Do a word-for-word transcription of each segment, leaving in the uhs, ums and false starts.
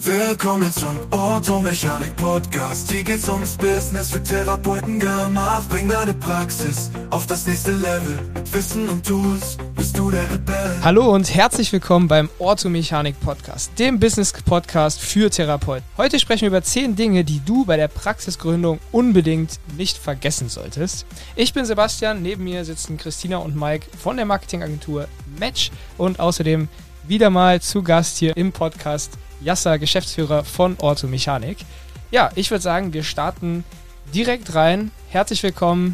Willkommen zum Orthomechanik Podcast. Hier geht's ums Business für Therapeuten gemacht. Bring deine Praxis auf das nächste Level. Mit Wissen und Tools bist du der Rebell. Hallo und herzlich willkommen beim Orthomechanik Podcast, dem Business Podcast für Therapeuten. Heute sprechen wir über zehn Dinge, die du bei der Praxisgründung unbedingt nicht vergessen solltest. Ich bin Sebastian, neben mir sitzen Christina und Mike von der Marketingagentur Match und außerdem wieder mal zu Gast hier im Podcast Yasser, Geschäftsführer von Orthomechanik. Ja, ich würde sagen, wir starten direkt rein. Herzlich willkommen.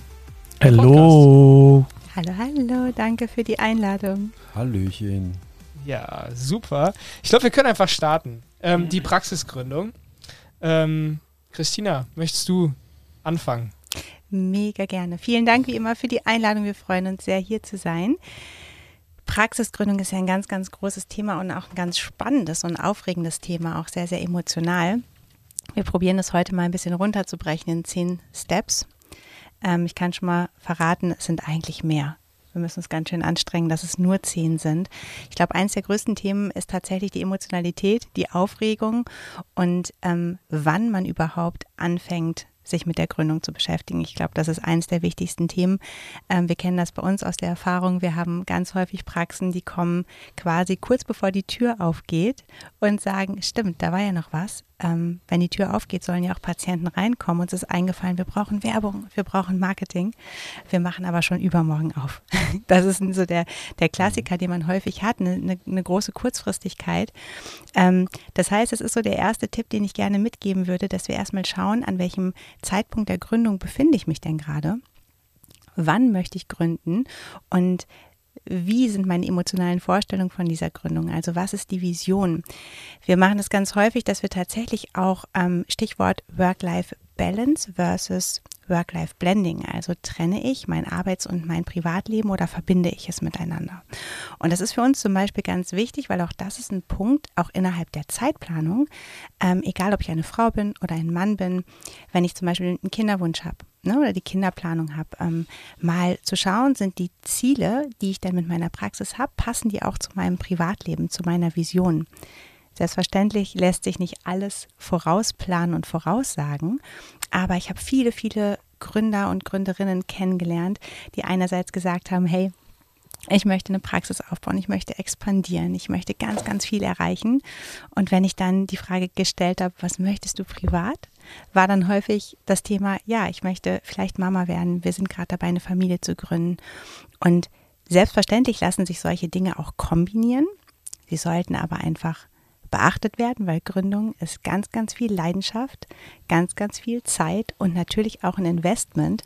Hallo. Hallo, hallo. Danke für die Einladung. Hallöchen. Ja, super. Ich glaube, wir können einfach starten. Ähm, die Praxisgründung. Ähm, Christina, möchtest du anfangen? Mega gerne. Vielen Dank wie immer für die Einladung. Wir freuen uns sehr, hier zu sein. Praxisgründung ist ja ein ganz, ganz großes Thema und auch ein ganz spannendes und aufregendes Thema, auch sehr, sehr emotional. Wir probieren es heute mal ein bisschen runterzubrechen in zehn Steps. Ähm, ich kann schon mal verraten, es sind eigentlich mehr. Wir müssen uns ganz schön anstrengen, dass es nur zehn sind. Ich glaube, eines der größten Themen ist tatsächlich die Emotionalität, die Aufregung und ähm, wann man überhaupt anfängt, sich mit der Gründung zu beschäftigen. Ich glaube, das ist eines der wichtigsten Themen. Ähm, wir kennen das bei uns aus der Erfahrung. Wir haben ganz häufig Praxen, die kommen quasi kurz bevor die Tür aufgeht und sagen, stimmt, da war ja noch was. Ähm, wenn die Tür aufgeht, sollen ja auch Patienten reinkommen. Uns ist eingefallen, wir brauchen Werbung, wir brauchen Marketing. Wir machen aber schon übermorgen auf. Das ist so der, der Klassiker, den man häufig hat, eine, eine, eine große Kurzfristigkeit. Ähm, das heißt, es ist so der erste Tipp, den ich gerne mitgeben würde, dass wir erstmal schauen, an welchem Zeitpunkt der Gründung befinde ich mich denn gerade? Wann möchte ich gründen? Und wie sind meine emotionalen Vorstellungen von dieser Gründung? Also was ist die Vision? Wir machen das ganz häufig, dass wir tatsächlich auch ähm, Stichwort Work-Life-Balance versus Work-Life-Blending, also trenne ich mein Arbeits- und mein Privatleben oder verbinde ich es miteinander? Und das ist für uns zum Beispiel ganz wichtig, weil auch das ist ein Punkt, auch innerhalb der Zeitplanung, ähm, egal ob ich eine Frau bin oder ein Mann bin, wenn ich zum Beispiel einen Kinderwunsch habe, ne, oder die Kinderplanung habe, ähm, mal zu schauen, sind die Ziele, die ich dann mit meiner Praxis habe, passen die auch zu meinem Privatleben, zu meiner Vision? Selbstverständlich lässt sich nicht alles vorausplanen und voraussagen, aber ich habe viele, viele Gründer und Gründerinnen kennengelernt, die einerseits gesagt haben, hey, ich möchte eine Praxis aufbauen, ich möchte expandieren, ich möchte ganz, ganz viel erreichen. Und wenn ich dann die Frage gestellt habe, was möchtest du privat, war dann häufig das Thema, ja, ich möchte vielleicht Mama werden, wir sind gerade dabei, eine Familie zu gründen. Und selbstverständlich lassen sich solche Dinge auch kombinieren. Sie sollten aber einfach beachtet werden, weil Gründung ist ganz, ganz viel Leidenschaft, ganz, ganz viel Zeit und natürlich auch ein Investment.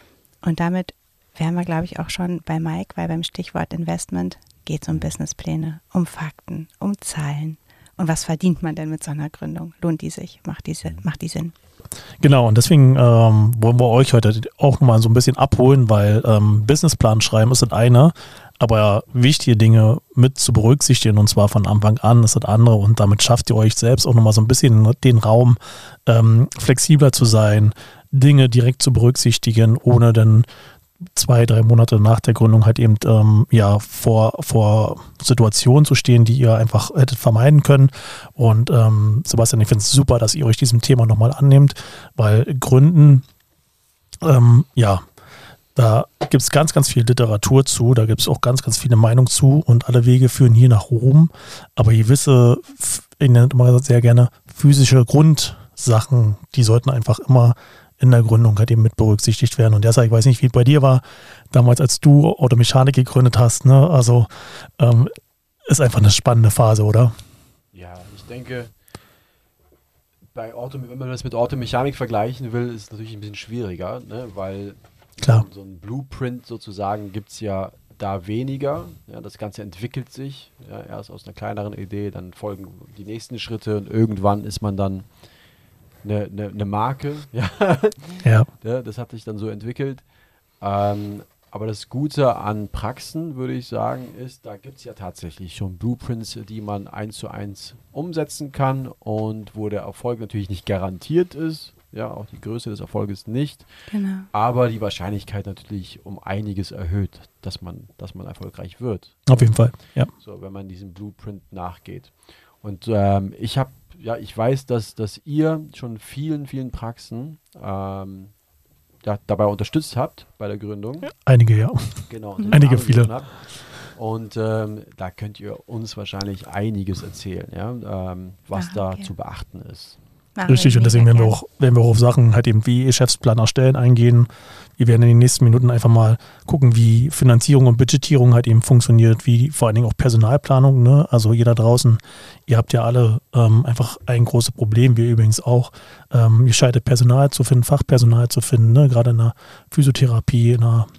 Und damit wären wir, glaube ich, auch schon bei Mike, weil beim Stichwort Investment geht es um Businesspläne, um Fakten, um Zahlen. Und was verdient man denn mit so einer Gründung? Lohnt die sich? Macht die, macht die Sinn? Genau, und deswegen ähm, wollen wir euch heute auch nochmal so ein bisschen abholen, weil ähm, Businessplan schreiben ist das eine, aber wichtige Dinge mit zu berücksichtigen und zwar von Anfang an ist das andere und damit schafft ihr euch selbst auch nochmal so ein bisschen den Raum, ähm, flexibler zu sein, Dinge direkt zu berücksichtigen, ohne dann zwei, drei Monate nach der Gründung halt eben ähm, ja vor, vor Situationen zu stehen, die ihr einfach hättet vermeiden können. Und ähm, Sebastian, ich finde es super, dass ihr euch diesem Thema nochmal annehmt, weil Gründen, ähm, ja, da gibt es ganz, ganz viel Literatur zu, da gibt es auch ganz, ganz viele Meinungen zu und alle Wege führen hier nach Rom. Aber gewisse, ich nenne es immer sehr gerne, physische Grundsachen, die sollten einfach immer in der Gründung halt eben mit berücksichtigt werden. Und deshalb, ich weiß nicht, wie es bei dir war, damals, als du Orthomechanik gegründet hast, ne? Also ähm, ist einfach eine spannende Phase, oder? Ja, ich denke, bei Ortho, wenn man das mit Orthomechanik vergleichen will, ist es natürlich ein bisschen schwieriger, ne? Weil Klar. So, so ein Blueprint sozusagen gibt es ja da weniger. Ja, das Ganze entwickelt sich, ja, erst aus einer kleineren Idee, dann folgen die nächsten Schritte und irgendwann ist man dann Eine, eine, eine Marke, ja. Ja. Ja, das hat sich dann so entwickelt. Ähm, aber das Gute an Praxen, würde ich sagen, ist, da gibt es ja tatsächlich schon Blueprints, die man eins zu eins umsetzen kann und wo der Erfolg natürlich nicht garantiert ist. Ja, auch die Größe des Erfolges nicht. Genau. Aber die Wahrscheinlichkeit natürlich um einiges erhöht, dass man, dass man erfolgreich wird. Auf jeden Fall, ja. So, wenn man diesem Blueprint nachgeht. Und ähm, ich habe ja, ich weiß, dass, dass ihr schon vielen, vielen Praxen ähm, ja, dabei unterstützt habt bei der Gründung. Einige, ja. Genau. Mhm. Einige, viele. Habt. Und ähm, da könnt ihr uns wahrscheinlich einiges erzählen, ja, ähm, was Ah, da okay. zu beachten ist. Richtig, und deswegen werden wir auch, werden wir auch auf Sachen halt eben wie Geschäftsplan erstellen eingehen. Wir werden in den nächsten Minuten einfach mal gucken, wie Finanzierung und Budgetierung halt eben funktioniert, wie vor allen Dingen auch Personalplanung, ne? Also jeder draußen, ihr habt ja alle ähm, einfach ein großes Problem, wir übrigens auch, ähm, gescheites Personal zu finden, Fachpersonal zu finden, ne? Gerade in der Physiotherapie, in der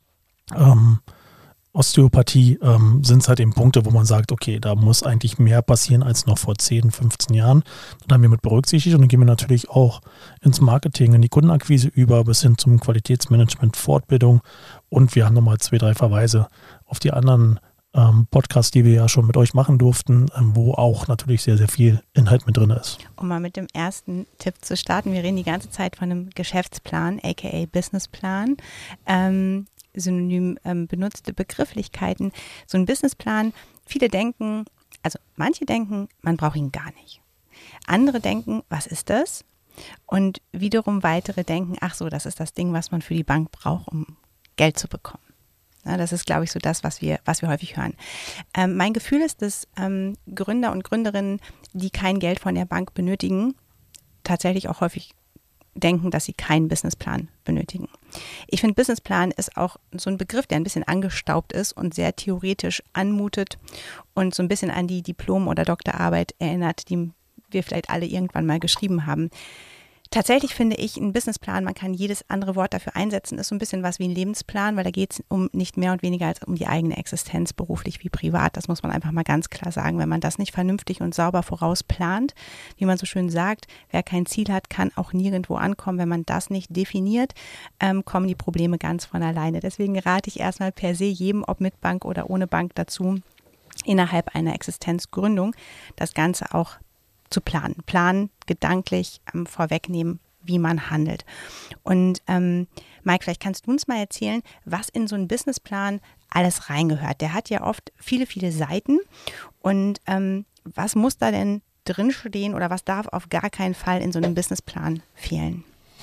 ähm, Osteopathie ähm, sind es halt eben Punkte, wo man sagt, okay, da muss eigentlich mehr passieren als noch vor zehn, fünfzehn Jahren. Das haben wir mit berücksichtigt und dann gehen wir natürlich auch ins Marketing, in die Kundenakquise über, bis hin zum Qualitätsmanagement, Fortbildung und wir haben nochmal zwei, drei Verweise auf die anderen ähm, Podcasts, die wir ja schon mit euch machen durften, ähm, wo auch natürlich sehr, sehr viel Inhalt mit drin ist. Um mal mit dem ersten Tipp zu starten, wir reden die ganze Zeit von einem Geschäftsplan, aka Businessplan. Ähm, synonym ähm, benutzte Begrifflichkeiten. So ein Businessplan, viele denken, also manche denken, man braucht ihn gar nicht. Andere denken, was ist das? Und wiederum weitere denken, ach so, das ist das Ding, was man für die Bank braucht, um Geld zu bekommen. Ja, das ist, glaube ich, so das, was wir, was wir häufig hören. Ähm, mein Gefühl ist, dass ähm, Gründer und Gründerinnen, die kein Geld von der Bank benötigen, tatsächlich auch häufig denken, dass sie keinen Businessplan benötigen. Ich finde, Businessplan ist auch so ein Begriff, der ein bisschen angestaubt ist und sehr theoretisch anmutet und so ein bisschen an die Diplom- oder Doktorarbeit erinnert, die wir vielleicht alle irgendwann mal geschrieben haben. Tatsächlich finde ich, ein Businessplan, man kann jedes andere Wort dafür einsetzen, ist so ein bisschen was wie ein Lebensplan, weil da geht es um nicht mehr und weniger als um die eigene Existenz, beruflich wie privat. Das muss man einfach mal ganz klar sagen. Wenn man das nicht vernünftig und sauber vorausplant, wie man so schön sagt, wer kein Ziel hat, kann auch nirgendwo ankommen. Wenn man das nicht definiert, ähm, kommen die Probleme ganz von alleine. Deswegen rate ich erstmal per se jedem, ob mit Bank oder ohne Bank dazu, innerhalb einer Existenzgründung das Ganze auch zu planen. Planen, gedanklich ähm, vorwegnehmen, wie man handelt. Und ähm, Mike, vielleicht kannst du uns mal erzählen, was in so einen Businessplan alles reingehört. Der hat ja oft viele, viele Seiten. Und ähm, was muss da denn drinstehen oder was darf auf gar keinen Fall in so einem Businessplan fehlen?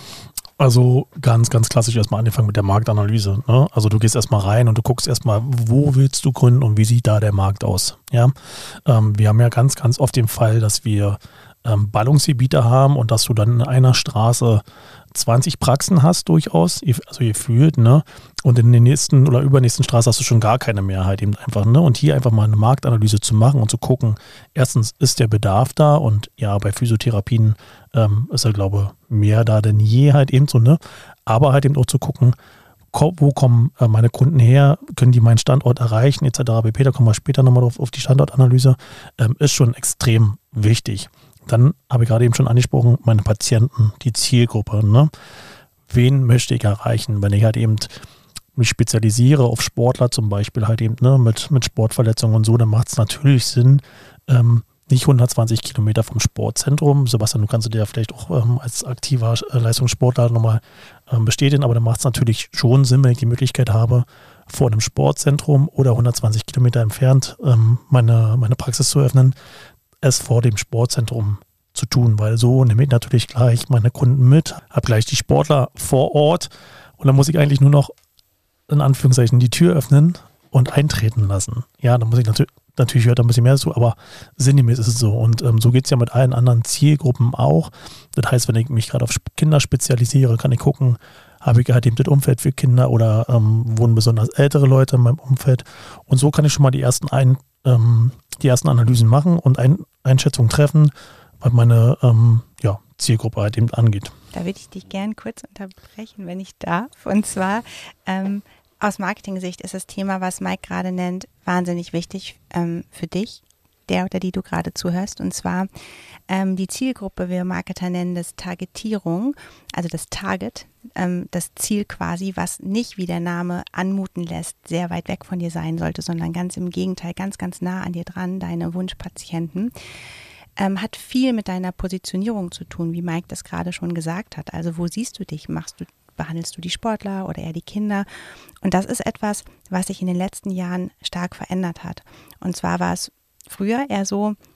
Also ganz, ganz klassisch erstmal angefangen mit der Marktanalyse. Ne? Also du gehst erstmal rein und du guckst erstmal, wo willst du gründen und wie sieht da der Markt aus. Ja? Ähm, wir haben ja ganz, ganz oft den Fall, dass wir ähm, Ballungsgebiete haben und dass du dann in einer Straße zwanzig Praxen hast durchaus, also gefühlt, ne? Und in den nächsten oder übernächsten Straße hast du schon gar keine mehr halt eben einfach, ne? Und hier einfach mal eine Marktanalyse zu machen und zu gucken, erstens ist der Bedarf da und ja, bei Physiotherapien ähm, ist er, glaube ich, mehr da denn je halt eben so, ne? Aber halt eben auch zu gucken, wo kommen äh, meine Kunden her, können die meinen Standort erreichen, et cetera pp. Da kommen wir später nochmal auf, auf die Standortanalyse, ähm, ist schon extrem wichtig. Dann habe ich gerade eben schon angesprochen, meine Patienten, die Zielgruppe. Ne? Wen möchte ich erreichen, wenn ich halt eben mich spezialisiere auf Sportler zum Beispiel, halt eben ne, mit, mit Sportverletzungen und so, dann macht es natürlich Sinn, ähm, nicht hundertzwanzig Kilometer vom Sportzentrum. Sebastian, du kannst dir ja vielleicht auch ähm, als aktiver äh, Leistungssportler nochmal ähm, bestätigen, aber dann macht es natürlich schon Sinn, wenn ich die Möglichkeit habe, vor einem Sportzentrum oder hundertzwanzig Kilometer entfernt ähm, meine, meine Praxis zu öffnen, es vor dem Sportzentrum zu tun, weil so nehme ich natürlich gleich meine Kunden mit, habe gleich die Sportler vor Ort und dann muss ich eigentlich nur noch in Anführungszeichen die Tür öffnen und eintreten lassen. Ja, dann muss ich natürlich, natürlich hört da ein bisschen mehr dazu, aber sinngemäß ist es so und ähm, so geht es ja mit allen anderen Zielgruppen auch. Das heißt, wenn ich mich gerade auf Kinder spezialisiere, kann ich gucken, habe ich halt eben das Umfeld für Kinder oder ähm, wohnen besonders ältere Leute in meinem Umfeld und so kann ich schon mal die ersten ein ähm, die ersten Analysen machen und ein, Einschätzungen treffen, was meine ähm, ja, Zielgruppe halt eben angeht. Da würde ich dich gern kurz unterbrechen, wenn ich darf. Und zwar ähm, aus Marketing-Sicht ist das Thema, was Mike gerade nennt, wahnsinnig wichtig ähm, für dich, der oder die du gerade zuhörst. Und zwar ähm, die Zielgruppe, wir Marketer nennen das Targetierung, also das Target, ähm, das Ziel quasi, was nicht, wie der Name anmuten lässt, sehr weit weg von dir sein sollte, sondern ganz im Gegenteil, ganz, ganz nah an dir dran, deine Wunschpatienten, ähm, hat viel mit deiner Positionierung zu tun, wie Mike das gerade schon gesagt hat. Also wo siehst du dich? Machst du Behandelst du die Sportler oder eher die Kinder? Und das ist etwas, was sich in den letzten Jahren stark verändert hat. Und zwar war es früher eher so,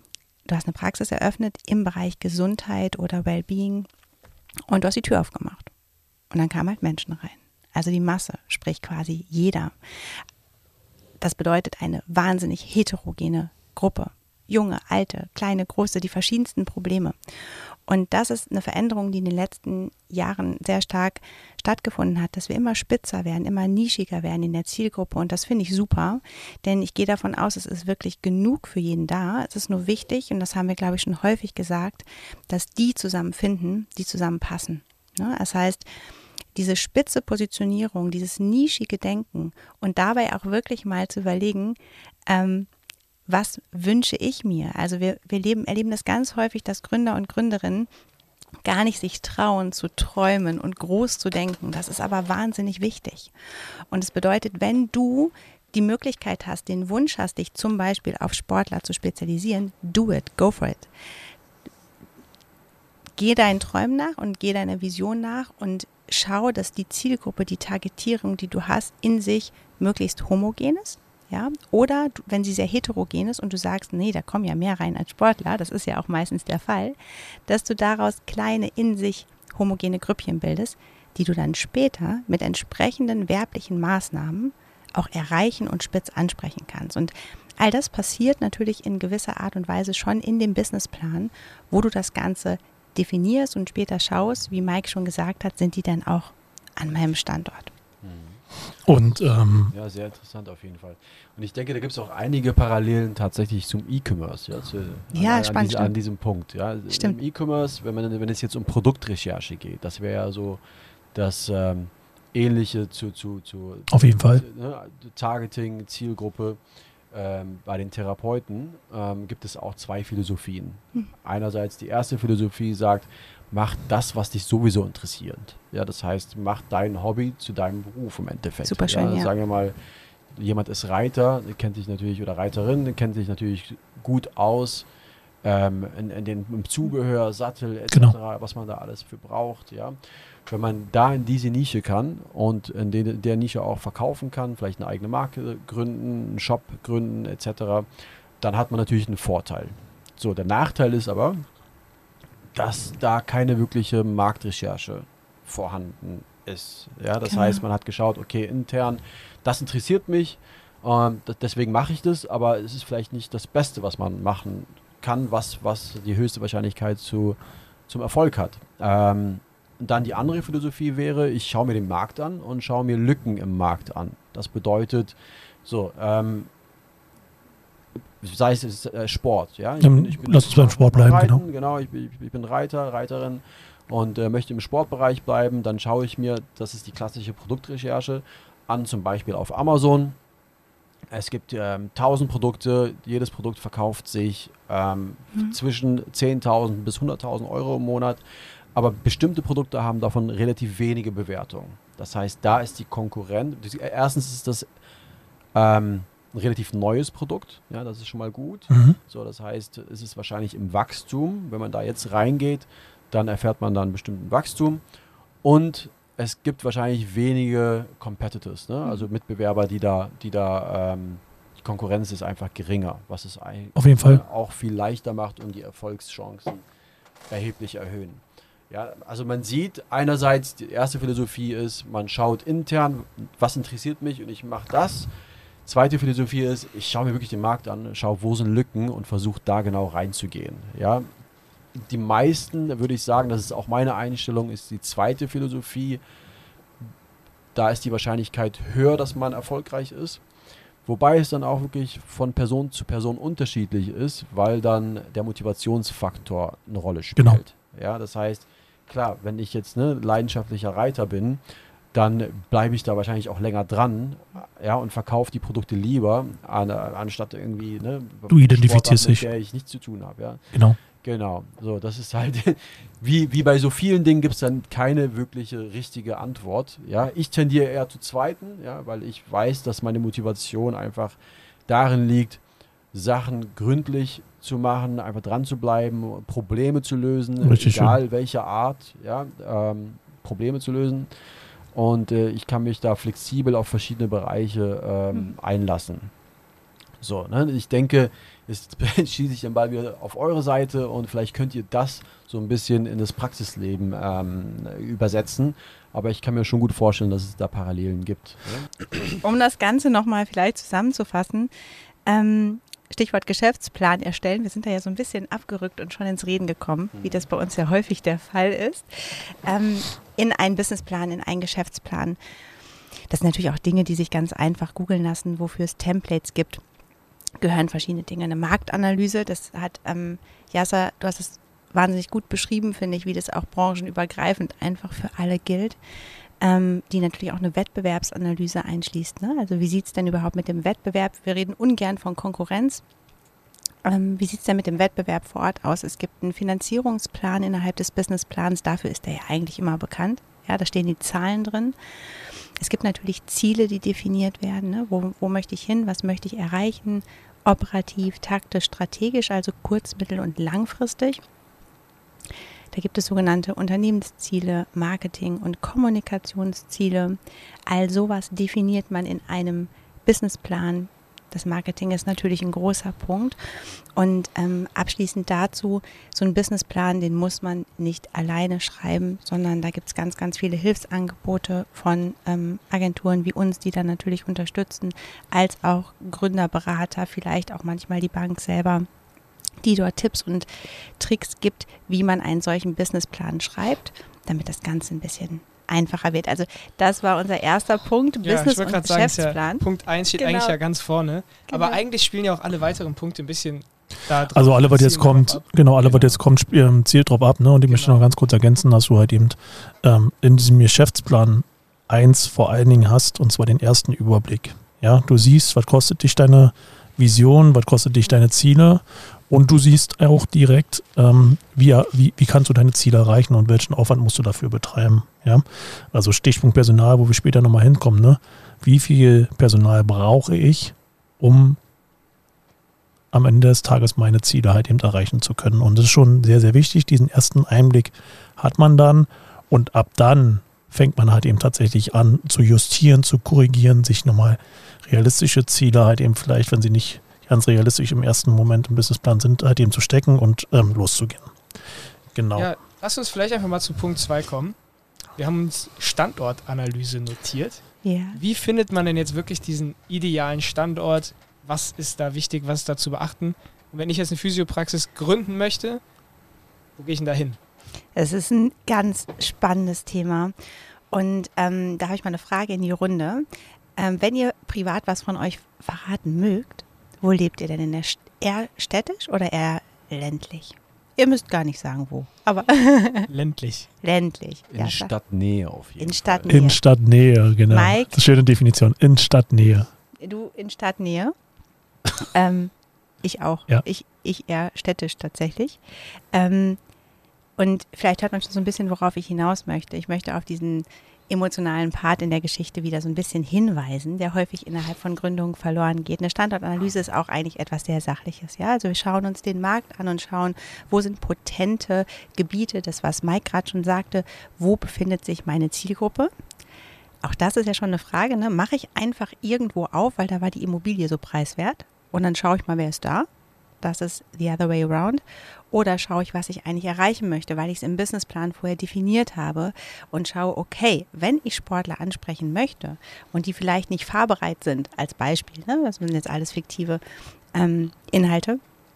Du hast eine Praxis eröffnet im Bereich Gesundheit oder Wellbeing und du hast die Tür aufgemacht. Und dann kamen halt Menschen rein. Also die Masse, sprich quasi jeder. Das bedeutet eine wahnsinnig heterogene Gruppe. Junge, alte, kleine, große, die verschiedensten Probleme. Und das ist eine Veränderung, die in den letzten Jahren sehr stark stattgefunden hat, dass wir immer spitzer werden, immer nischiger werden in der Zielgruppe. Und das finde ich super, denn ich gehe davon aus, es ist wirklich genug für jeden da. Es ist nur wichtig, und das haben wir, glaube ich, schon häufig gesagt, dass die zusammenfinden, die zusammenpassen. Ne? Das heißt, diese spitze Positionierung, dieses nischige Denken und dabei auch wirklich mal zu überlegen, ähm, was wünsche ich mir? Also wir, wir leben, erleben das ganz häufig, dass Gründer und Gründerinnen gar nicht sich trauen zu träumen und groß zu denken. Das ist aber wahnsinnig wichtig. Und es bedeutet, wenn du die Möglichkeit hast, den Wunsch hast, dich zum Beispiel auf Sportler zu spezialisieren, do it, go for it. Geh deinen Träumen nach und geh deiner Vision nach und schau, dass die Zielgruppe, die Targetierung, die du hast, in sich möglichst homogen ist. Ja, oder du, wenn sie sehr heterogen ist und du sagst, nee, da kommen ja mehr rein als Sportler, das ist ja auch meistens der Fall, dass du daraus kleine in sich homogene Grüppchen bildest, die du dann später mit entsprechenden werblichen Maßnahmen auch erreichen und spitz ansprechen kannst. Und all das passiert natürlich in gewisser Art und Weise schon in dem Businessplan, wo du das Ganze definierst und später schaust, wie Mike schon gesagt hat, sind die dann auch an meinem Standort. Und ähm, ja, sehr interessant auf jeden Fall. Und ich denke, da gibt es auch einige Parallelen tatsächlich zum E-Commerce. Ja, zu, ja an, spannend. An, diese, an diesem Punkt. Ja. Stimmt. Im E-Commerce, wenn, man, wenn es jetzt um Produktrecherche geht, das wäre ja so das ähm, Ähnliche zu, zu, zu auf jeden Fall. Ne, Targeting, Zielgruppe. Ähm, bei den Therapeuten ähm, gibt es auch zwei Philosophien. Hm. Einerseits die erste Philosophie sagt, mach das, was dich sowieso interessiert. Ja, das heißt, mach dein Hobby zu deinem Beruf im Endeffekt. Super schön, ja, ja. Sagen wir mal, jemand ist Reiter, kennt sich natürlich, oder Reiterin, kennt sich natürlich gut aus ähm, in, in den, im Zubehör, Sattel et cetera, genau. Was man da alles für braucht. Ja. Wenn man da in diese Nische kann und in de, der Nische auch verkaufen kann, vielleicht eine eigene Marke gründen, einen Shop gründen et cetera, dann hat man natürlich einen Vorteil. So, der Nachteil ist aber, dass da keine wirkliche Marktrecherche vorhanden ist. Ja, das genau. heißt, man hat geschaut, okay, intern, das interessiert mich, ähm, das, deswegen mache ich das, aber es ist vielleicht nicht das Beste, was man machen kann, was, was die höchste Wahrscheinlichkeit zu, zum Erfolg hat. Ähm, dann die andere Philosophie wäre, ich schaue mir den Markt an und schaue mir Lücken im Markt an. Das bedeutet, so, ähm, sei es äh, Sport, ja. Ich bin, ich bin Lass uns beim Sport bleiben, Reiten, genau. Genau, ich, ich, ich bin Reiter, Reiterin und äh, möchte im Sportbereich bleiben. Dann schaue ich mir, das ist die klassische Produktrecherche, an, zum Beispiel auf Amazon. Es gibt ähm, tausend Produkte, jedes Produkt verkauft sich ähm, mhm. zwischen zehntausend bis hunderttausend Euro im Monat. Aber bestimmte Produkte haben davon relativ wenige Bewertungen. Das heißt, da ist die Konkurrenz. Erstens ist das ähm, ein relativ neues Produkt. Ja, das ist schon mal gut. Mhm. So, das heißt, es ist wahrscheinlich im Wachstum. Wenn man da jetzt reingeht, dann erfährt man dann einen bestimmten Wachstum. Und es gibt wahrscheinlich wenige Competitors, ne? Also Mitbewerber, die da, die da, ähm, die Konkurrenz ist einfach geringer, was es eigentlich auf jeden Fall auch viel leichter macht und die Erfolgschancen erheblich erhöhen. Ja, also man sieht einerseits, die erste Philosophie ist, man schaut intern, was interessiert mich und ich mache das. Zweite Philosophie ist, ich schaue mir wirklich den Markt an, schaue, wo sind Lücken und versuche da genau reinzugehen. Ja, die meisten, da würde ich sagen, das ist auch meine Einstellung, ist die zweite Philosophie. Da ist die Wahrscheinlichkeit höher, dass man erfolgreich ist. Wobei es dann auch wirklich von Person zu Person unterschiedlich ist, weil dann der Motivationsfaktor eine Rolle spielt. Genau. Ja, das heißt, klar, wenn ich jetzt ne, leidenschaftlicher Reiter bin, dann bleibe ich da wahrscheinlich auch länger dran, ja, und verkaufe die Produkte lieber, an, anstatt irgendwie, ne, du identifizierst dich, mit der ich nichts zu tun habe. Ja. Genau. Genau, so, das ist halt, wie, wie bei so vielen Dingen gibt es dann keine wirkliche richtige Antwort. Ja, ich tendiere eher zu zweiten, ja, weil ich weiß, dass meine Motivation einfach darin liegt, Sachen gründlich zu machen, einfach dran zu bleiben, Probleme zu lösen, Richtig egal schön. welcher Art, ja, ähm, Probleme zu lösen. Und äh, ich kann mich da flexibel auf verschiedene Bereiche ähm, mhm. einlassen. So, ne? Ich denke, jetzt schieße ich den Ball wieder auf eure Seite und vielleicht könnt ihr das so ein bisschen in das Praxisleben ähm, übersetzen. Aber ich kann mir schon gut vorstellen, dass es da Parallelen gibt. Ne? Um das Ganze nochmal vielleicht zusammenzufassen, ähm, Stichwort Geschäftsplan erstellen. Wir sind da ja so ein bisschen abgerückt und schon ins Reden gekommen, wie das bei uns ja häufig der Fall ist. Ähm, in einen Businessplan, in einen Geschäftsplan. Das sind natürlich auch Dinge, die sich ganz einfach googeln lassen, wofür es Templates gibt. Gehören verschiedene Dinge. Eine Marktanalyse, das hat ähm, Yasser, du hast es wahnsinnig gut beschrieben, finde ich, wie das auch branchenübergreifend einfach für alle gilt, ähm, die natürlich auch eine Wettbewerbsanalyse einschließt. Ne? Also wie sieht es denn überhaupt mit dem Wettbewerb? Wir reden ungern von Konkurrenz. Ähm, wie sieht es denn mit dem Wettbewerb vor Ort aus? Es gibt einen Finanzierungsplan innerhalb des Businessplans, dafür ist der ja eigentlich immer bekannt. Ja, da stehen die Zahlen drin. Es gibt natürlich Ziele, die definiert werden. Ne? Wo, wo möchte ich hin? Was möchte ich erreichen? Operativ, taktisch, strategisch, also kurz-, mittel- und langfristig. Da gibt es sogenannte Unternehmensziele, Marketing- und Kommunikationsziele. All sowas definiert man in einem Businessplan. Das Marketing ist natürlich ein großer Punkt. Und ähm, abschließend dazu, so ein Businessplan, den muss man nicht alleine schreiben, sondern da gibt es ganz, ganz viele Hilfsangebote von ähm, Agenturen wie uns, die dann natürlich unterstützen, als auch Gründerberater, vielleicht auch manchmal die Bank selber, die dort Tipps und Tricks gibt, wie man einen solchen Businessplan schreibt, damit das Ganze ein bisschen einfacher wird. Also das war unser erster Punkt, ja, Business- ich wollte und gerade sagen, Geschäftsplan. ja, Punkt eins steht Genau. eigentlich ja ganz vorne, Genau. aber eigentlich spielen ja auch alle weiteren Punkte ein bisschen da drauf. Also alle, was jetzt zielen kommt, darauf ab. genau, alle, was Genau. jetzt kommt, sp- ähm, zielt drauf ab, ne? Und ich möchte Genau. noch ganz kurz ergänzen, dass du halt eben ähm, in diesem Geschäftsplan eins vor allen Dingen hast, und zwar den ersten Überblick. Ja, du siehst, was kostet dich deine Vision, was kostet dich deine Ziele, und du siehst auch direkt, ähm, wie, wie, wie kannst du deine Ziele erreichen und welchen Aufwand musst du dafür betreiben. Ja? Also Stichpunkt Personal, wo wir später nochmal hinkommen. Ne? Wie viel Personal brauche ich, um am Ende des Tages meine Ziele halt eben erreichen zu können? Und das ist schon sehr, sehr wichtig. Diesen ersten Einblick hat man dann, und ab dann fängt man halt eben tatsächlich an zu justieren, zu korrigieren, sich nochmal realistische Ziele halt eben vielleicht, wenn sie nicht ganz realistisch im ersten Moment im Businessplan sind, halt eben zu stecken und ähm, loszugehen. Genau. Ja, lass uns vielleicht einfach mal zu Punkt zwei kommen. Wir haben uns Standortanalyse notiert. Ja. Wie findet man denn jetzt wirklich diesen idealen Standort? Was ist da wichtig? Was ist da zu beachten? Und wenn ich jetzt eine Physiopraxis gründen möchte, wo gehe ich denn da hin? Es ist ein ganz spannendes Thema. Und ähm, da habe ich mal eine Frage in die Runde. Ähm, wenn ihr privat was von euch verraten mögt, wo lebt ihr denn? In der St- eher städtisch oder eher ländlich? Ihr müsst gar nicht sagen, wo, aber Ländlich. ländlich. In ja, Stadtnähe auf jeden In Fall. Stadtnähe. In Stadtnähe, genau. Mike? Das ist eine schöne Definition. In Stadtnähe. Du in Stadtnähe. ähm, ich auch. Ja. Ich, ich eher städtisch tatsächlich. Ähm, und vielleicht hört man schon so ein bisschen, worauf ich hinaus möchte. Ich möchte auf diesen emotionalen Part in der Geschichte wieder so ein bisschen hinweisen, der häufig innerhalb von Gründungen verloren geht. Eine Standortanalyse ist auch eigentlich etwas sehr Sachliches. Ja? Also wir schauen uns den Markt an und schauen, wo sind potente Gebiete, das was Mike gerade schon sagte, wo befindet sich meine Zielgruppe? Auch das ist ja schon eine Frage, ne? Mache ich einfach irgendwo auf, weil da war die Immobilie so preiswert und dann schaue ich mal, wer ist da? Das ist the other way around. Oder schaue ich, was ich eigentlich erreichen möchte, weil ich es im Businessplan vorher definiert habe und schaue, okay, wenn ich Sportler ansprechen möchte und die vielleicht nicht fahrbereit sind, als Beispiel, ne, das sind jetzt alles fiktive ähm, Inhalte,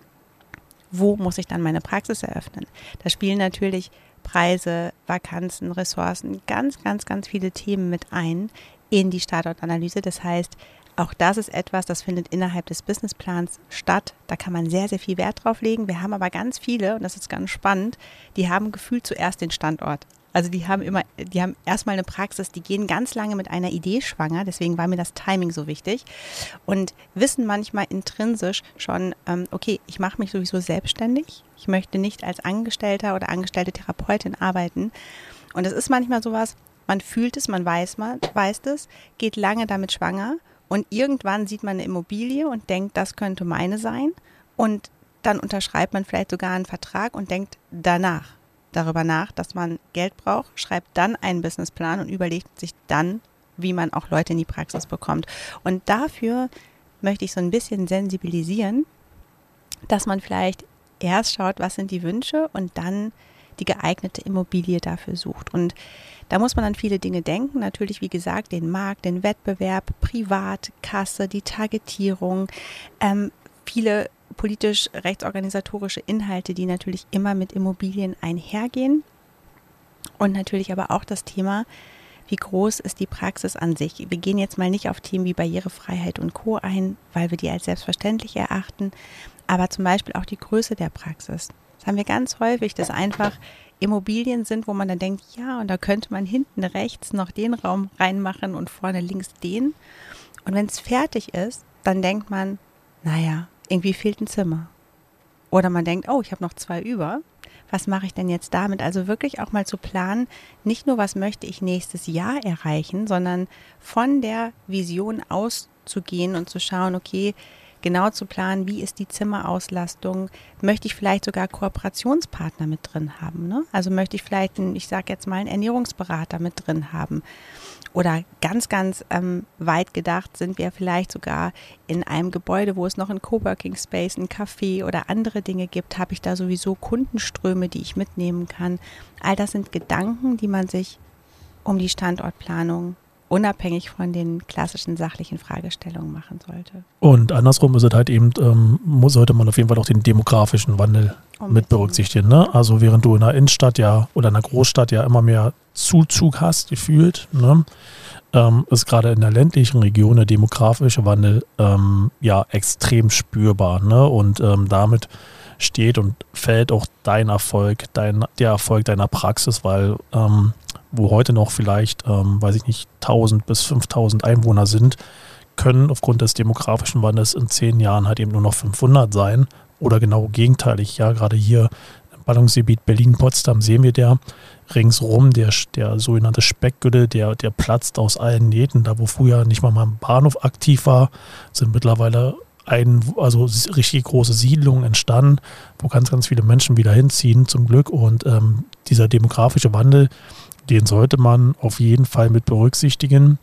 wo muss ich dann meine Praxis eröffnen? Da spielen natürlich Preise, Vakanzen, Ressourcen, ganz, ganz, ganz viele Themen mit ein in die Standortanalyse. Das heißt, auch das ist etwas, das findet innerhalb des Businessplans statt. Da kann man sehr, sehr viel Wert drauf legen. Wir haben aber ganz viele, und das ist ganz spannend, die haben gefühlt zuerst den Standort. Also die haben immer, die haben erstmal eine Praxis, die gehen ganz lange mit einer Idee schwanger, deswegen war mir das Timing so wichtig und wissen manchmal intrinsisch schon, ähm, okay, ich mache mich sowieso selbstständig, ich möchte nicht als Angestellter oder angestellte Therapeutin arbeiten und es ist manchmal sowas, man fühlt es, man weiß, man weiß es, geht lange damit schwanger und irgendwann sieht man eine Immobilie und denkt, das könnte meine sein und dann unterschreibt man vielleicht sogar einen Vertrag und denkt danach darüber nach, dass man Geld braucht, schreibt dann einen Businessplan und überlegt sich dann, wie man auch Leute in die Praxis bekommt. Und dafür möchte ich so ein bisschen sensibilisieren, dass man vielleicht erst schaut, was sind die Wünsche und dann die geeignete Immobilie dafür sucht. Und da muss man an viele Dinge denken. Natürlich, wie gesagt, den Markt, den Wettbewerb, Privatkasse, die Targetierung, ähm, viele politisch-rechtsorganisatorische Inhalte, die natürlich immer mit Immobilien einhergehen. Und natürlich aber auch das Thema, wie groß ist die Praxis an sich. Wir gehen jetzt mal nicht auf Themen wie Barrierefreiheit und Co. ein, weil wir die als selbstverständlich erachten, aber zum Beispiel auch die Größe der Praxis. Das haben wir ganz häufig, dass einfach Immobilien sind, wo man dann denkt, ja, und da könnte man hinten rechts noch den Raum reinmachen und vorne links den. Und wenn es fertig ist, dann denkt man, naja, irgendwie fehlt ein Zimmer. Oder man denkt, oh, ich habe noch zwei über. Was mache ich denn jetzt damit? Also wirklich auch mal zu planen, nicht nur, was möchte ich nächstes Jahr erreichen, sondern von der Vision auszugehen und zu schauen, okay, genau zu planen, wie ist die Zimmerauslastung, möchte ich vielleicht sogar Kooperationspartner mit drin haben, ne? Also möchte ich vielleicht, einen, ich sage jetzt mal, einen Ernährungsberater mit drin haben. Oder ganz, ganz ähm, weit gedacht sind wir vielleicht sogar in einem Gebäude, wo es noch einen Coworking Space, ein Café oder andere Dinge gibt, habe ich da sowieso Kundenströme, die ich mitnehmen kann. All das sind Gedanken, die man sich um die Standortplanung unabhängig von den klassischen sachlichen Fragestellungen machen sollte. Und andersrum ist es halt eben, ähm, muss, sollte man auf jeden Fall auch den demografischen Wandel Unbedingt. mit berücksichtigen. Ne? Also während du in einer Innenstadt ja oder in einer Großstadt ja immer mehr Zuzug hast, gefühlt, ne? ähm, ist gerade in der ländlichen Region der demografische Wandel ähm, ja extrem spürbar. Ne? Und ähm, damit steht und fällt auch dein Erfolg, dein, der Erfolg deiner Praxis, weil ähm, wo heute noch vielleicht, ähm, weiß ich nicht, tausend bis fünftausend Einwohner sind, können aufgrund des demografischen Wandels in zehn Jahren halt eben nur noch fünfhundert sein oder genau gegenteilig. Ja, gerade hier im Ballungsgebiet Berlin-Potsdam sehen wir der ringsrum, der, der sogenannte Speckgürtel, der, der platzt aus allen Nähten. Da, wo früher nicht mal mal ein Bahnhof aktiv war, sind mittlerweile ein, also richtig große Siedlungen entstanden, wo ganz, ganz viele Menschen wieder hinziehen, zum Glück. Und ähm, dieser demografische Wandel, den sollte man auf jeden Fall mit berücksichtigen,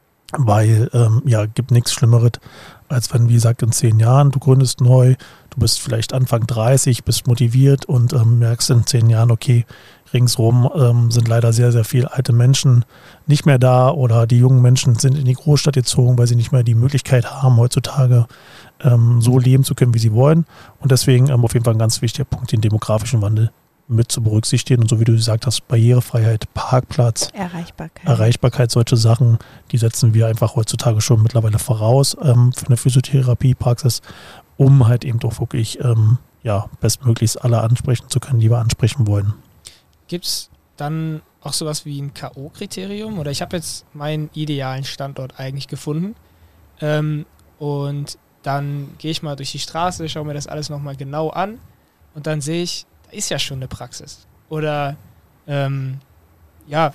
weil ähm, ja, gibt nichts Schlimmeres, als wenn, wie gesagt, in zehn Jahren, du gründest neu, du bist vielleicht Anfang dreißig, bist motiviert und ähm, merkst in zehn Jahren, okay, ringsrum ähm, sind leider sehr, sehr viele alte Menschen nicht mehr da oder die jungen Menschen sind in die Großstadt gezogen, weil sie nicht mehr die Möglichkeit haben, heutzutage ähm, so leben zu können, wie sie wollen. Und deswegen ähm, auf jeden Fall ein ganz wichtiger Punkt, den demografischen Wandel mit zu berücksichtigen. Und so wie du gesagt hast, Barrierefreiheit, Parkplatz, Erreichbarkeit. Erreichbarkeit, solche Sachen, die setzen wir einfach heutzutage schon mittlerweile voraus ähm, für eine Physiotherapiepraxis, um halt eben doch wirklich ähm, ja, bestmöglichst alle ansprechen zu können, die wir ansprechen wollen. Gibt es dann auch sowas wie ein K O-Kriterium? Oder ich habe jetzt meinen idealen Standort eigentlich gefunden ähm, und dann gehe ich mal durch die Straße, schaue mir das alles nochmal genau an und dann sehe ich, da ist ja schon eine Praxis. Oder ähm, ja,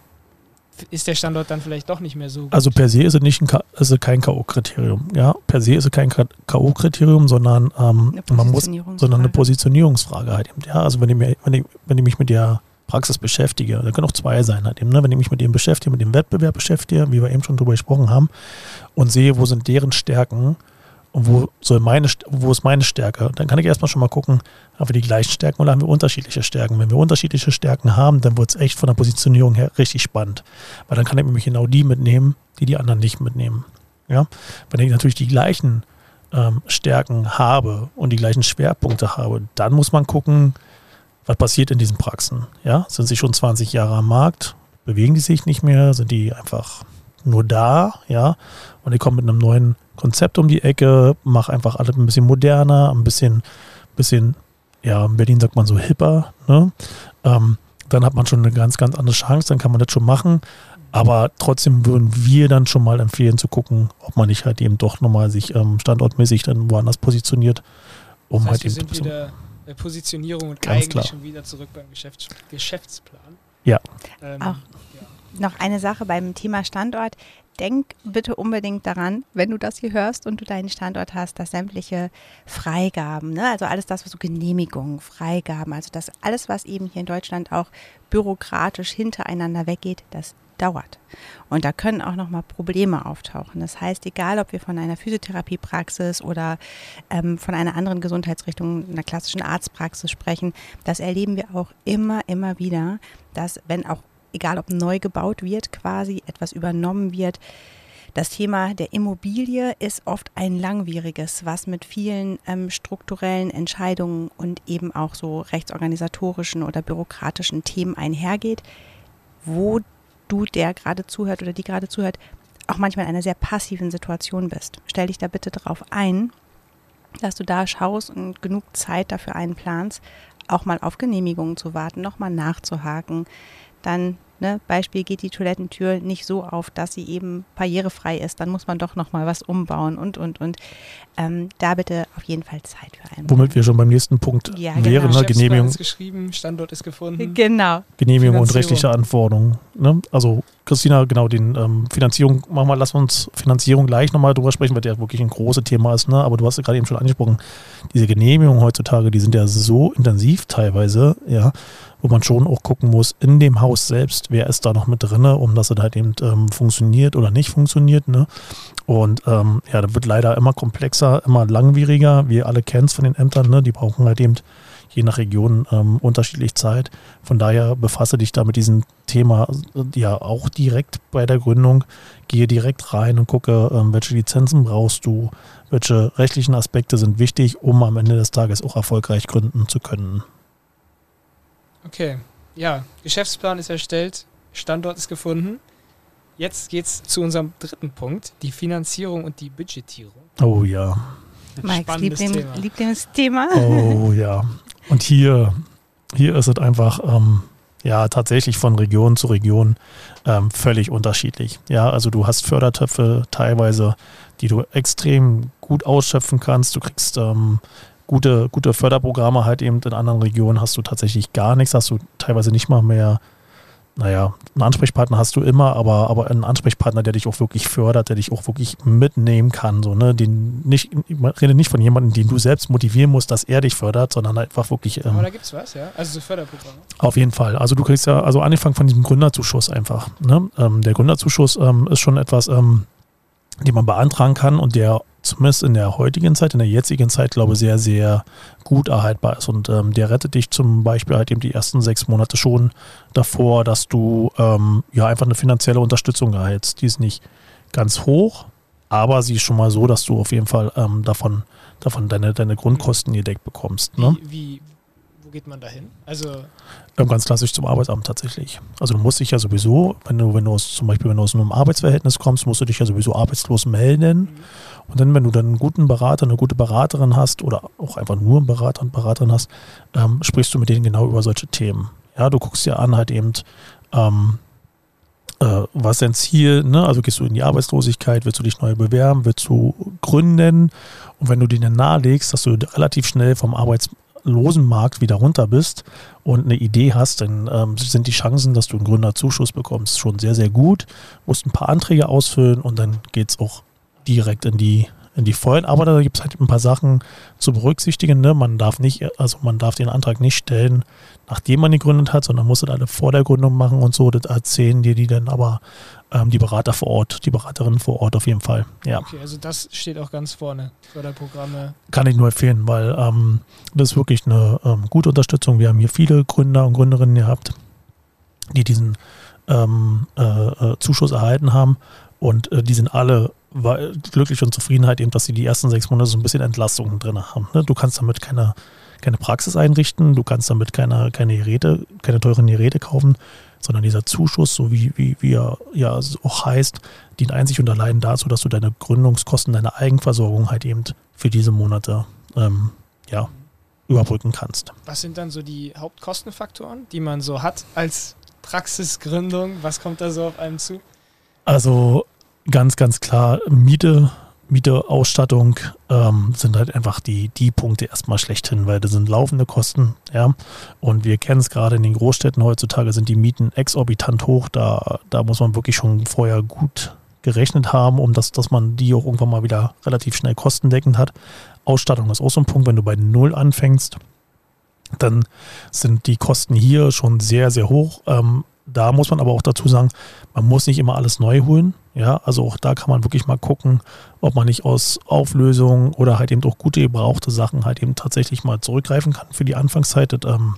ist der Standort dann vielleicht doch nicht mehr so gut? Also per se ist es nicht ein K- ist es kein K O-Kriterium. Ja, per se ist es kein K O-Kriterium, sondern ähm, man muss, sondern eine Positionierungsfrage halt eben. Ja, also wenn ich, mir, wenn ich, wenn ich mich mit der Praxis beschäftige, da können auch zwei sein halt eben, ne? Wenn ich mich mit dem beschäftige, mit dem Wettbewerb beschäftige, wie wir eben schon drüber gesprochen haben, und sehe, wo sind deren Stärken und wo soll meine, wo ist meine Stärke, dann kann ich erstmal schon mal gucken, haben wir die gleichen Stärken oder haben wir unterschiedliche Stärken. Wenn wir unterschiedliche Stärken haben, dann wird es echt von der Positionierung her richtig spannend, weil dann kann ich nämlich genau die mitnehmen, die die anderen nicht mitnehmen. Ja? Wenn ich natürlich die gleichen ähm, Stärken habe und die gleichen Schwerpunkte habe, dann muss man gucken, was passiert in diesen Praxen. Ja? Sind sie schon zwanzig Jahre am Markt? Bewegen die sich nicht mehr? Sind die einfach nur da? Ja? Und ich komme mit einem neuen Konzept um die Ecke, mache einfach alles ein bisschen moderner, ein bisschen, bisschen, ja, in Berlin sagt man so hipper. Ne? Ähm, dann hat man schon eine ganz, ganz andere Chance, dann kann man das schon machen. Aber trotzdem würden wir dann schon mal empfehlen zu gucken, ob man nicht halt eben doch nochmal sich ähm, standortmäßig dann woanders positioniert, um das heißt, halt wir eben sind so wieder bei Positionierung und Ganz eigentlich klar. schon wieder zurück beim Geschäfts- Geschäftsplan. Ja. Ähm, Auch. Noch eine Sache beim Thema Standort. Denk bitte unbedingt daran, wenn du das hier hörst und du deinen Standort hast, dass sämtliche Freigaben, ne, also alles das, was so Genehmigungen, Freigaben, also das alles, was eben hier in Deutschland auch bürokratisch hintereinander weggeht, dass dauert. Und da können auch nochmal Probleme auftauchen. Das heißt, egal ob wir von einer Physiotherapiepraxis oder ähm, von einer anderen Gesundheitsrichtung, einer klassischen Arztpraxis sprechen, das erleben wir auch immer, immer wieder, dass wenn auch, egal ob neu gebaut wird, quasi etwas übernommen wird, das Thema der Immobilie ist oft ein langwieriges, was mit vielen ähm, strukturellen Entscheidungen und eben auch so rechtsorganisatorischen oder bürokratischen Themen einhergeht, wo du, der gerade zuhört oder die gerade zuhört, auch manchmal in einer sehr passiven Situation bist. Stell dich da bitte darauf ein, dass du da schaust und genug Zeit dafür einplanst, auch mal auf Genehmigungen zu warten, nochmal nachzuhaken. Dann, ne, Beispiel, geht die Toilettentür nicht so auf, dass sie eben barrierefrei ist, dann muss man doch nochmal was umbauen und, und, und. Ähm, da bitte auf jeden Fall Zeit für einen. Womit wir schon beim nächsten Punkt ja, wären, genau. ne, Genehmigung. Ist geschrieben, Standort ist gefunden. Genau. Genehmigung und Finanzierung. rechtliche Anforderungen. Ne? Also Christina, genau, den ähm, Finanzierung, machen wir, lass uns Finanzierung gleich nochmal drüber sprechen, weil der wirklich ein großes Thema ist. Ne? Aber du hast ja gerade eben schon angesprochen, diese Genehmigungen heutzutage, die sind ja so intensiv teilweise, ja, wo man schon auch gucken muss, in dem Haus selbst, wer ist da noch mit drin, um dass es halt eben ähm, funktioniert oder nicht funktioniert. Ne? Und ähm, ja, das wird leider immer komplexer, immer langwieriger. Wir alle kennen es von den Ämtern, ne? Die brauchen halt eben je nach Region ähm, unterschiedlich Zeit. Von daher befasse dich da mit diesem Thema ja auch direkt bei der Gründung. Gehe direkt rein und gucke, ähm, welche Lizenzen brauchst du, welche rechtlichen Aspekte sind wichtig, um am Ende des Tages auch erfolgreich gründen zu können. Okay, ja, Geschäftsplan ist erstellt, Standort ist gefunden. Jetzt geht's zu unserem dritten Punkt, die Finanzierung und die Budgetierung. Oh ja. Mikes Spannendes Liebling, Thema. Lieblingsthema. Oh ja. Und hier, hier ist es einfach ähm, ja tatsächlich von Region zu Region ähm, völlig unterschiedlich. Ja, also du hast Fördertöpfe teilweise, die du extrem gut ausschöpfen kannst. Du kriegst ähm, gute, gute Förderprogramme halt eben. In anderen Regionen hast du tatsächlich gar nichts, hast du teilweise nicht mal mehr. Naja, einen Ansprechpartner hast du immer, aber, aber einen Ansprechpartner, der dich auch wirklich fördert, der dich auch wirklich mitnehmen kann. So, ne? Den nicht, ich rede nicht von jemandem, den du selbst motivieren musst, dass er dich fördert, sondern einfach wirklich. Ähm, Aber da gibt's was, ja? Also so Förderprogramme. Auf jeden Fall. Also du kriegst ja, also angefangen von diesem Gründerzuschuss einfach. Ne? Ähm, der Gründerzuschuss ähm, ist schon etwas, ähm, den man beantragen kann und der zumindest in der heutigen Zeit, in der jetzigen Zeit, glaube ich, sehr, sehr gut erhaltbar ist. Und ähm, der rettet dich zum Beispiel halt eben die ersten sechs Monate schon davor, dass du ähm, ja einfach eine finanzielle Unterstützung erhältst. Die ist nicht ganz hoch, aber sie ist schon mal so, dass du auf jeden Fall ähm, davon, davon deine, deine Grundkosten gedeckt bekommst. Ne? Wie, wie, wo geht man da hin? Also Ähm, ganz klassisch zum Arbeitsamt tatsächlich. Also du musst dich ja sowieso, wenn du, wenn du aus, zum Beispiel wenn du aus einem Arbeitsverhältnis kommst, musst du dich ja sowieso arbeitslos melden. Mhm. Und dann, wenn du dann einen guten Berater, eine gute Beraterin hast oder auch einfach nur einen Berater und Beraterin hast, ähm, sprichst du mit denen genau über solche Themen. Ja, du guckst dir an halt eben, ähm, äh, was ist dein Ziel, ne? Also gehst du in die Arbeitslosigkeit, willst du dich neu bewerben, willst du gründen? Und wenn du denen nahelegst, dass du relativ schnell vom Arbeitslosenmarkt wieder runter bist und eine Idee hast, dann ähm, sind die Chancen, dass du einen Gründerzuschuss bekommst, schon sehr, sehr gut. Du musst ein paar Anträge ausfüllen und dann geht es auch direkt in die, in die Vollen. Aber da gibt es halt ein paar Sachen zu berücksichtigen. Ne? Man darf nicht, also man darf den Antrag nicht stellen, nachdem man gegründet hat, sondern muss es alle vor der Gründung machen und so. Das erzählen dir die dann aber ähm, die Berater vor Ort, die Beraterinnen vor Ort auf jeden Fall. Ja. okay, also das steht auch ganz vorne. Förderprogramme. Kann ich nur empfehlen, weil ähm, das ist wirklich eine ähm, gute Unterstützung. Wir haben hier viele Gründer und Gründerinnen gehabt, die diesen ähm, äh, äh, Zuschuss erhalten haben und äh, die sind alle war glücklich und Zufriedenheit eben, dass sie die ersten sechs Monate so ein bisschen Entlastung drin haben. Ne? Du kannst damit keine, keine Praxis einrichten, du kannst damit keine, keine Geräte, keine teuren Geräte kaufen, sondern dieser Zuschuss, so wie, wie, wie er ja auch heißt, dient einzig und allein dazu, dass du deine Gründungskosten, deine Eigenversorgung halt eben für diese Monate ähm, ja, überbrücken kannst. Was sind dann so die Hauptkostenfaktoren, die man so hat als Praxisgründung? Was kommt da so auf einem zu? Also ganz, ganz klar, Miete, Miete, Ausstattung ähm, sind halt einfach die, die Punkte erstmal schlechthin, weil das sind laufende Kosten, ja. Und wir kennen es gerade in den Großstädten heutzutage, sind die Mieten exorbitant hoch. Da, da muss man wirklich schon vorher gut gerechnet haben, um das, dass man die auch irgendwann mal wieder relativ schnell kostendeckend hat. Ausstattung ist auch so ein Punkt, wenn du bei Null anfängst, dann sind die Kosten hier schon sehr, sehr hoch. Ähm, Da muss man aber auch dazu sagen, Man muss nicht immer alles neu holen. Ja, also auch da kann man wirklich mal gucken, ob man nicht aus Auflösung oder halt eben auch gute gebrauchte Sachen halt eben tatsächlich mal zurückgreifen kann für die Anfangszeit. Das ähm,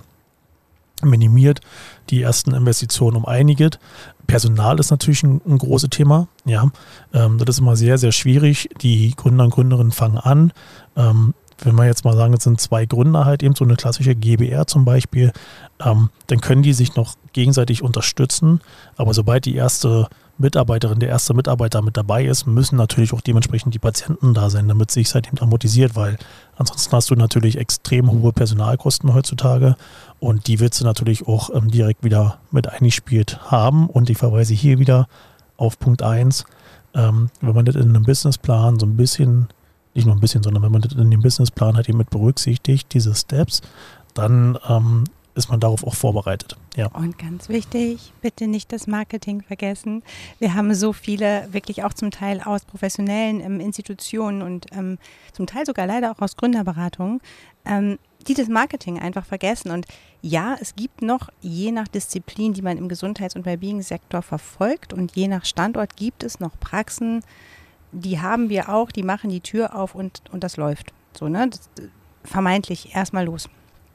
minimiert die ersten Investitionen um einiges. Personal ist natürlich ein, ein großes Thema. Ja, ähm, das ist immer sehr, sehr schwierig. Die Gründer und Gründerinnen fangen an. Ähm, wenn wir jetzt mal sagen, es sind zwei Gründer halt eben, so eine klassische G b R zum Beispiel, ähm, dann können die sich noch gegenseitig unterstützen. Aber sobald die erste Mitarbeiterin, der erste Mitarbeiter mit dabei ist, müssen natürlich auch dementsprechend die Patienten da sein, damit sich halt eben amortisiert, weil ansonsten hast du natürlich extrem hohe Personalkosten heutzutage und die willst du natürlich auch ähm, direkt wieder mit eingespielt haben. Und ich verweise hier wieder auf Punkt eins, ähm, wenn man das in einem Businessplan so ein bisschen, nicht nur ein bisschen, sondern wenn man das in dem Businessplan halt eben mit berücksichtigt, diese Steps, dann ähm, ist man darauf auch vorbereitet. Ja. Und ganz wichtig, bitte nicht das Marketing vergessen. Wir haben so viele, wirklich auch zum Teil aus professionellen ähm, Institutionen und ähm, zum Teil sogar leider auch aus Gründerberatungen, ähm, die das Marketing einfach vergessen. Und ja, es gibt noch, je nach Disziplin, die man im Gesundheits- und Wellbeing-Sektor verfolgt und je nach Standort gibt es noch Praxen, die haben wir auch, die machen die Tür auf und, und das läuft. So, ne? Das, vermeintlich erstmal los.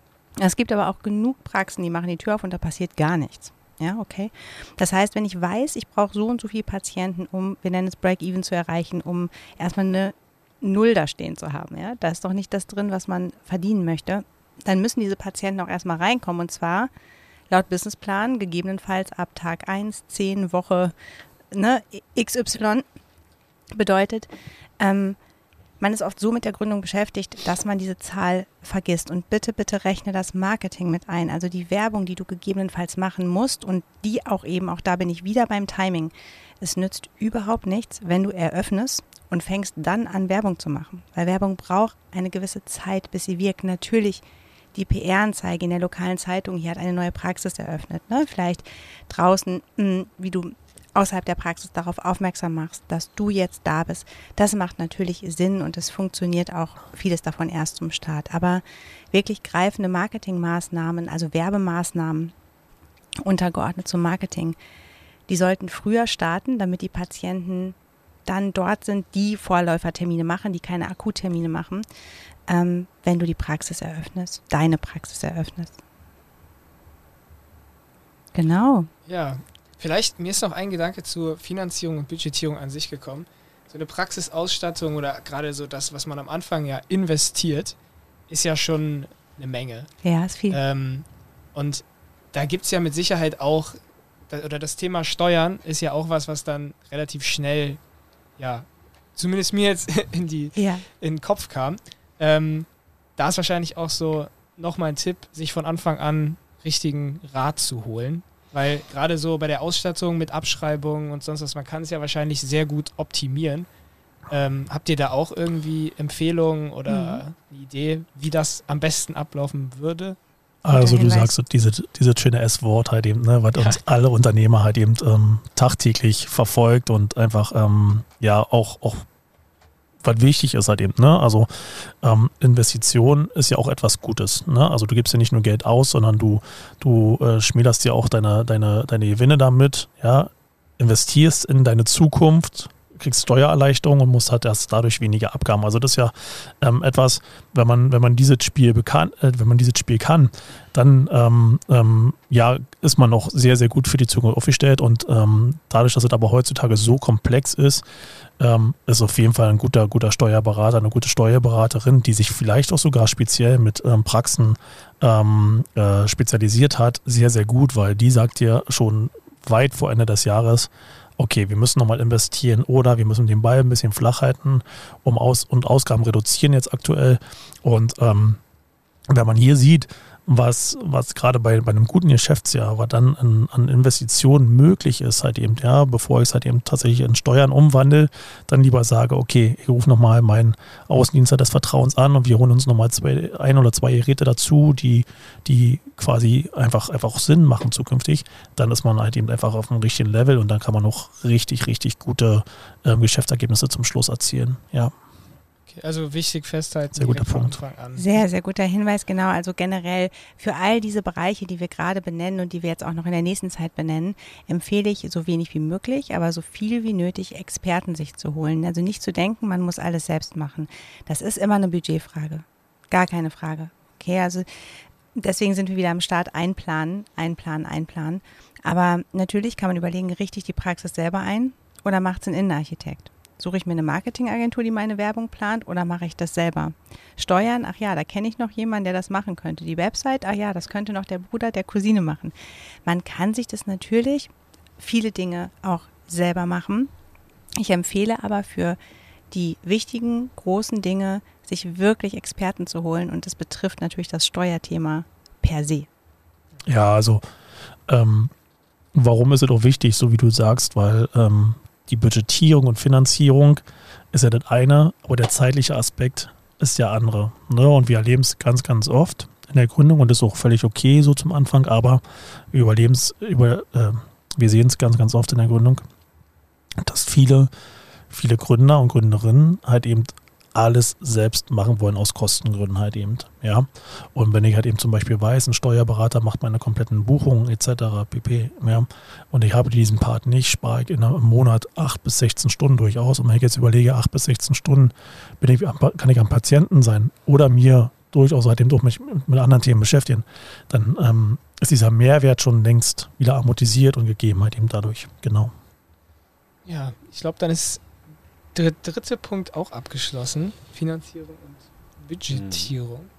Es gibt aber auch genug Praxen, die machen die Tür auf und da passiert gar nichts. Ja, okay. Das heißt, wenn ich weiß, ich brauche so und so viele Patienten, um, wir nennen es Break-Even zu erreichen, um erstmal eine Null da stehen zu haben, ja, da ist doch nicht das drin, was man verdienen möchte, dann müssen diese Patienten auch erstmal reinkommen und zwar laut Businessplan, gegebenenfalls ab Tag eins, zehn, Woche, ne, X Y bedeutet, ähm, man ist oft so mit der Gründung beschäftigt, dass man diese Zahl vergisst. Und bitte, bitte rechne das Marketing mit ein. Also die Werbung, die du gegebenenfalls machen musst und die auch eben, auch da bin ich wieder beim Timing. Es nützt überhaupt nichts, wenn du eröffnest und fängst dann an, Werbung zu machen. Weil Werbung braucht eine gewisse Zeit, bis sie wirkt. Natürlich die P R-Anzeige in der lokalen Zeitung, hier hat eine neue Praxis eröffnet. Ne? Vielleicht draußen, mh, wie du außerhalb der Praxis darauf aufmerksam machst, dass du jetzt da bist. Das macht natürlich Sinn und es funktioniert auch vieles davon erst zum Start. Aber wirklich greifende Marketingmaßnahmen, also Werbemaßnahmen untergeordnet zum Marketing, die sollten früher starten, damit die Patienten dann dort sind, die Vorläufertermine machen, die keine Akuttermine machen, ähm, wenn du die Praxis eröffnest, deine Praxis eröffnest. Genau. Ja. Vielleicht, mir ist noch ein Gedanke zur Finanzierung und Budgetierung an sich gekommen. So eine Praxisausstattung oder gerade so das, was man am Anfang ja investiert, ist ja schon eine Menge. Ja, ist viel. Ähm, und da gibt es ja mit Sicherheit auch, oder das Thema Steuern ist ja auch was, was dann relativ schnell, ja, zumindest mir jetzt in, die, ja. in den Kopf kam. Ähm, da ist wahrscheinlich auch so nochmal ein Tipp, sich von Anfang an richtigen Rat zu holen. Weil gerade so bei der Ausstattung mit Abschreibungen und sonst was, man kann es ja wahrscheinlich sehr gut optimieren. Ähm, habt ihr da auch irgendwie Empfehlungen oder mhm. eine Idee, wie das am besten ablaufen würde? Also du sagst so diese, diese schöne S-Wort halt eben, ne, was ja. uns alle Unternehmer halt eben ähm, tagtäglich verfolgt und einfach ähm, ja auch, auch was wichtig ist halt eben, ne? Also ähm, Investition ist ja auch etwas Gutes, ne? Also du gibst ja nicht nur Geld aus, sondern du, du äh, schmälerst ja auch deine, deine, deine Gewinne damit, ja, investierst in deine Zukunft, kriegst Steuererleichterung und musst halt erst dadurch weniger Abgaben. Also das ist ja ähm, etwas, wenn man, wenn man dieses Spiel bekannt, äh, wenn man dieses Spiel kann, dann ähm, ähm, ja, ist man auch sehr, sehr gut für die Zukunft aufgestellt und ähm, dadurch, dass es aber heutzutage so komplex ist, ähm, ist auf jeden Fall ein guter, guter Steuerberater, eine gute Steuerberaterin, die sich vielleicht auch sogar speziell mit ähm, Praxen ähm, äh, spezialisiert hat, sehr, sehr gut, weil die sagt dir schon weit vor Ende des Jahres, okay, wir müssen nochmal investieren oder wir müssen den Ball ein bisschen flach halten um Aus- und Ausgaben reduzieren jetzt aktuell. Und ähm, wenn man hier sieht, was, was gerade bei, bei einem guten Geschäftsjahr, was dann an, an Investitionen möglich ist, halt eben, ja, bevor ich es halt eben tatsächlich in Steuern umwandle, dann lieber sage, okay, ich rufe nochmal meinen Außendienstler des Vertrauens an und wir holen uns nochmal zwei, ein oder zwei Geräte dazu, die, die quasi einfach, einfach auch Sinn machen zukünftig, dann ist man halt eben einfach auf einem richtigen Level und dann kann man auch richtig, richtig gute äh, Geschäftsergebnisse zum Schluss erzielen, ja. Okay, also wichtig festhalten. Sehr guter von Punkt. Anfang an. Sehr, sehr guter Hinweis, genau. Also generell für all diese Bereiche, die wir gerade benennen und die wir jetzt auch noch in der nächsten Zeit benennen, empfehle ich so wenig wie möglich, aber so viel wie nötig Experten sich zu holen. Also nicht zu denken, man muss alles selbst machen. Das ist immer eine Budgetfrage. Gar keine Frage. Okay, also deswegen sind wir wieder am Start. Einplanen, einplanen, einplanen. Aber natürlich kann man überlegen, richte ich die Praxis selber ein oder macht es ein Innenarchitekt? Suche ich mir eine Marketingagentur, die meine Werbung plant, oder mache ich das selber? Steuern, ach ja, da kenne ich noch jemanden, der das machen könnte. Die Website, ach ja, das könnte noch der Bruder der Cousine machen. Man kann sich das natürlich, viele Dinge auch selber machen. Ich empfehle aber für die wichtigen, großen Dinge, sich wirklich Experten zu holen, und das betrifft natürlich das Steuerthema per se. Ja, also ähm, warum ist es auch wichtig, so wie du sagst, weil ähm, die Budgetierung und Finanzierung ist ja das eine, aber der zeitliche Aspekt ist der andere. Ne? Und wir erleben es ganz, ganz oft in der Gründung, und das ist auch völlig okay so zum Anfang, aber wir überleben es, über, äh, wir sehen es ganz, ganz oft in der Gründung, dass viele, viele Gründer und Gründerinnen halt eben alles selbst machen wollen, aus Kostengründen halt eben, ja. Und wenn ich halt eben zum Beispiel weiß, ein Steuerberater macht meine kompletten Buchungen et cetera pp, ja, und ich habe diesen Part nicht, spare ich in einem Monat acht bis sechzehn Stunden durchaus. Und wenn ich jetzt überlege, acht bis sechzehn Stunden bin ich, kann ich am Patienten sein oder mir durchaus halt eben doch mich mit anderen Themen beschäftigen, dann ähm, ist dieser Mehrwert schon längst wieder amortisiert und gegeben halt eben dadurch, genau. Ja, ich glaube, dann ist der dritte Punkt auch abgeschlossen. Finanzierung und Budgetierung. Hm.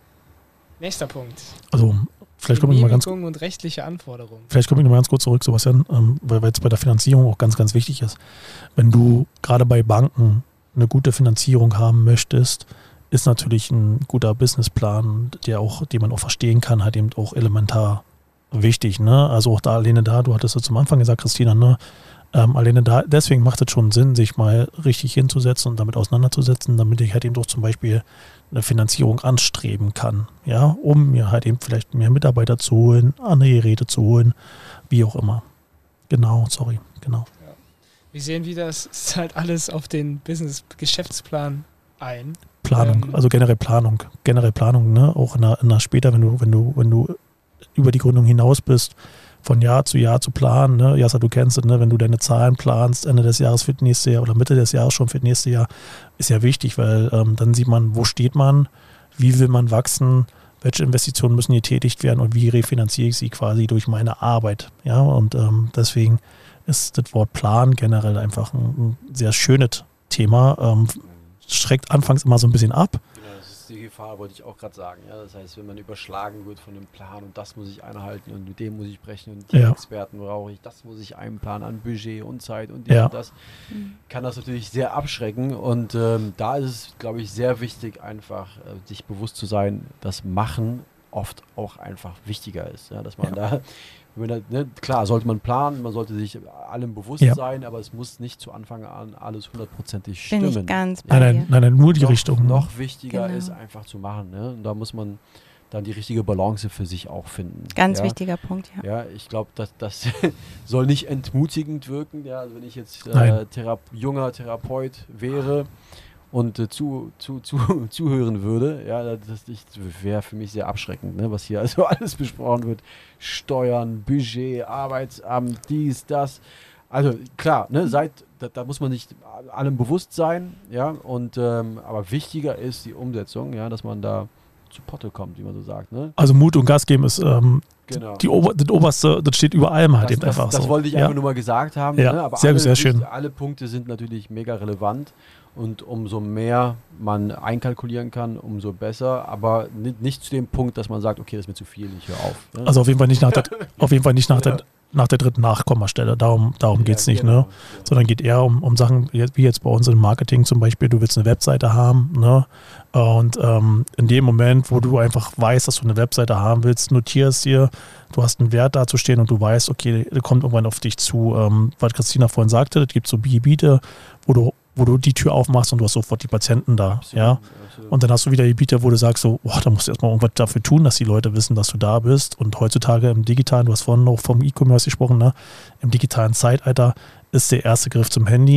Nächster Punkt. Also vielleicht komme ich mal ganz und rechtliche Anforderungen. Vielleicht komme ich noch mal ganz kurz zurück, Sebastian, ähm, weil jetzt bei der Finanzierung auch ganz, ganz wichtig ist. Wenn du gerade bei Banken eine gute Finanzierung haben möchtest, ist natürlich ein guter Businessplan, der auch, den man auch verstehen kann, halt eben auch elementar wichtig. Ne? Also auch da, alleine da, du hattest ja zum Anfang gesagt, Christina, ne? Ähm, alleine da, deswegen macht es schon Sinn, sich mal richtig hinzusetzen und damit auseinanderzusetzen, damit ich halt eben doch zum Beispiel eine Finanzierung anstreben kann, ja, um mir halt eben vielleicht mehr Mitarbeiter zu holen, andere Geräte zu holen, wie auch immer. Genau, sorry, genau. Ja. Wir sehen wieder, es ist halt alles auf den Business-Geschäftsplan ein. Planung, ähm, also generell Planung, generell Planung, ne, auch in der, in der später, wenn du, wenn du, wenn du über die Gründung hinaus bist, von Jahr zu Jahr zu planen. Ne? Jassa, du kennst es, ne? Wenn du deine Zahlen planst, Ende des Jahres für das nächste Jahr oder Mitte des Jahres schon für das nächste Jahr, ist ja wichtig, weil ähm, dann sieht man, wo steht man, wie will man wachsen, welche Investitionen müssen getätigt werden und wie refinanziere ich sie quasi durch meine Arbeit. Ja, und ähm, deswegen ist das Wort Plan generell einfach ein, ein sehr schönes Thema. Ähm, schreckt anfangs immer so ein bisschen ab. Die Gefahr wollte ich auch gerade sagen. Ja? Das heißt, wenn man überschlagen wird von dem Plan und das muss ich einhalten und mit dem muss ich brechen und die ja. Experten brauche ich, das muss ich einplanen an Budget und Zeit und dies ja. und das, kann das natürlich sehr abschrecken. Und ähm, da ist es, glaube ich, sehr wichtig, einfach äh, sich bewusst zu sein, dass Machen oft auch einfach wichtiger ist. Ja? Dass man ja. da Ne, klar, sollte man planen, man sollte sich allem bewusst ja. sein, aber es muss nicht zu Anfang an alles hundertprozentig stimmen. Bin ich ganz bei nein, nein, nein, nein, nur die noch, Richtung. Noch wichtiger genau. ist einfach zu machen. Ne? Und da muss man dann die richtige Balance für sich auch finden. Ganz ja? wichtiger Punkt, ja. Ja, ich glaube, das, das soll nicht entmutigend wirken. Ja? Also wenn ich jetzt äh, Thera- junger Therapeut wäre und äh, zu, zu, zu, zuhören würde, ja, das, das wäre für mich sehr abschreckend, ne, was hier also alles besprochen wird. Steuern, Budget, Arbeitsamt, dies, das. Also klar, ne, seid, da, da muss man nicht allem bewusst sein, ja, und ähm, aber wichtiger ist die Umsetzung, ja, dass man da zu Potte kommt, wie man so sagt. Ne? Also Mut und Gas geben ist ähm, genau. die Ober, das Oberste, das steht über allem halt das, eben das, einfach das so. wollte ich ja. einfach nur mal gesagt haben, ja. ne? Aber sehr, alle, sehr schön. alle Punkte sind natürlich mega relevant. Und umso mehr man einkalkulieren kann, umso besser. Aber nicht, nicht zu dem Punkt, dass man sagt, okay, das ist mir zu viel, ich höre auf. Ne? Also auf jeden Fall nicht nach der, auf jeden Fall nicht nach der, nach der dritten Nachkommastelle. Darum, darum ja, geht es nicht, genau. ne? Sondern geht eher um, um Sachen, wie jetzt bei uns im Marketing zum Beispiel, du willst eine Webseite haben, ne? Und ähm, in dem Moment, wo du einfach weißt, dass du eine Webseite haben willst, notierst dir, du hast einen Wert dazustehen und du weißt, okay, der kommt irgendwann auf dich zu. Ähm, was Christina vorhin sagte, es gibt so Gebiete, wo du wo du die Tür aufmachst und du hast sofort die Patienten da, absolut, ja. Absolut. Und dann hast du wieder Gebiete, wo du sagst so, boah, da musst du erstmal irgendwas dafür tun, dass die Leute wissen, dass du da bist. Und heutzutage im digitalen, du hast vorhin noch vom E-Commerce gesprochen, ne? Im digitalen Zeitalter ist der erste Griff zum Handy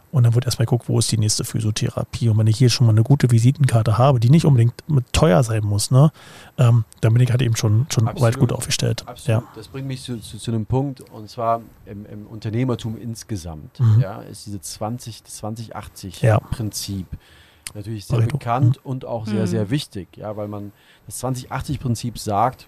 Und dann wird erstmal geguckt, wo ist die nächste Physiotherapie. Und wenn ich hier schon mal eine gute Visitenkarte habe, die nicht unbedingt mit teuer sein muss, ne, ähm, dann bin ich halt eben schon, schon weit gut aufgestellt. Absolut. Ja. Das bringt mich zu, zu, zu einem Punkt, und zwar im, im Unternehmertum insgesamt. Mhm. Ja, ist diese zwanzig achtzig Ja. Prinzip natürlich sehr Pareto. bekannt und auch sehr, Mhm. sehr wichtig. Ja, weil man das zwanzig achtzig Prinzip sagt,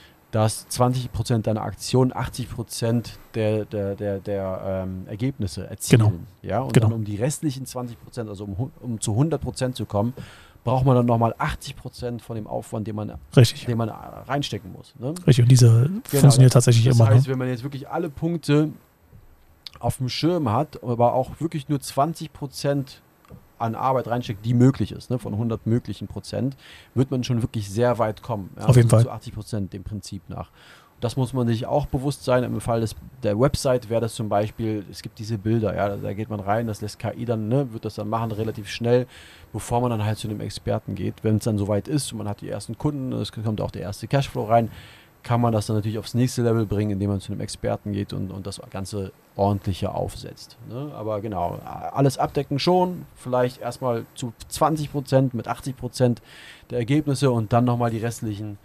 dass zwanzig Prozent deiner Aktionen achtzig Prozent der, der, der, der ähm, Ergebnisse erzielen. Genau. Ja, und Genau. dann um die restlichen zwanzig Prozent, also um, hu- um zu hundert Prozent zu kommen, braucht man dann nochmal achtzig Prozent von dem Aufwand, den man, Richtig. den man äh, reinstecken muss. Ne? Richtig. Und diese funktioniert tatsächlich das immer. heißt, Ne? wenn man jetzt wirklich alle Punkte auf dem Schirm hat, aber auch wirklich nur zwanzig Prozent an Arbeit reinsteckt, die möglich ist, ne, von hundert möglichen Prozent, wird man schon wirklich sehr weit kommen. Ja, Auf jeden also Fall. Zu achtzig Prozent dem Prinzip nach. Das muss man sich auch bewusst sein. Im Fall des, der Website wäre das zum Beispiel, es gibt diese Bilder, ja, da geht man rein, das lässt K I dann, ne, wird das dann machen, relativ schnell, bevor man dann halt zu dem Experten geht. Wenn es dann soweit ist und man hat die ersten Kunden, es kommt auch der erste Cashflow rein, kann man das dann natürlich aufs nächste Level bringen, indem man zu einem Experten geht und, und das Ganze ordentlicher aufsetzt. Ne? Aber genau, alles abdecken schon, vielleicht erstmal zu zwanzig Prozent mit achtzig Prozent der Ergebnisse und dann nochmal die restlichen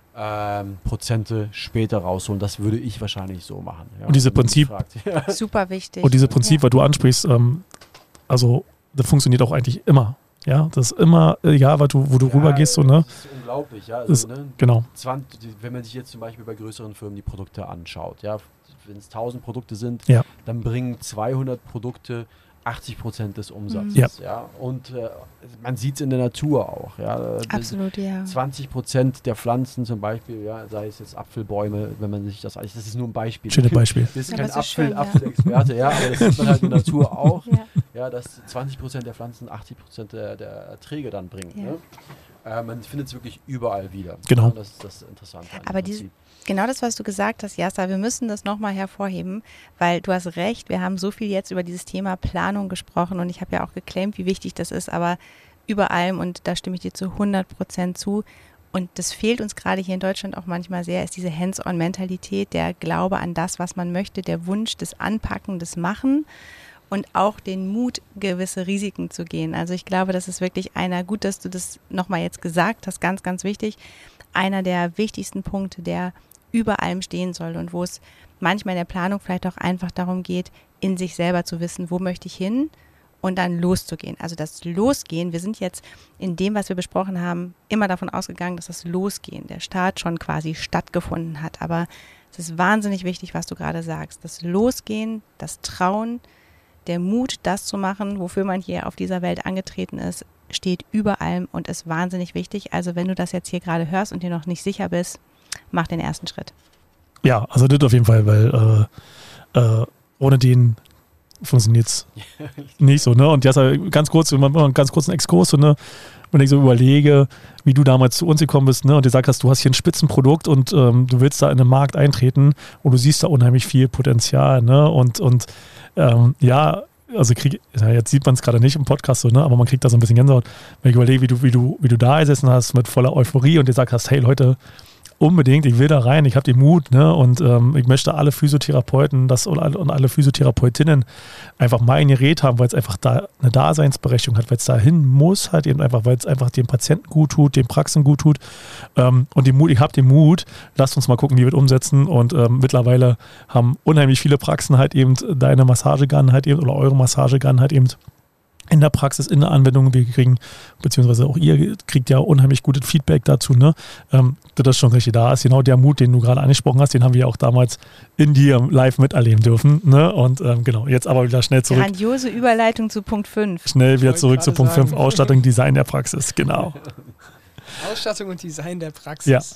ähm, Prozente später rausholen. Das würde ich wahrscheinlich so machen. Ja, Und dieses wenn man mich Prinzip- fragt. Ja. Super wichtig. Und dieses Prinzip, Ja. was du ansprichst, ähm, also das funktioniert auch eigentlich immer. Ja, das ist immer, egal, was du, wo du Ja, rübergehst, so, ne? Das ist unglaublich, ja. Das- Also, ne? Genau. zwanzig, die- wenn man sich jetzt zum Beispiel bei größeren Firmen die Produkte anschaut, ja, wenn es tausend Produkte sind, Ja. dann bringen zweihundert Produkte achtzig Prozent des Umsatzes. Ja. Ja. Und äh, man sieht es in der Natur auch. Ja. Das- Absolut, ja. zwanzig Prozent der Pflanzen zum Beispiel, ja, sei es jetzt Apfelbäume, wenn man sich das, das ist nur ein Beispiel. Schönes Beispiel. Das ist Ja, kein aber so Apfel, schön, ja. Apfelexperte, ja, aber das sieht man halt in der Natur auch, Ja. ja, dass zwanzig Prozent der Pflanzen achtzig Prozent der, der Erträge dann bringen. Ja. Ne? Äh, man findet es wirklich überall wieder. Genau. Ja, das ist das Interessante. an dem Aber diese- Prinzip. Genau das, was du gesagt hast, Jasser, wir müssen das nochmal hervorheben, weil du hast recht, wir haben so viel jetzt über dieses Thema Planung gesprochen und ich habe ja auch geclaimt, wie wichtig das ist, aber über allem, und da stimme ich dir zu hundert Prozent zu, und das fehlt uns gerade hier in Deutschland auch manchmal sehr, ist diese Hands-on-Mentalität, der Glaube an das, was man möchte, der Wunsch des Anpacken, des Machen und auch den Mut, gewisse Risiken zu gehen. Also ich glaube, das ist wirklich einer, gut, dass du das nochmal jetzt gesagt hast, ganz, ganz wichtig, einer der wichtigsten Punkte, der über allem stehen soll und wo es manchmal in der Planung vielleicht auch einfach darum geht, in sich selber zu wissen, wo möchte ich hin und dann loszugehen. Also das Losgehen, wir sind jetzt in dem, was wir besprochen haben, immer davon ausgegangen, dass das Losgehen, der Start schon quasi stattgefunden hat. Aber es ist wahnsinnig wichtig, was du gerade sagst. Das Losgehen, das Trauen, der Mut, das zu machen, wofür man hier auf dieser Welt angetreten ist, steht über allem und ist wahnsinnig wichtig. Also wenn du das jetzt hier gerade hörst und dir noch nicht sicher bist, mach den ersten Schritt. Ja, also das auf jeden Fall, weil äh, äh, ohne den funktioniert es nicht so, ne? Und jetzt ganz kurz, wenn man mal einen ganz kurzen Exkurs, so, ne? Wenn ich so überlege, wie du damals zu uns gekommen bist, ne, und dir gesagt hast, du hast hier ein Spitzenprodukt und ähm, du willst da in den Markt eintreten und du siehst da unheimlich viel Potenzial, ne? Und, und ähm, ja, also krieg, ja, jetzt sieht man es gerade nicht im Podcast so, ne, aber man kriegt da so ein bisschen Gänsehaut, wenn ich überlege, wie du, wie du, wie du da gesessen hast mit voller Euphorie und dir gesagt hast, hey Leute, unbedingt, ich will da rein, ich habe den Mut, ne, und ähm, ich möchte alle Physiotherapeuten das, und, alle, und alle Physiotherapeutinnen einfach mein Gerät haben, weil es einfach da eine Daseinsberechtigung hat, weil es dahin muss, halt eben einfach, weil es einfach dem Patienten gut tut, den Praxen gut tut, ähm, und den Mut, ich habe den Mut, lasst uns mal gucken, wie wir das umsetzen, und ähm, mittlerweile haben unheimlich viele Praxen halt eben deine Massagegun halt eben oder eure Massagegun halt eben in der Praxis, in der Anwendung. Wir kriegen, beziehungsweise auch ihr kriegt ja unheimlich gutes Feedback dazu, ne? Ähm, dass das schon richtig da ist. Genau der Mut, den du gerade angesprochen hast, den haben wir ja auch damals in dir live miterleben dürfen, ne? Und ähm, genau, jetzt aber wieder schnell zurück. Grandiose Überleitung zu Punkt fünf. Schnell wieder wollte zurück zu gerade Punkt fünf, sagen. Ausstattung, Design der Praxis, genau. Ausstattung und Design der Praxis. Ja.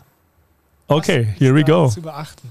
Okay, Was here we ist da go. zu beachten?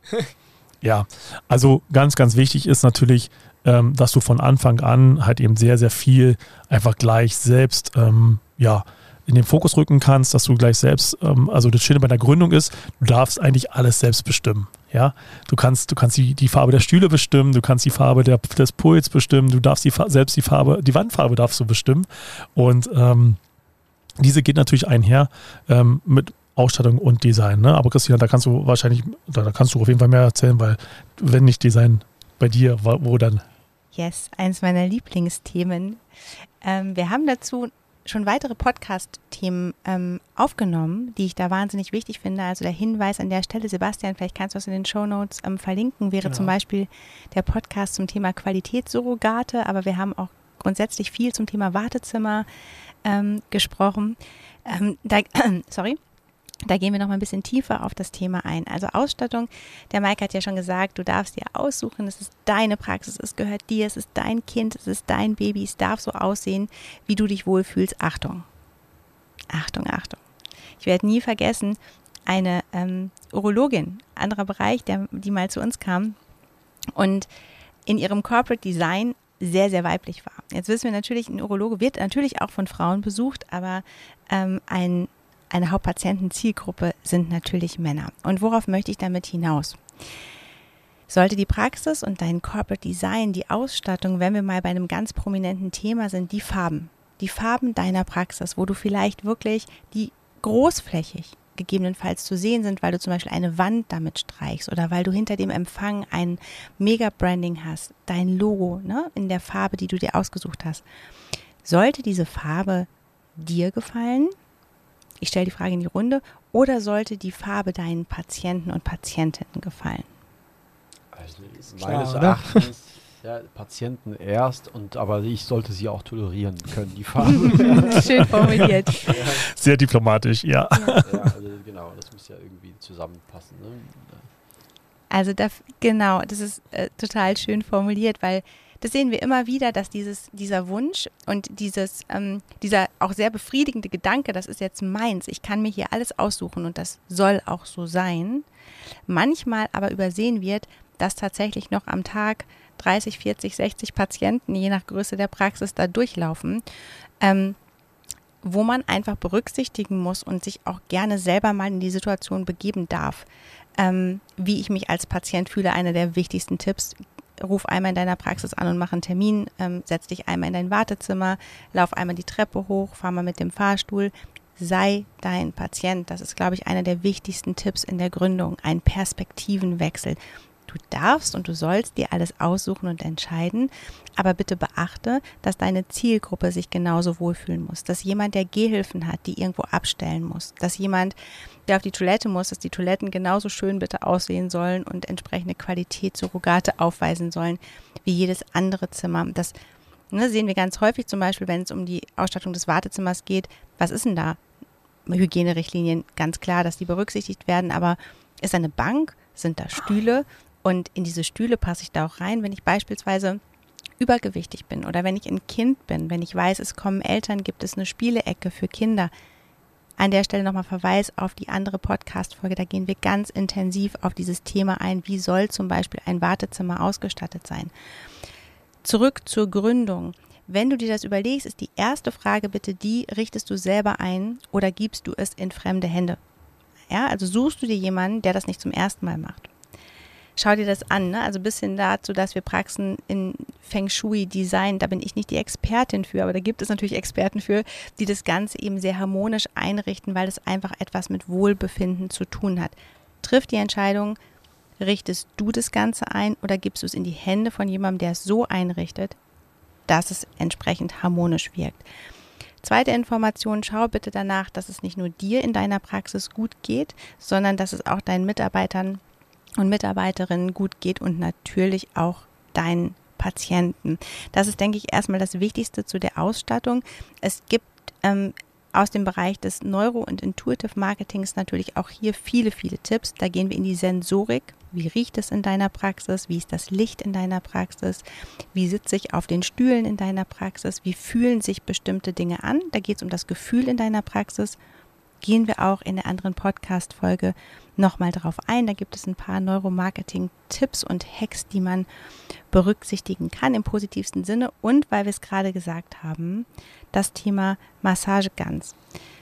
Ja, also ganz, ganz wichtig ist natürlich, ähm, dass du von Anfang an halt eben sehr, sehr viel einfach gleich selbst, ähm, ja, in den Fokus rücken kannst, dass du gleich selbst, ähm, also das Schöne bei der Gründung ist, du darfst eigentlich alles selbst bestimmen. Ja, du kannst, du kannst die, die Farbe der Stühle bestimmen, du kannst die Farbe der, des Puls bestimmen, du darfst die, selbst die Farbe, die Wandfarbe darfst du bestimmen. Und ähm, diese geht natürlich einher ähm, mit Ausstattung und Design. Ne? Aber Christina, da kannst du wahrscheinlich, da, da kannst du auf jeden Fall mehr erzählen, weil wenn nicht Design bei dir, wo dann? Yes, eins meiner Lieblingsthemen. Ähm, wir haben dazu schon weitere Podcast-Themen ähm, aufgenommen, die ich da wahnsinnig wichtig finde. Also der Hinweis an der Stelle, Sebastian, vielleicht kannst du das in den Shownotes ähm, verlinken, wäre Genau. zum Beispiel der Podcast zum Thema Qualitätssurrogate, aber wir haben auch grundsätzlich viel zum Thema Wartezimmer ähm, gesprochen. Ähm, da, äh, sorry. Da gehen wir noch mal ein bisschen tiefer auf das Thema ein. Also Ausstattung, der Mike hat ja schon gesagt, du darfst dir aussuchen, es ist deine Praxis, es gehört dir, es ist dein Kind, es ist dein Baby, es darf so aussehen, wie du dich wohlfühlst. Achtung, Achtung, Achtung. Ich werde nie vergessen, eine ähm, Urologin, anderer Bereich, der, die mal zu uns kam und in ihrem Corporate Design sehr, sehr weiblich war. Jetzt wissen wir natürlich, ein Urologe wird natürlich auch von Frauen besucht, aber ähm, ein Eine Hauptpatientenzielgruppe sind natürlich Männer. Und worauf möchte ich damit hinaus? Sollte die Praxis und dein Corporate Design, die Ausstattung, wenn wir mal bei einem ganz prominenten Thema sind, die Farben, die Farben deiner Praxis, wo du vielleicht wirklich die großflächig gegebenenfalls zu sehen sind, weil du zum Beispiel eine Wand damit streichst oder weil du hinter dem Empfang ein Mega-Branding hast, dein Logo, ne, in der Farbe, die du dir ausgesucht hast. Sollte diese Farbe dir gefallen? Ich stelle die Frage in die Runde. Oder sollte die Farbe deinen Patienten und Patientinnen gefallen? Also klar, meines oder? Erachtens ja, Patienten erst, und aber ich sollte sie auch tolerieren können, die Farbe. Schön formuliert. ja, Sehr diplomatisch, ja. ja, also genau, das muss ja irgendwie zusammenpassen. Ne? Also da, genau, das ist äh, total schön formuliert, weil das sehen wir immer wieder, dass dieses, dieser Wunsch und dieses, ähm, dieser auch sehr befriedigende Gedanke, das ist jetzt meins, ich kann mir hier alles aussuchen und das soll auch so sein, manchmal aber übersehen wird, dass tatsächlich noch am Tag dreißig, vierzig, sechzig Patienten, je nach Größe der Praxis, da durchlaufen, ähm, wo man einfach berücksichtigen muss und sich auch gerne selber mal in die Situation begeben darf, ähm, wie ich mich als Patient fühle. Einer der wichtigsten Tipps: Ruf einmal in deiner Praxis an und mach einen Termin, ähm, setz dich einmal in dein Wartezimmer, lauf einmal die Treppe hoch, fahr mal mit dem Fahrstuhl, sei dein Patient. Das ist, glaube ich, einer der wichtigsten Tipps in der Gründung, ein Perspektivenwechsel. Du darfst und du sollst dir alles aussuchen und entscheiden, aber bitte beachte, dass deine Zielgruppe sich genauso wohlfühlen muss, dass jemand, der Gehhilfen hat, die irgendwo abstellen muss, dass jemand, der auf die Toilette muss, dass die Toiletten genauso schön bitte aussehen sollen und entsprechende Qualitätssurrogate aufweisen sollen wie jedes andere Zimmer. Das ne, sehen wir ganz häufig, zum Beispiel, wenn es um die Ausstattung des Wartezimmers geht. Was ist denn da? Hygienerichtlinien, ganz klar, dass die berücksichtigt werden, aber ist da eine Bank? Sind da Stühle? Und in diese Stühle passe ich da auch rein, wenn ich beispielsweise übergewichtig bin oder wenn ich ein Kind bin, wenn ich weiß, es kommen Eltern, gibt es eine Spielecke für Kinder. An der Stelle nochmal Verweis auf die andere Podcast-Folge, da gehen wir ganz intensiv auf dieses Thema ein, wie soll zum Beispiel ein Wartezimmer ausgestattet sein. Zurück zur Gründung. Wenn du dir das überlegst, ist die erste Frage bitte die, richtest du selber ein oder gibst du es in fremde Hände? Ja, also suchst du dir jemanden, der das nicht zum ersten Mal macht. Schau dir das an, ne? Also bis hin dazu, dass wir Praxen in Feng Shui Design, da bin ich nicht die Expertin für, aber da gibt es natürlich Experten für, die das Ganze eben sehr harmonisch einrichten, weil es einfach etwas mit Wohlbefinden zu tun hat. Triff die Entscheidung, richtest du das Ganze ein oder gibst du es in die Hände von jemandem, der es so einrichtet, dass es entsprechend harmonisch wirkt. Zweite Information, schau bitte danach, dass es nicht nur dir in deiner Praxis gut geht, sondern dass es auch deinen Mitarbeitern und Mitarbeiterinnen gut geht und natürlich auch deinen Patienten. Das ist, denke ich, erstmal das Wichtigste zu der Ausstattung. Es gibt ähm, aus dem Bereich des Neuro- und Intuitive Marketings natürlich auch hier viele, viele Tipps. Da gehen wir in die Sensorik. Wie riecht es in deiner Praxis? Wie ist das Licht in deiner Praxis? Wie sitze ich auf den Stühlen in deiner Praxis? Wie fühlen sich bestimmte Dinge an? Da geht es um das Gefühl in deiner Praxis. Gehen wir auch in der anderen Podcast-Folge nochmal drauf ein. Da gibt es ein paar Neuromarketing-Tipps und Hacks, die man berücksichtigen kann im positivsten Sinne. Und weil wir es gerade gesagt haben, das Thema Massageguns.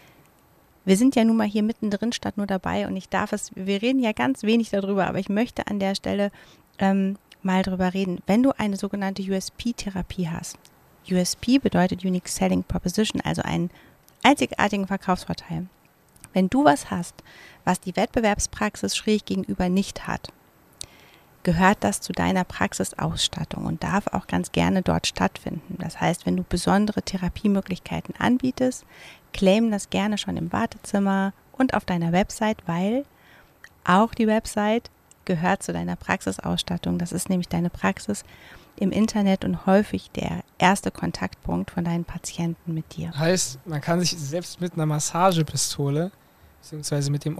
Wir sind ja nun mal hier mittendrin statt nur dabei und ich darf es, wir reden ja ganz wenig darüber, aber ich möchte an der Stelle ähm, mal drüber reden. Wenn du eine sogenannte U S P-Therapie hast, U S P bedeutet Unique Selling Proposition, also einen einzigartigen Verkaufsvorteil. Wenn du was hast, was die Wettbewerbspraxis schräg gegenüber nicht hat, gehört das zu deiner Praxisausstattung und darf auch ganz gerne dort stattfinden. Das heißt, wenn du besondere Therapiemöglichkeiten anbietest, claim das gerne schon im Wartezimmer und auf deiner Website, weil auch die Website gehört zu deiner Praxisausstattung. Das ist nämlich deine Praxis im Internet und häufig der erste Kontaktpunkt von deinen Patienten mit dir. Heißt, man kann sich selbst mit einer Massagepistole beziehungsweise mit dem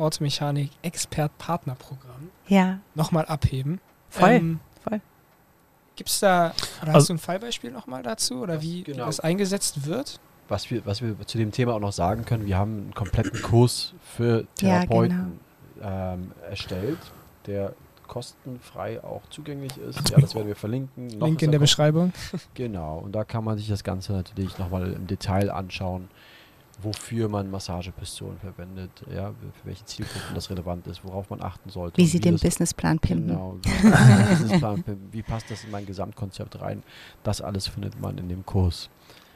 Orthomechanik-Expert-Partner-Programm ja. nochmal abheben. Voll, ähm, voll. Gibt es da, oder Also, hast du ein Fallbeispiel nochmal dazu oder wie, genau. wie das eingesetzt wird? Was wir, was wir zu dem Thema auch noch sagen können, wir haben einen kompletten Kurs für Therapeuten ja, genau. ähm, erstellt, der kostenfrei auch zugänglich ist. Ja, das werden wir verlinken. Noch Link in der Beschreibung. Genau, und da kann man sich das Ganze natürlich nochmal im Detail anschauen, wofür man Massagepistolen verwendet, ja, für welche Zielgruppen das relevant ist, worauf man achten sollte. Wie sie wie den das, Businessplan pimpen. Genau, wie, Businessplan pimpen, wie passt das in mein Gesamtkonzept rein? Das alles findet man in dem Kurs.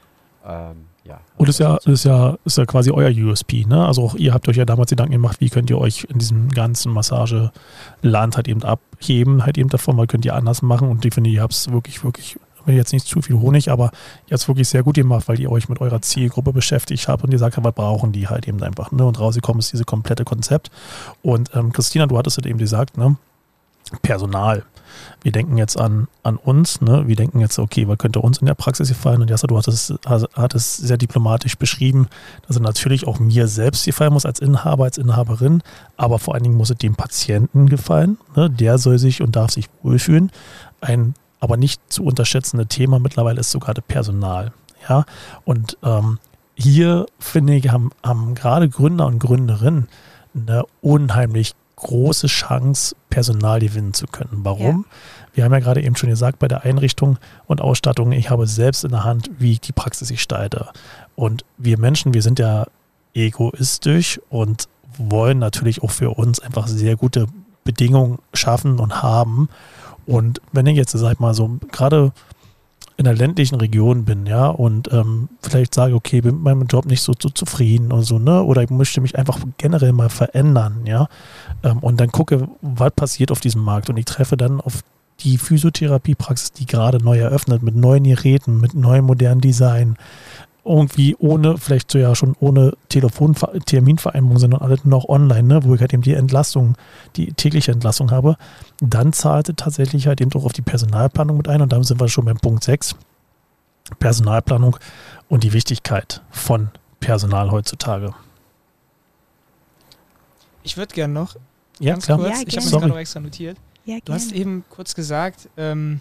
Ähm, ja, Und ist ja, ist ja, ist ja quasi euer U S P, ne? Also auch ihr habt euch ja damals Gedanken gemacht, wie könnt ihr euch in diesem ganzen Massageland halt eben abheben, halt eben davon, weil könnt ihr anders machen und ich finde, ihr habt es wirklich, wirklich, jetzt nicht zu viel Honig, aber ihr habt es wirklich sehr gut gemacht, weil ihr euch mit eurer Zielgruppe beschäftigt habt und ihr sagt, was brauchen die halt eben einfach, ne? Und rausgekommen ist dieses komplette Konzept. Und ähm, Christina, du hattest es eben gesagt, ne? Personal. Wir denken jetzt an, an uns, ne? Wir denken jetzt, okay, was könnte uns in der Praxis gefallen? Und Jassa, du hattest, hattest sehr diplomatisch beschrieben, dass er natürlich auch mir selbst gefallen muss als Inhaber, als Inhaberin, aber vor allen Dingen muss es dem Patienten gefallen, ne? Der soll sich und darf sich wohlfühlen. Ein aber nicht zu unterschätzende Thema mittlerweile ist sogar das Personal. Ja? Und ähm, hier, finde ich, haben, haben gerade Gründer und Gründerinnen eine unheimlich große Chance, Personal gewinnen zu können. Warum? Ja. Wir haben ja gerade eben schon gesagt, bei der Einrichtung und Ausstattung, ich habe selbst in der Hand, wie ich die Praxis gestalte. Und wir Menschen, wir sind ja egoistisch und wollen natürlich auch für uns einfach sehr gute Bedingungen schaffen und haben. Und wenn ich jetzt, sag ich mal, so gerade in der ländlichen Region bin, ja, und ähm, vielleicht sage, okay, bin mit meinem Job nicht so, so zufrieden oder so, ne, oder ich möchte mich einfach generell mal verändern, ja, ähm, und dann gucke, was passiert auf diesem Markt und ich treffe dann auf die Physiotherapiepraxis, die gerade neu eröffnet, mit neuen Geräten, mit neuem modernen Design, irgendwie ohne, vielleicht so ja schon ohne Telefon Terminvereinbarung, sondern alles noch online, ne, wo ich halt eben die Entlassung, die tägliche Entlassung habe, dann zahlte tatsächlich halt eben doch auf die Personalplanung mit ein und damit sind wir schon beim Punkt sechs, Personalplanung und die Wichtigkeit von Personal heutzutage. Ich würde gerne noch, ja, ganz klar. kurz, Ja, ich habe gerne. mir gerade noch extra notiert, Ja, du hast gerne. eben kurz gesagt, ähm,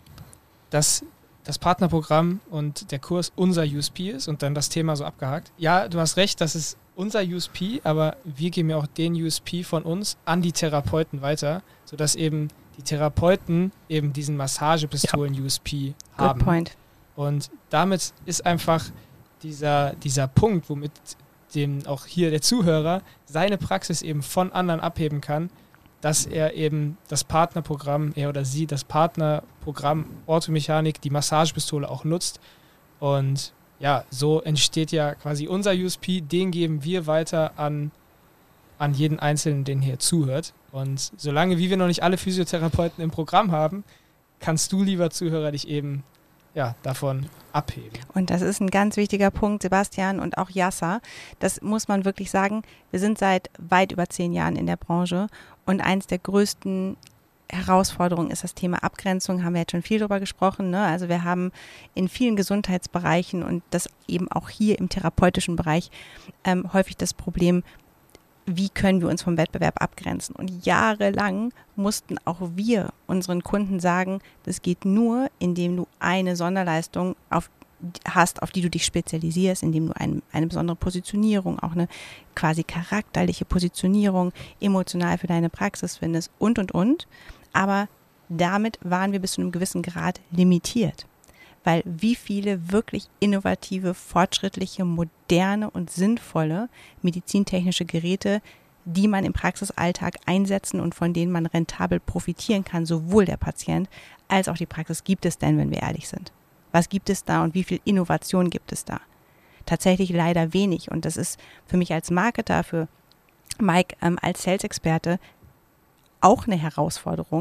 dass das Partnerprogramm und der Kurs unser U S P ist und dann das Thema so abgehakt. Ja, du hast recht, das ist unser U S P, aber wir geben ja auch den U S P von uns an die Therapeuten weiter, sodass eben die Therapeuten eben diesen Massagepistolen-U S P haben. Good point. Und damit ist einfach dieser, dieser Punkt, womit dem auch hier der Zuhörer seine Praxis eben von anderen abheben kann, dass er eben das Partnerprogramm, er oder sie das Partnerprogramm Orthomechanik, die Massagepistole auch nutzt. Und ja, so entsteht ja quasi unser U S P, den geben wir weiter an, an jeden Einzelnen, den hier zuhört. Und solange wie wir noch nicht alle Physiotherapeuten im Programm haben, kannst du, lieber Zuhörer, dich eben ja, davon abheben. Und das ist ein ganz wichtiger Punkt, Sebastian und auch Jassa. Das muss man wirklich sagen. Wir sind seit weit über zehn Jahren in der Branche und eins der größten Herausforderungen ist das Thema Abgrenzung, haben wir jetzt schon viel drüber gesprochen, ne? Also wir haben in vielen Gesundheitsbereichen und das eben auch hier im therapeutischen Bereich ähm, häufig das Problem, wie können wir uns vom Wettbewerb abgrenzen? Und jahrelang mussten auch wir unseren Kunden sagen, das geht nur, indem du eine Sonderleistung auf, hast, auf die du dich spezialisierst, indem du ein, eine besondere Positionierung, auch eine quasi charakterliche Positionierung emotional für deine Praxis findest und, und, und. Aber damit waren wir bis zu einem gewissen Grad limitiert. Weil wie viele wirklich innovative, fortschrittliche, moderne und sinnvolle medizintechnische Geräte, die man im Praxisalltag einsetzen und von denen man rentabel profitieren kann, sowohl der Patient als auch die Praxis, gibt es denn, wenn wir ehrlich sind? Was gibt es da und wie viel Innovation gibt es da? Tatsächlich leider wenig und das ist für mich als Marketer, für Mike ähm, als Sales-Experte auch eine Herausforderung,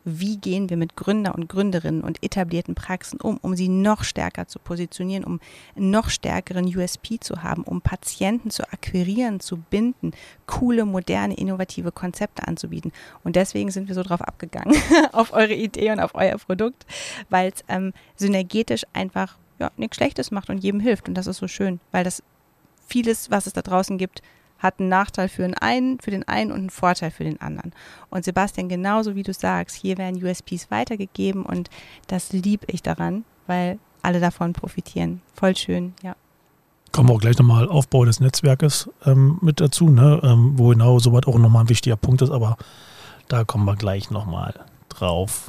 wie gehen wir mit Gründer und Gründerinnen und etablierten Praxen um, um sie noch stärker zu positionieren, um einen noch stärkeren U S P zu haben, um Patienten zu akquirieren, zu binden, coole, moderne, innovative Konzepte anzubieten. Und deswegen sind wir so drauf abgegangen, auf eure Idee und auf euer Produkt, weil es ähm, synergetisch einfach ja, nichts Schlechtes macht und jedem hilft. Und das ist so schön, weil das vieles, was es da draußen gibt, hat einen Nachteil für den einen, für den einen und einen Vorteil für den anderen. Und Sebastian, genauso wie du sagst, hier werden U S Ps weitergegeben und das liebe ich daran, weil alle davon profitieren. Voll schön, ja. Kommen wir auch gleich nochmal Aufbau des Netzwerkes ähm, mit dazu, ne? ähm, wo genau soweit auch nochmal ein wichtiger Punkt ist, aber da kommen wir gleich nochmal drauf.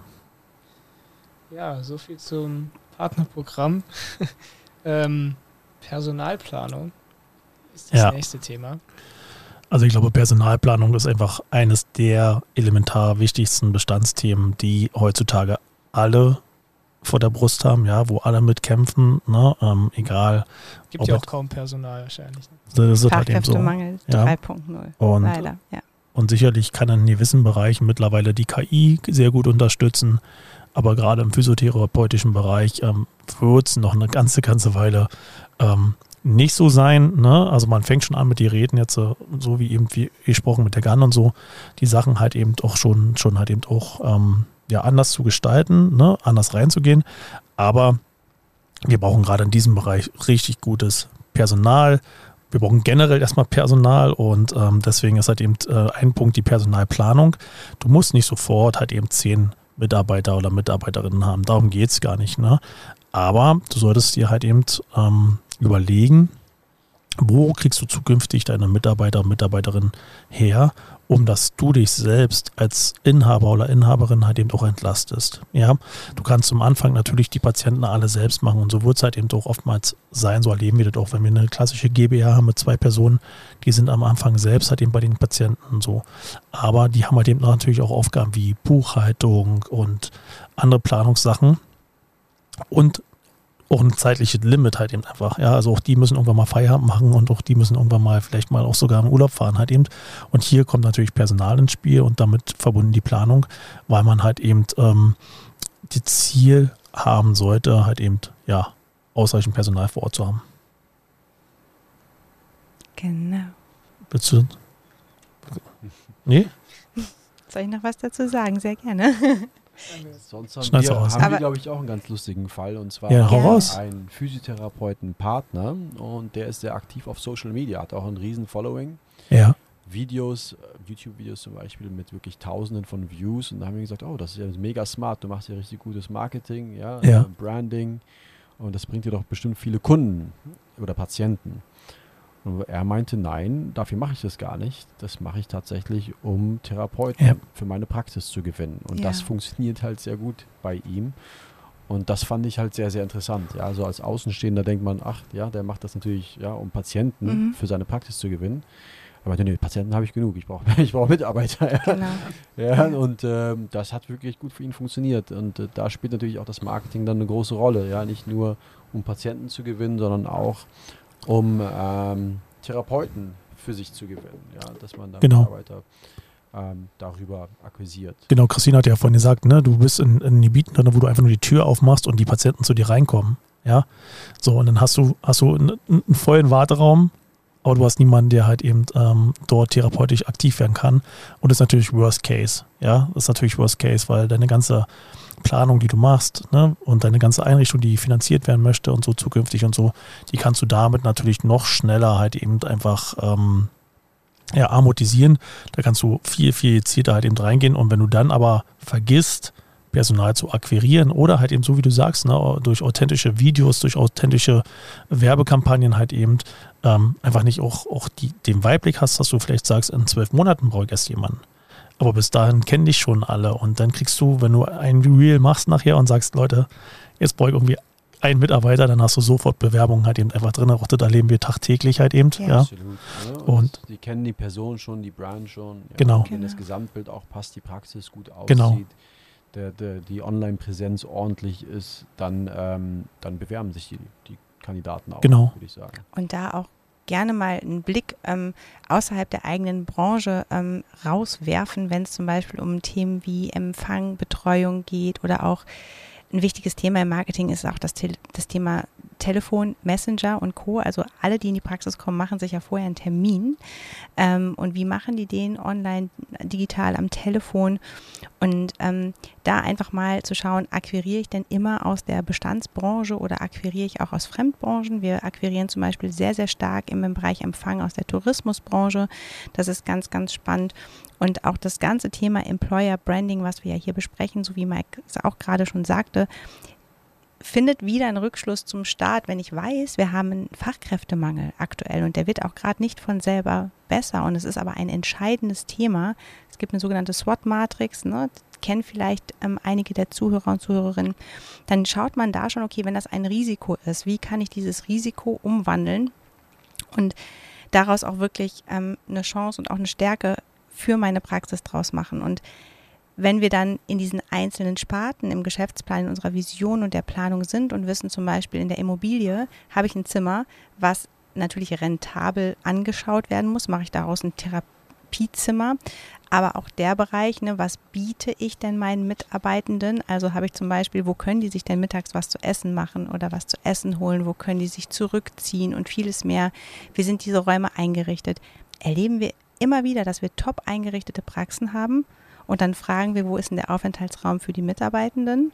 Ja, so viel zum Partnerprogramm. ähm, Personalplanung ist das Ja. nächste Thema. Also ich glaube, Personalplanung ist einfach eines der elementar wichtigsten Bestandsthemen, die heutzutage alle vor der Brust haben, ja, wo alle mitkämpfen, ne? ähm, egal. Gibt ob ja es- auch kaum Personal wahrscheinlich. Das ist halt eben so. Fachkräftemangel Ja. drei Punkt null. Und, Leider, ja. und sicherlich kann in gewissen Bereichen mittlerweile die K I sehr gut unterstützen, aber gerade im physiotherapeutischen Bereich ähm, wird es noch eine ganze, ganze Weile ähm, nicht so sein. Ne? Also man fängt schon an mit den Geräten jetzt, äh, so wie eben wie gesprochen mit der G A N und so, die Sachen halt eben auch schon, schon halt eben auch ähm, ja, anders zu gestalten, ne? Anders reinzugehen. Aber wir brauchen gerade in diesem Bereich richtig gutes Personal. Wir brauchen generell erstmal Personal und ähm, deswegen ist halt eben äh, ein Punkt die Personalplanung. Du musst nicht sofort halt eben zehn Mitarbeiter oder Mitarbeiterinnen haben. Darum geht es gar nicht. Ne? Aber du solltest dir halt eben ähm, überlegen, wo kriegst du zukünftig deine Mitarbeiter und Mitarbeiterinnen her, um dass du dich selbst als Inhaber oder Inhaberin halt eben auch entlastest. Ja, du kannst zum Anfang natürlich die Patienten alle selbst machen und so wird es halt eben auch oftmals sein, so erleben wir das auch, wenn wir eine klassische G b R haben mit zwei Personen, die sind am Anfang selbst halt eben bei den Patienten so. Aber die haben halt eben natürlich auch Aufgaben wie Buchhaltung und andere Planungssachen und auch ein zeitliches Limit halt eben einfach. Ja, also auch die müssen irgendwann mal Feierabend machen und auch die müssen irgendwann mal vielleicht mal auch sogar im Urlaub fahren halt eben. Und hier kommt natürlich Personal ins Spiel und damit verbunden die Planung, weil man halt eben ähm, das Ziel haben sollte, halt eben, ja, ausreichend Personal vor Ort zu haben. Genau. Willst du? Nee? Soll ich noch was dazu sagen? Sehr gerne. Sonst haben Schneid's wir, raus. haben wir Aber- glaube ich, auch einen ganz lustigen Fall. Und zwar Ja, hau Ja. raus. ein Physiotherapeuten-Partner und der ist sehr aktiv auf Social Media, hat auch ein riesen Following. Ja. Videos, äh, YouTube-Videos zum Beispiel mit wirklich Tausenden von Views und da haben wir gesagt, oh, das ist ja mega smart, du machst ja richtig gutes Marketing, ja, Ja. äh, Branding und das bringt dir doch bestimmt viele Kunden oder Patienten. Und er meinte, nein, dafür mache ich das gar nicht. Das mache ich tatsächlich, um Therapeuten Ja. für meine Praxis zu gewinnen. Und Ja. das funktioniert halt sehr gut bei ihm. Und das fand ich halt sehr, sehr interessant. Ja, also als Außenstehender denkt man, ach ja, der macht das natürlich, ja, um Patienten Mhm. für seine Praxis zu gewinnen. Aber nee, Patienten habe ich genug. Ich brauche ich brauch Mitarbeiter. Ja. Genau. Ja, und ähm, das hat wirklich gut für ihn funktioniert. Und äh, da spielt natürlich auch das Marketing dann eine große Rolle. Ja, nicht nur um Patienten zu gewinnen, sondern auch um ähm, Therapeuten für sich zu gewinnen. Ja, dass man dann Genau. Mitarbeiter ähm, darüber akquisiert. Genau, Christine hat ja vorhin gesagt, ne, du bist in, in Gebieten drin, wo du einfach nur die Tür aufmachst und die Patienten zu dir reinkommen. Ja, so und dann hast du, hast du einen, einen vollen Warteraum, aber du hast niemanden, der halt eben ähm, dort therapeutisch aktiv werden kann. Und das ist natürlich Worst Case. Ja, das ist natürlich Worst Case, weil deine ganze Planung, die du machst, ne, und deine ganze Einrichtung, die finanziert werden möchte und so zukünftig und so, die kannst du damit natürlich noch schneller halt eben einfach ähm, ja, amortisieren. Da kannst du viel, viel gezielter halt eben reingehen. Und wenn du dann aber vergisst, Personal zu akquirieren oder halt eben so, wie du sagst, ne, durch authentische Videos, durch authentische Werbekampagnen halt eben ähm, einfach nicht auch, auch die, den Weitblick hast, dass du vielleicht sagst, in zwölf Monaten brauche ich erst jemanden. Aber bis dahin kennen dich schon alle und dann kriegst du, wenn du ein Reel machst nachher und sagst, Leute, jetzt brauche ich irgendwie einen Mitarbeiter, dann hast du sofort Bewerbungen halt eben einfach drin. Auch das erleben wir tagtäglich halt eben. Ja. Ja. Absolut. Ne? Und, Und- die kennen die Person schon, die Brand schon. Ja, Genau. Wenn das Genau. Gesamtbild auch passt, die Praxis gut aussieht, Genau. der, der, die Online-Präsenz ordentlich ist, dann, ähm, dann bewerben sich die, die Kandidaten auch, Genau. würde ich sagen. Und da auch gerne mal einen Blick ähm, außerhalb der eigenen Branche ähm, rauswerfen, wenn es zum Beispiel um Themen wie Empfang, Betreuung geht oder auch ein wichtiges Thema im Marketing ist auch das, Te- das Thema Telefon, Messenger und Co. Also alle, die in die Praxis kommen, machen sich ja vorher einen Termin. Ähm, und wie machen die den online, digital am Telefon? Und ähm, da einfach mal zu schauen, akquiriere ich denn immer aus der Bestandsbranche oder akquiriere ich auch aus Fremdbranchen? Wir akquirieren zum Beispiel sehr, sehr stark im Bereich Empfang aus der Tourismusbranche. Das ist ganz, ganz spannend. Und auch das ganze Thema Employer Branding, was wir ja hier besprechen, so wie Mike es auch gerade schon sagte, findet wieder einen Rückschluss zum Start, wenn ich weiß, wir haben einen Fachkräftemangel aktuell und der wird auch gerade nicht von selber besser und es ist aber ein entscheidendes Thema. Es gibt eine sogenannte SWOT-Matrix, ne? Kennen vielleicht ähm, einige der Zuhörer und Zuhörerinnen. Dann schaut man da schon, okay, wenn das ein Risiko ist, wie kann ich dieses Risiko umwandeln und daraus auch wirklich ähm, eine Chance und auch eine Stärke für meine Praxis draus machen. Und wenn wir dann in diesen einzelnen Sparten im Geschäftsplan, in unserer Vision und der Planung sind und wissen zum Beispiel in der Immobilie, habe ich ein Zimmer, was natürlich rentabel angeschaut werden muss, mache ich daraus ein Therapiezimmer, aber auch der Bereich, ne, was biete ich denn meinen Mitarbeitenden, also habe ich zum Beispiel, wo können die sich denn mittags was zu essen machen oder was zu essen holen, wo können die sich zurückziehen und vieles mehr, wie sind diese Räume eingerichtet, erleben wir immer wieder, dass wir top eingerichtete Praxen haben. Und dann fragen wir, wo ist denn der Aufenthaltsraum für die Mitarbeitenden?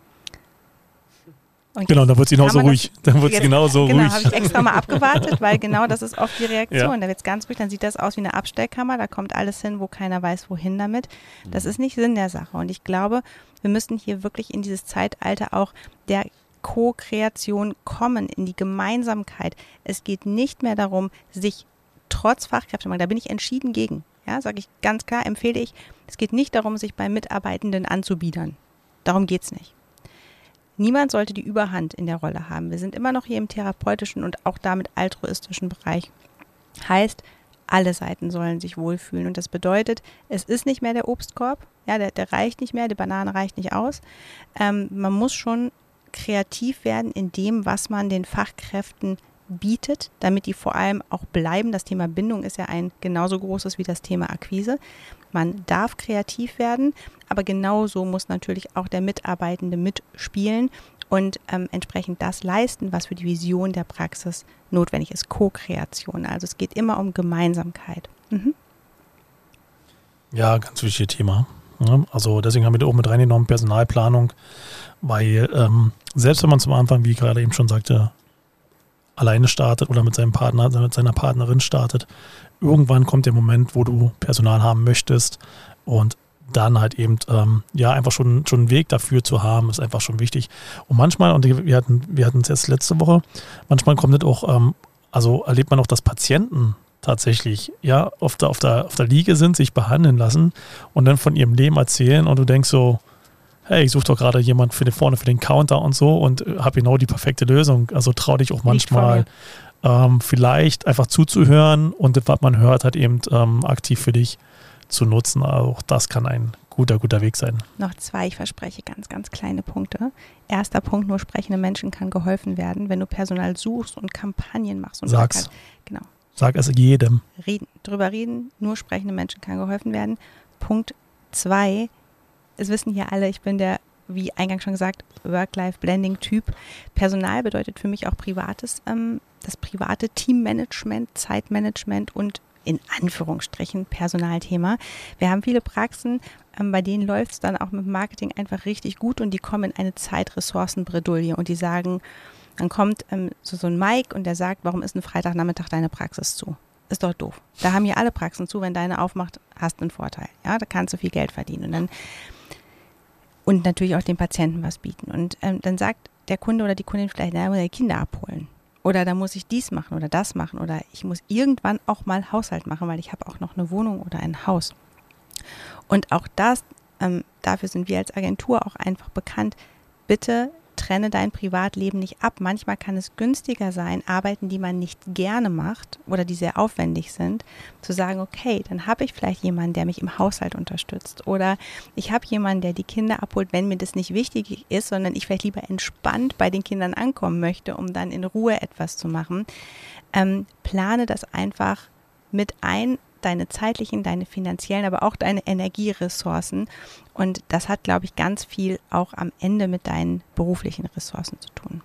Und genau, dann wird es genauso ruhig. Dann wird es genauso genau, ruhig. Genau, habe ich extra mal abgewartet, weil genau das ist oft die Reaktion. Ja. Da wird es ganz ruhig, dann sieht das aus wie eine Abstellkammer, da kommt alles hin, wo keiner weiß, wohin damit. Das ist nicht Sinn der Sache. Und ich glaube, wir müssen hier wirklich in dieses Zeitalter auch der Co-Kreation kommen, in die Gemeinsamkeit. Es geht nicht mehr darum, sich trotz Fachkräftemangel, da bin ich entschieden gegen. Ja, sage ich ganz klar, empfehle ich, es geht nicht darum, sich bei Mitarbeitenden anzubiedern. Darum geht es nicht. Niemand sollte die Überhand in der Rolle haben. Wir sind immer noch hier im therapeutischen und auch damit altruistischen Bereich. Heißt, alle Seiten sollen sich wohlfühlen. Und das bedeutet, es ist nicht mehr der Obstkorb, ja, der, der reicht nicht mehr, die Banane reicht nicht aus. Ähm, man muss schon kreativ werden in dem, was man den Fachkräften bietet, damit die vor allem auch bleiben. Das Thema Bindung ist ja ein genauso großes wie das Thema Akquise. Man darf kreativ werden, aber genauso muss natürlich auch der Mitarbeitende mitspielen und ähm, entsprechend das leisten, was für die Vision der Praxis notwendig ist. Co-Kreation. Also es geht immer um Gemeinsamkeit. Mhm. Ja, ganz wichtiges Thema. Also deswegen haben wir da auch mit reingenommen, Personalplanung, weil ähm, selbst wenn man zum Anfang, wie ich gerade eben schon sagte, alleine startet oder mit seinem Partner, mit seiner Partnerin startet, irgendwann kommt der Moment, wo du Personal haben möchtest und dann halt eben, ähm, ja, einfach schon, schon einen Weg dafür zu haben, ist einfach schon wichtig. Und manchmal, und wir hatten wir hatten es jetzt letzte Woche, manchmal kommt das auch, ähm, also erlebt man auch, dass Patienten tatsächlich, ja, auf der, auf der, auf der Liege sind, sich behandeln lassen und dann von ihrem Leben erzählen und du denkst so, hey, ich suche doch gerade jemand für den, vorne für den Counter und so und habe genau die perfekte Lösung. Also trau dich auch manchmal ähm, vielleicht einfach zuzuhören und das, was man hört, halt eben ähm, aktiv für dich zu nutzen. Auch das kann ein guter, guter Weg sein. Noch zwei, ich verspreche, ganz, ganz kleine Punkte. Erster Punkt, nur sprechende Menschen kann geholfen werden, wenn du Personal suchst und Kampagnen machst. Und Sag's. Halt, genau. Sag es jedem. Reden, drüber reden, nur sprechende Menschen kann geholfen werden. Punkt zwei, es wissen hier alle, ich bin der, wie eingangs schon gesagt, Work-Life-Blending-Typ. Personal bedeutet für mich auch privates, ähm, das private Teammanagement, Zeitmanagement und in Anführungsstrichen Personalthema. Wir haben viele Praxen, ähm, bei denen läuft es dann auch mit Marketing einfach richtig gut und die kommen in eine Zeitressourcenbredouille und die sagen, dann kommt ähm, so, so ein Mike und der sagt, warum ist ein Freitagnachmittag deine Praxis zu? Ist doch doof. Da haben hier alle Praxen zu, wenn deine aufmacht, hast du einen Vorteil. Ja, da kannst du viel Geld verdienen und dann und natürlich auch den Patienten was bieten. Und ähm, dann sagt der Kunde oder die Kundin vielleicht, na, muss ich die Kinder abholen. Oder da muss ich dies machen oder das machen. Oder ich muss irgendwann auch mal Haushalt machen, weil ich habe auch noch eine Wohnung oder ein Haus. Und auch das, ähm, dafür sind wir als Agentur auch einfach bekannt. Bitte trenne dein Privatleben nicht ab. Manchmal kann es günstiger sein, Arbeiten, die man nicht gerne macht oder die sehr aufwendig sind, zu sagen, okay, dann habe ich vielleicht jemanden, der mich im Haushalt unterstützt oder ich habe jemanden, der die Kinder abholt, wenn mir das nicht wichtig ist, sondern ich vielleicht lieber entspannt bei den Kindern ankommen möchte, um dann in Ruhe etwas zu machen. Ähm, plane das einfach mit ein, deine zeitlichen, deine finanziellen, aber auch deine Energieressourcen. Und das hat, glaube ich, ganz viel auch am Ende mit deinen beruflichen Ressourcen zu tun.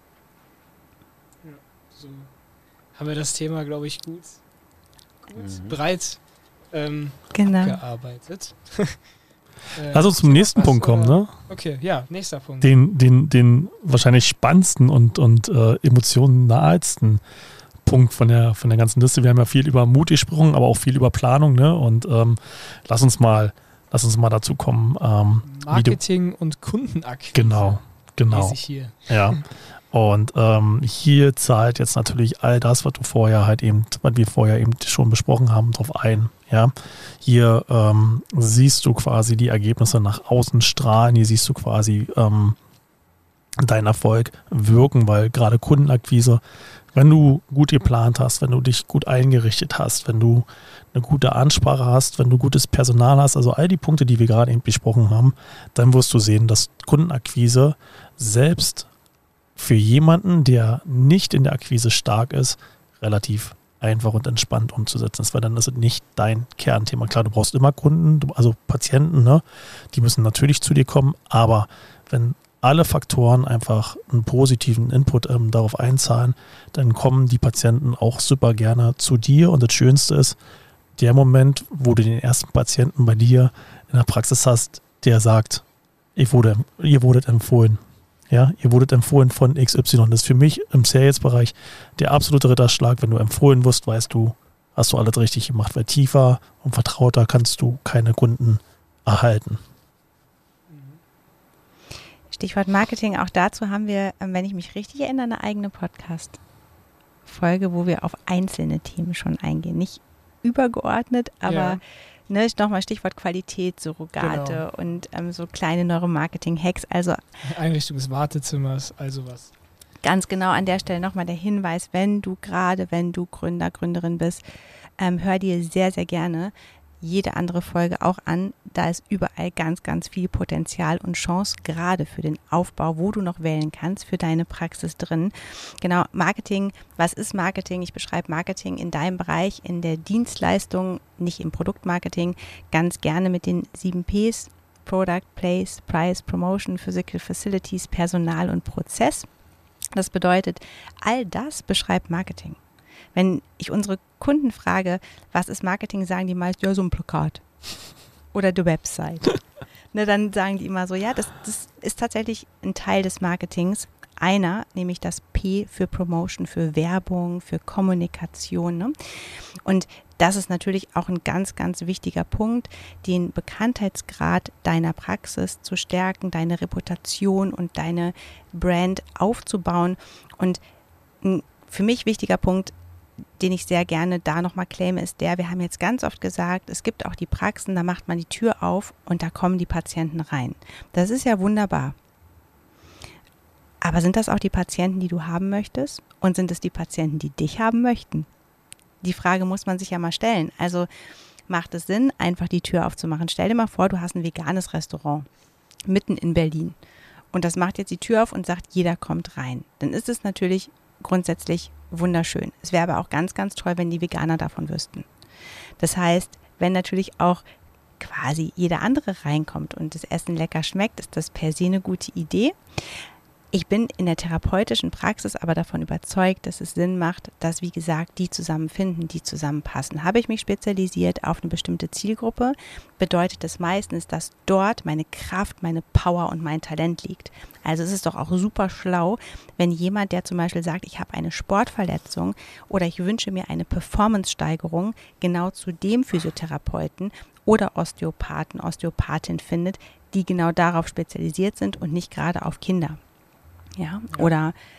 Ja, so haben wir das Thema, glaube ich, gut, gut Mhm. breit ähm, Genau. gearbeitet. äh, Lass uns zum nächsten was, Punkt kommen, oder? ne? Okay, ja, nächster Punkt. Den, den, den wahrscheinlich spannendsten und, und äh, emotionalsten Punkt von der, von der ganzen Liste. Wir haben ja viel über Mut gesprochen, aber auch viel über Planung, ne? Und ähm, lass uns mal, lass uns mal dazu kommen. Ähm, Marketing und Kundenakquise. Genau, genau. Lese ich hier. Ja. Und ähm, hier zahlt jetzt natürlich all das, was du vorher halt eben, was wir vorher eben schon besprochen haben, drauf ein. Ja. Hier ähm, siehst du quasi die Ergebnisse nach außen strahlen. Hier siehst du quasi ähm, deinen Erfolg wirken, weil gerade Kundenakquise, wenn du gut geplant hast, wenn du dich gut eingerichtet hast, wenn du eine gute Ansprache hast, wenn du gutes Personal hast, also all die Punkte, die wir gerade eben besprochen haben, dann wirst du sehen, dass Kundenakquise selbst für jemanden, der nicht in der Akquise stark ist, relativ einfach und entspannt umzusetzen ist, weil dann ist es nicht dein Kernthema. Klar, du brauchst immer Kunden, also Patienten, ne? Die müssen natürlich zu dir kommen, aber wenn alle Faktoren einfach einen positiven Input ähm, darauf einzahlen, dann kommen die Patienten auch super gerne zu dir. Und das Schönste ist, der Moment, wo du den ersten Patienten bei dir in der Praxis hast, der sagt, ich wurde, ihr wurdet empfohlen. Ja, ihr wurdet empfohlen von X Y. Das ist für mich im Sales-Bereich der absolute Ritterschlag. Wenn du empfohlen wirst, weißt du, hast du alles richtig gemacht, weil tiefer und vertrauter kannst du keine Kunden erhalten. Stichwort Marketing, auch dazu haben wir, wenn ich mich richtig erinnere, eine eigene Podcast-Folge, wo wir auf einzelne Themen schon eingehen. Nicht übergeordnet, aber Ja. ne, nochmal Stichwort Qualität, Surrogate Genau. und ähm, so kleine Neuromarketing-Hacks. Also Einrichtung des Wartezimmers, also was. ganz genau an der Stelle nochmal der Hinweis, wenn du gerade, wenn du Gründer, Gründerin bist, ähm, hör dir sehr, sehr gerne jede andere Folge auch an. Da ist überall ganz, ganz viel Potenzial und Chance, gerade für den Aufbau, wo du noch wählen kannst, für deine Praxis drin. Genau, Marketing, was ist Marketing? Ich beschreibe Marketing in deinem Bereich, in der Dienstleistung, nicht im Produktmarketing, ganz gerne mit den sieben Ps, Product, Place, Price, Promotion, Physical Facilities, Personal und Prozess. Das bedeutet, all das beschreibt Marketing. Wenn ich unsere Kunden frage, was ist Marketing, sagen die meist, ja, so ein Plakat oder die Website. Ne, dann sagen die immer so, ja, das, das ist tatsächlich ein Teil des Marketings. Einer, nämlich das P für Promotion, für Werbung, für Kommunikation. Ne? Und das ist natürlich auch ein ganz, ganz wichtiger Punkt, den Bekanntheitsgrad deiner Praxis zu stärken, deine Reputation und deine Brand aufzubauen. Und ein für mich wichtiger Punkt, den ich sehr gerne da nochmal claime, ist der, wir haben jetzt ganz oft gesagt, es gibt auch die Praxen, da macht man die Tür auf und da kommen die Patienten rein. Das ist ja wunderbar. Aber sind das auch die Patienten, die du haben möchtest? Und sind es die Patienten, die dich haben möchten? Die Frage muss man sich ja mal stellen. Also macht es Sinn, einfach die Tür aufzumachen? Stell dir mal vor, du hast ein veganes Restaurant mitten in Berlin und das macht jetzt die Tür auf und sagt, jeder kommt rein. Dann ist es natürlich grundsätzlich wunderschön. Es wäre aber auch ganz, ganz toll, wenn die Veganer davon wüssten. Das heißt, wenn natürlich auch quasi jeder andere reinkommt und das Essen lecker schmeckt, ist das per se eine gute Idee. Ich bin in der therapeutischen Praxis aber davon überzeugt, dass es Sinn macht, dass, wie gesagt, die zusammenfinden, die zusammenpassen. Habe ich mich spezialisiert auf eine bestimmte Zielgruppe, bedeutet das meistens, dass dort meine Kraft, meine Power und mein Talent liegt. Also es ist doch auch super schlau, wenn jemand, der zum Beispiel sagt, ich habe eine Sportverletzung oder ich wünsche mir eine Performance-Steigerung, genau zu dem Physiotherapeuten oder Osteopathen, Osteopathin findet, die genau darauf spezialisiert sind und nicht gerade auf Kinder. Ja, oder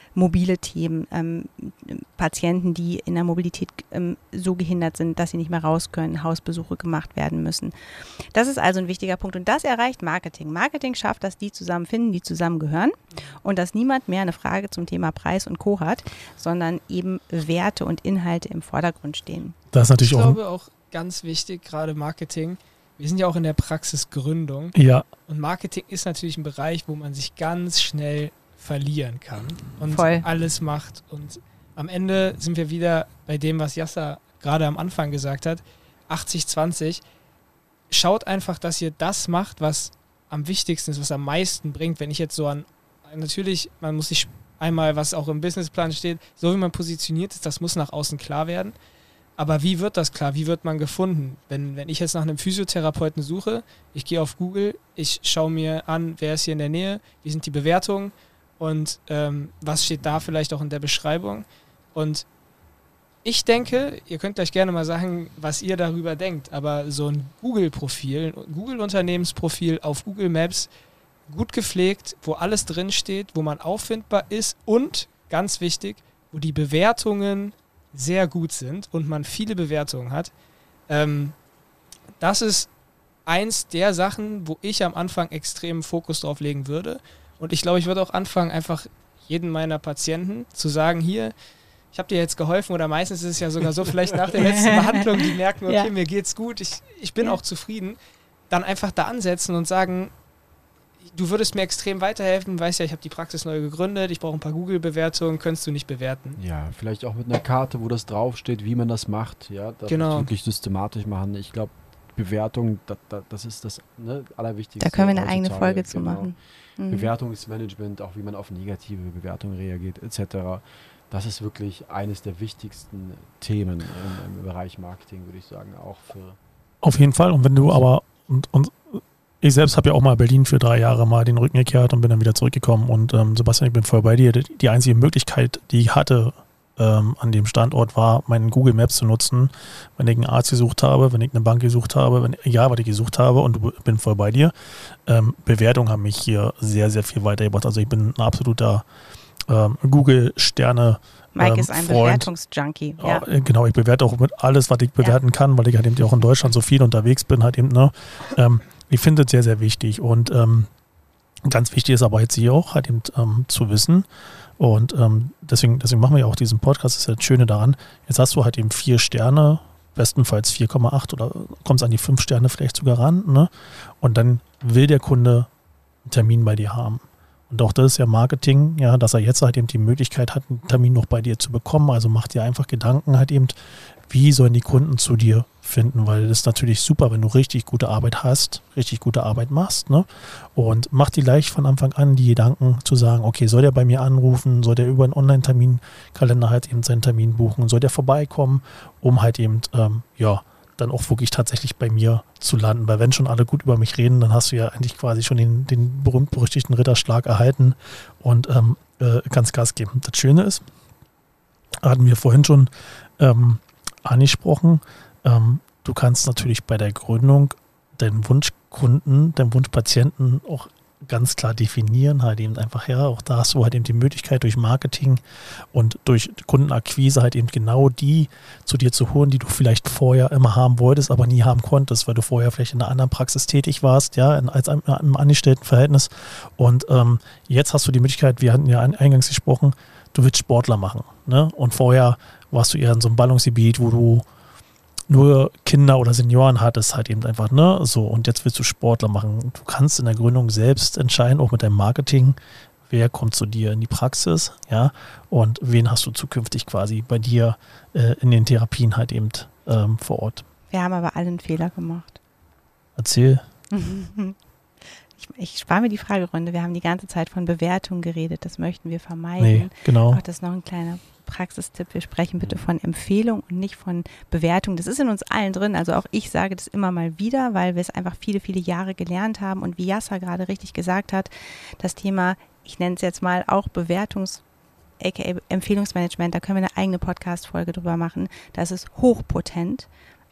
mobile Themen, ähm, Patienten, die in der Mobilität ähm, so gehindert sind, dass sie nicht mehr raus können, Hausbesuche gemacht werden müssen. Das ist also ein wichtiger Punkt und das erreicht Marketing. Marketing schafft, dass die zusammenfinden, die zusammengehören und dass niemand mehr eine Frage zum Thema Preis und Co. hat, sondern eben Werte und Inhalte im Vordergrund stehen. Das ist natürlich ich auch, glaube auch ganz wichtig, gerade Marketing. Wir sind ja auch in der Praxisgründung ja, und Marketing ist natürlich ein Bereich, wo man sich ganz schnell verlieren kann und Voll. alles macht. Und am Ende sind wir wieder bei dem, was Yasser gerade am Anfang gesagt hat, achtzig zwanzig. Schaut einfach, dass ihr das macht, was am wichtigsten ist, was am meisten bringt. Wenn ich jetzt so an, natürlich, man muss sich einmal, was auch im Businessplan steht, so wie man positioniert ist, das muss nach außen klar werden. Aber wie wird das klar? Wie wird man gefunden? Wenn, wenn ich jetzt nach einem Physiotherapeuten suche, ich gehe auf Google, ich schaue mir an, wer ist hier in der Nähe, wie sind die Bewertungen und ähm, was steht da vielleicht auch in der Beschreibung. Und ich denke, ihr könnt gleich gerne mal sagen, was ihr darüber denkt, aber so ein Google-Profil, ein Google-Unternehmensprofil auf Google Maps, gut gepflegt, wo alles drinsteht, wo man auffindbar ist und, ganz wichtig, wo die Bewertungen sehr gut sind und man viele Bewertungen hat. Ähm, das ist eins der Sachen, wo ich am Anfang extremen Fokus drauf legen würde. Und ich glaube, ich würde auch anfangen, einfach jedem meiner Patienten zu sagen, hier, ich habe dir jetzt geholfen oder meistens ist es ja sogar so, vielleicht nach der letzten Behandlung, die merken, okay, ja. mir geht's gut, ich, ich bin ja. auch zufrieden, dann einfach da ansetzen und sagen, du würdest mir extrem weiterhelfen, weißt ja, ich habe die Praxis neu gegründet, ich brauche ein paar Google-Bewertungen, könntest du nicht bewerten. Ja, vielleicht auch mit einer Karte, wo das draufsteht, wie man das macht, ja, das genau. wirklich systematisch machen. Ich glaube, Bewertung, das, das ist das ne, Allerwichtigste. Da können wir eine eigene Folge zu genau. machen. Mhm. Bewertungsmanagement, auch wie man auf negative Bewertungen reagiert, et cetera. Das ist wirklich eines der wichtigsten Themen im, im Bereich Marketing, würde ich sagen, auch für... Auf jeden Fall. Und wenn du aber... Und, und ich selbst habe ja auch mal Berlin für drei Jahre mal den Rücken gekehrt und bin dann wieder zurückgekommen. Und ähm, Sebastian, ich bin voll bei dir. Die einzige Möglichkeit, die ich hatte ähm, an dem Standort, war, meinen Google Maps zu nutzen, wenn ich einen Arzt gesucht habe, wenn ich eine Bank gesucht habe, wenn, egal was ich gesucht habe, und ich bin voll bei dir. Ähm, Bewertungen haben mich hier sehr, sehr viel weitergebracht. Also ich bin ein absoluter ähm, Google-Sterne- Mike ähm, ist ein Freund. Bewertungsjunkie. Ja. Ja, genau, ich bewerte auch mit alles, was ich bewerten ja. kann, weil ich halt eben auch in Deutschland so viel unterwegs bin, halt eben, ne? Ähm, ich finde es sehr, sehr wichtig und ähm, ganz wichtig ist aber jetzt hier auch halt eben ähm, zu wissen und ähm, deswegen, deswegen machen wir ja auch diesen Podcast, das ist ja das Schöne daran, jetzt hast du halt eben vier Sterne, bestenfalls vier Komma acht oder kommst an die fünf Sterne vielleicht sogar ran, ne? Und dann will der Kunde einen Termin bei dir haben. Und auch das ist ja Marketing, ja, dass er jetzt halt eben die Möglichkeit hat, einen Termin noch bei dir zu bekommen. Also mach dir einfach Gedanken halt eben, wie sollen die Kunden zu dir finden, weil das ist natürlich super, wenn du richtig gute Arbeit hast, richtig gute Arbeit machst, ne? Und mach dir gleich von Anfang an die Gedanken zu sagen, okay, soll der bei mir anrufen, soll der über einen Online-Terminkalender halt eben seinen Termin buchen, soll der vorbeikommen, um halt eben, ähm, ja, dann auch wirklich tatsächlich bei mir zu landen. Weil wenn schon alle gut über mich reden, dann hast du ja eigentlich quasi schon den, den berühmt-berüchtigten Ritterschlag erhalten und ähm, äh, kannst Gas geben. Das Schöne ist, hatten wir vorhin schon ähm, angesprochen, ähm, du kannst natürlich bei der Gründung deinen Wunschkunden, deinen Wunschpatienten auch ganz klar definieren, halt eben einfach, ja, auch da hast du halt eben die Möglichkeit durch Marketing und durch Kundenakquise halt eben genau die zu dir zu holen, die du vielleicht vorher immer haben wolltest, aber nie haben konntest, weil du vorher vielleicht in einer anderen Praxis tätig warst, ja, in, als im, im Angestelltenverhältnis und ähm, jetzt hast du die Möglichkeit, wir hatten ja eingangs gesprochen, du willst Sportler machen, ne, und vorher warst du eher in so einem Ballungsgebiet, wo du nur Kinder oder Senioren hattest halt eben einfach, ne, so, und jetzt willst du Sportler machen. Du kannst in der Gründung selbst entscheiden, auch mit deinem Marketing, wer kommt zu dir in die Praxis, ja, und wen hast du zukünftig quasi bei dir äh, in den Therapien halt eben ähm, vor Ort. Wir haben aber alle einen Fehler gemacht. Erzähl. Ich, ich spare mir die Fragerunde. Wir haben die ganze Zeit von Bewertung geredet. Das möchten wir vermeiden. Nee, genau. Auch das ist noch ein kleiner Praxistipp. Wir sprechen bitte von Empfehlung und nicht von Bewertung. Das ist in uns allen drin. Also auch ich sage das immer mal wieder, weil wir es einfach viele, viele Jahre gelernt haben. Und wie Yasser gerade richtig gesagt hat, das Thema, ich nenne es jetzt mal auch Bewertungs- aka Empfehlungsmanagement, da können wir eine eigene Podcast-Folge drüber machen. Das ist hochpotent.